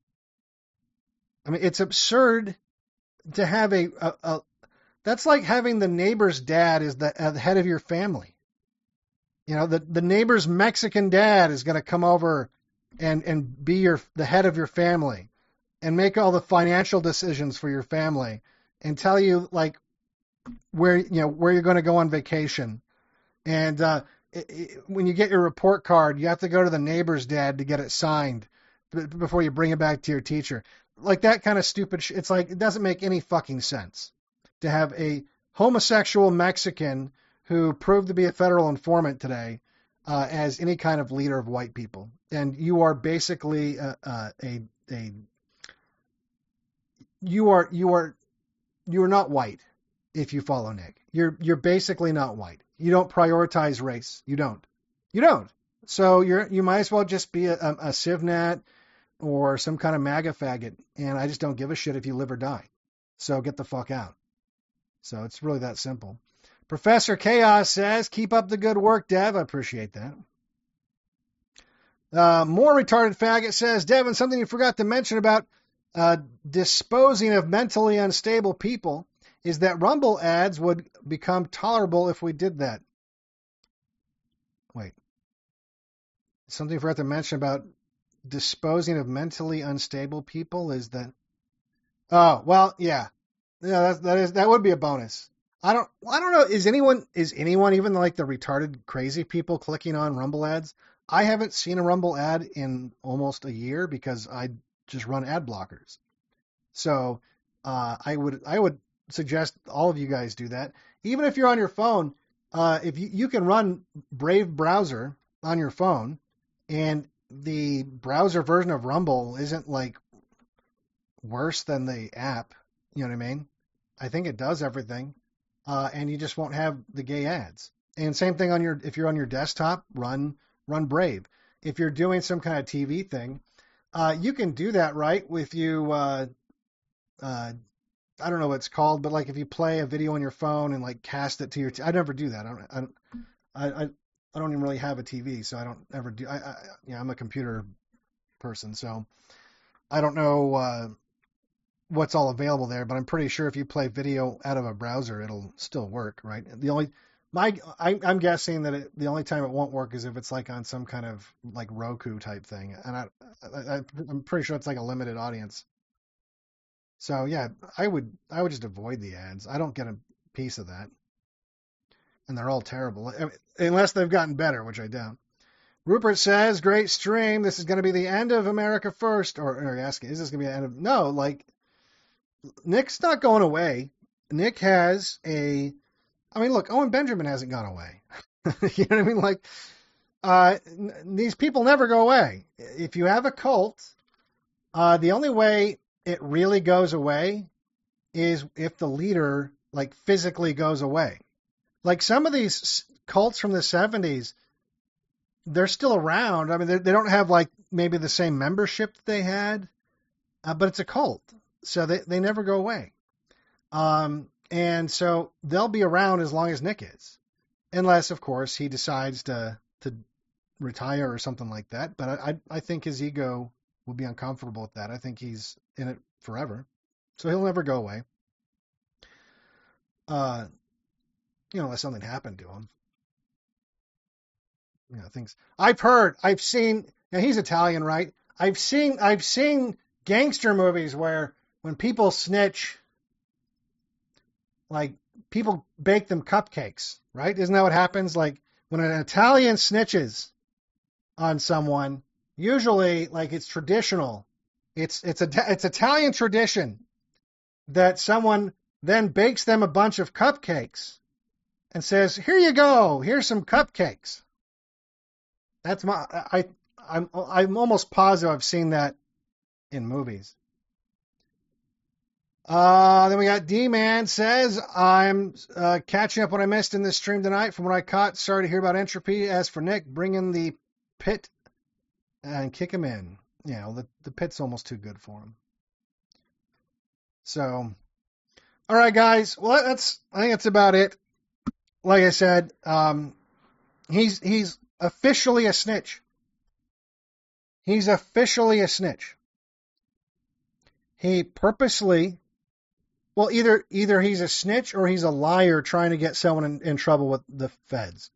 I mean, it's absurd to have a, a, a that's like having the neighbor's dad is the, uh, the head of your family. You know, the, the neighbor's Mexican dad is going to come over and, and be your the head of your family and make all the financial decisions for your family and tell you like where you know where you're going to go on vacation. And uh, it, it, when you get your report card, you have to go to the neighbor's dad to get it signed before you bring it back to your teacher. Like that kind of stupid shit. It's like, it doesn't make any fucking sense to have a homosexual Mexican who proved to be a federal informant today uh, as any kind of leader of white people. And you are basically a, a, a, a you are, you are, you are not white if you follow Nick. You're, you're basically not white. You don't prioritize race. You don't, you don't. So you're, you might as well just be a, a, a CivNat or some kind of MAGA faggot, and I just don't give a shit if you live or die. So get the fuck out. So it's really that simple. Professor Chaos says, keep up the good work, Dev. I appreciate that. Uh, more retarded faggot says, Devin, something you forgot to mention about uh, disposing of mentally unstable people is that Rumble ads would become tolerable if we did that. Wait. Something you forgot to mention about disposing of mentally unstable people is that oh well yeah yeah that that is that would be a bonus. I don't I don't know is anyone is anyone even like the retarded crazy people clicking on Rumble ads? I haven't seen a Rumble ad in almost a year because I just run ad blockers. So uh, I would I would suggest all of you guys do that. Even if you're on your phone, uh, if you, you can run Brave browser on your phone, and the browser version of Rumble isn't like worse than the app. You know what I mean? I think it does everything. Uh, and you just won't have the gay ads. And same thing on your, if you're on your desktop, run, run Brave. If you're doing some kind of T V thing, uh, you can do that, right? With you, uh, uh, I don't know what it's called, but like if you play a video on your phone and like cast it to your, t- I never do that. I don't, I don't, I, I I don't even really have a T V, so I don't ever do. I, I yeah, I'm a computer person, so I don't know uh, what's all available there. But I'm pretty sure if you play video out of a browser, it'll still work, right? The only my I, I'm guessing that it, the only time it won't work is if it's like on some kind of like Roku type thing, and I, I I'm pretty sure it's like a limited audience. So yeah, I would I would just avoid the ads. I don't get a piece of that. And they're all terrible, unless they've gotten better, which I doubt. Rupert says, great stream. This is going to be the end of America First. Or, or asking, is this going to be the end of... No, like, Nick's not going away. Nick has a I mean, look, Owen Benjamin hasn't gone away. You know what I mean? Like, uh, n- these people never go away. If you have a cult, uh, the only way it really goes away is if the leader, like, physically goes away. Like, some of these s- cults from the seventies, they're still around. I mean, they they don't have, like, maybe the same membership that they had, uh, but it's a cult. So they, they never go away. Um, and so they'll be around as long as Nick is. Unless, of course, he decides to to retire or something like that. But I, I I think his ego would be uncomfortable with that. I think he's in it forever. So he'll never go away. Uh, you know, unless something happened to him. You know, things I've heard, I've seen, now he's Italian, right? I've seen I've seen gangster movies where when people snitch, like, people bake them cupcakes, right? Isn't that what happens? Like, when an Italian snitches on someone, usually, like, it's traditional. It's it's a it's Italian tradition that someone then bakes them a bunch of cupcakes and says, "Here you go. Here's some cupcakes." That's my I I'm I'm almost positive I've seen that in movies. Uh, then we got D-Man says, I'm uh, catching up what I missed in this stream tonight from what I caught. Sorry to hear about Entropy. As for Nick, bring in the pit and kick him in. You know, the, the pit's almost too good for him. So, all right, guys. Well, that's, I think that's about it. Like I said, um, he's, he's officially a snitch. He's officially a snitch. He purposely, well, either either he's a snitch or he's a liar trying to get someone in, in trouble with the feds.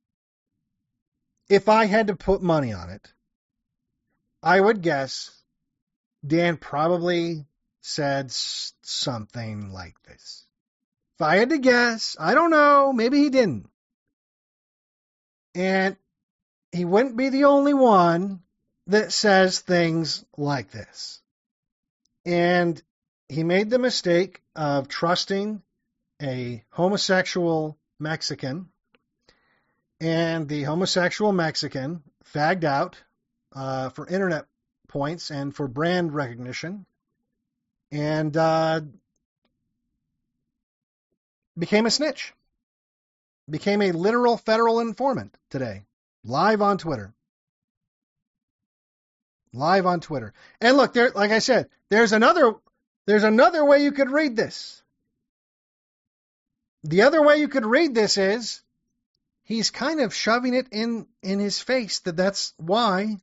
If I had to put money on it, I would guess Dan probably said s- something like this. If I had to guess, I don't know, maybe he didn't. And he wouldn't be the only one that says things like this. And he made the mistake of trusting a homosexual Mexican, and the homosexual Mexican fagged out uh, for internet points and for brand recognition, and uh, became a snitch, became a literal federal informant today, live on Twitter. Live on Twitter. And look, there, like I said, there's another there's another way you could read this. The other way you could read this is he's kind of shoving it in, in his face that that's why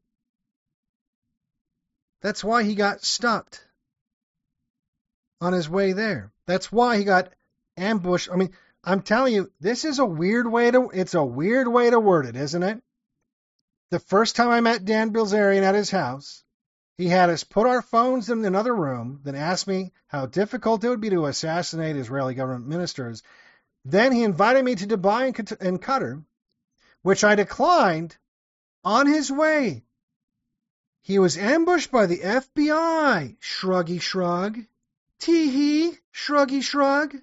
that's why he got stopped on his way there. That's why he got ambushed. I mean, I'm telling you, this is a weird way to it's a weird way to word it, isn't it? The first time I met Dan Bilzerian at his house, he had us put our phones in another room, then asked me how difficult it would be to assassinate Israeli government ministers. Then he invited me to Dubai and Qatar, which I declined on his way. He was ambushed by the F B I. Shruggy shrug. Tee-hee. Shruggy shrug.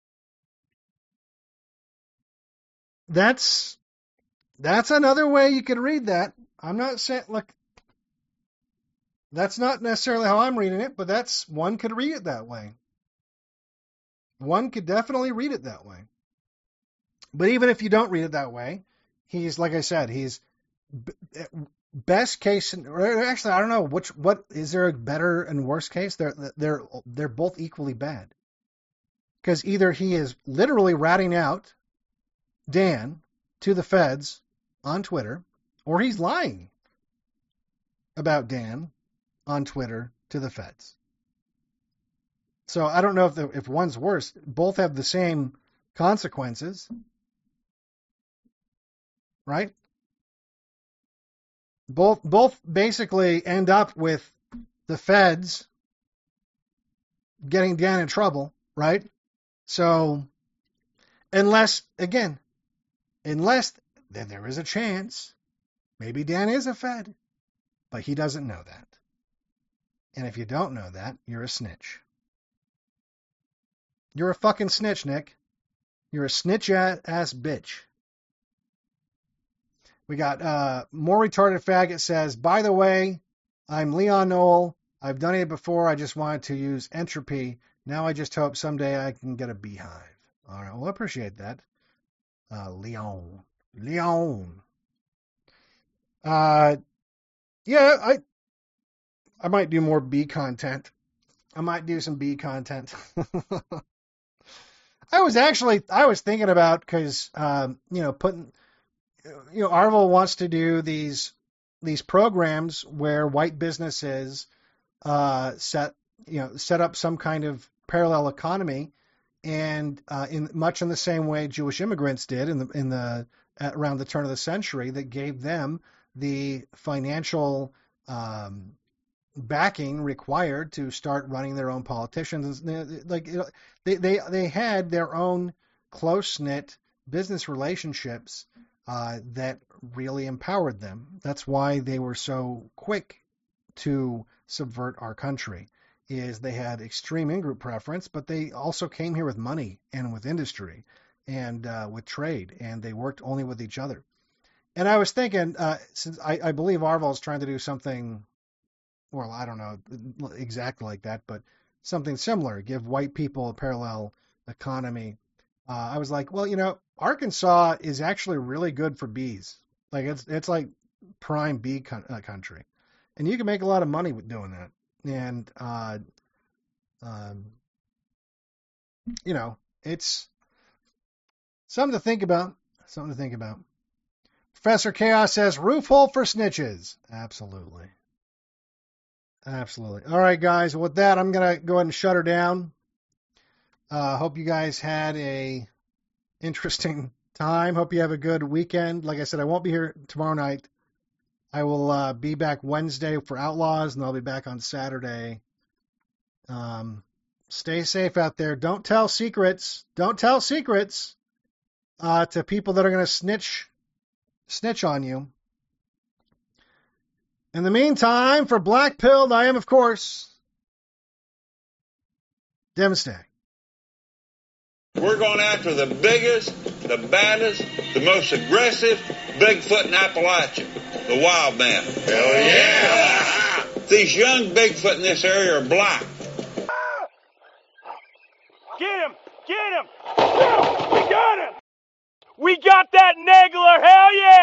That's, that's another way you could read that. I'm not saying, look, that's not necessarily how I'm reading it, but that's, one could read it that way. One could definitely read it that way. But even if you don't read it that way, he's, like I said, he's best case, or actually, I don't know, which, what, is there a better and worse case? They're, they're, they're both equally bad. Because either he is literally ratting out Dan to the feds on Twitter, or he's lying about Dan on Twitter to the feds. So I don't know if the, if one's worse. Both have the same consequences, right? Both both basically end up with the feds getting Dan in trouble, right? So unless, again, unless then there is a chance, maybe Dan is a Fed, but he doesn't know that. And if you don't know that, you're a snitch. You're a fucking snitch, Nick. You're a snitch ass bitch. We got uh, more retarded faggot says, by the way, I'm Leon Noel. I've done it before. I just wanted to use entropy. Now I just hope someday I can get a beehive. All right. Well, I appreciate that. Uh, Leon. Leon. Uh, yeah, I I might do more bee content. I might do some bee content. I was actually, I was thinking about, because, um, you know, putting, you know, Arvel wants to do these, these programs where white businesses, uh, set, you know, set up some kind of parallel economy, and, uh, in much in the same way Jewish immigrants did in the, in the, at around the turn of the century, that gave them the financial, um, backing required to start running their own politicians. Like, they they they had their own close-knit business relationships uh, that really empowered them. That's why they were so quick to subvert our country. Is they had extreme in-group preference, but they also came here with money and with industry and uh, with trade, and they worked only with each other. And I was thinking, uh, since I, I believe Arvel is trying to do something, well, I don't know exactly like that, but something similar, give white people a parallel economy. Uh, I was like, well, you know, Arkansas is actually really good for bees. Like, it's it's like prime bee co- uh, country. And you can make a lot of money with doing that. And, uh, um, you know, it's something to think about. Something to think about. Professor Chaos says, roof hole for snitches. Absolutely. Absolutely. All right, guys. With that, I'm going to go ahead and shut her down. Uh, hope you guys had a interesting time. Hope you have a good weekend. Like I said, I won't be here tomorrow night. I will uh, be back Wednesday for Outlaws, and I'll be back on Saturday. Um, stay safe out there. Don't tell secrets. Don't tell secrets uh, to people that are going to snitch snitch on you. In the meantime, for Black Pilled, I am, of course, Demstag. We're going after the biggest, the baddest, the most aggressive Bigfoot in Appalachia, the wild man. Hell yeah! These young Bigfoot in this area are black. Get him! Get him! We got him! We got that Negler! Hell yeah!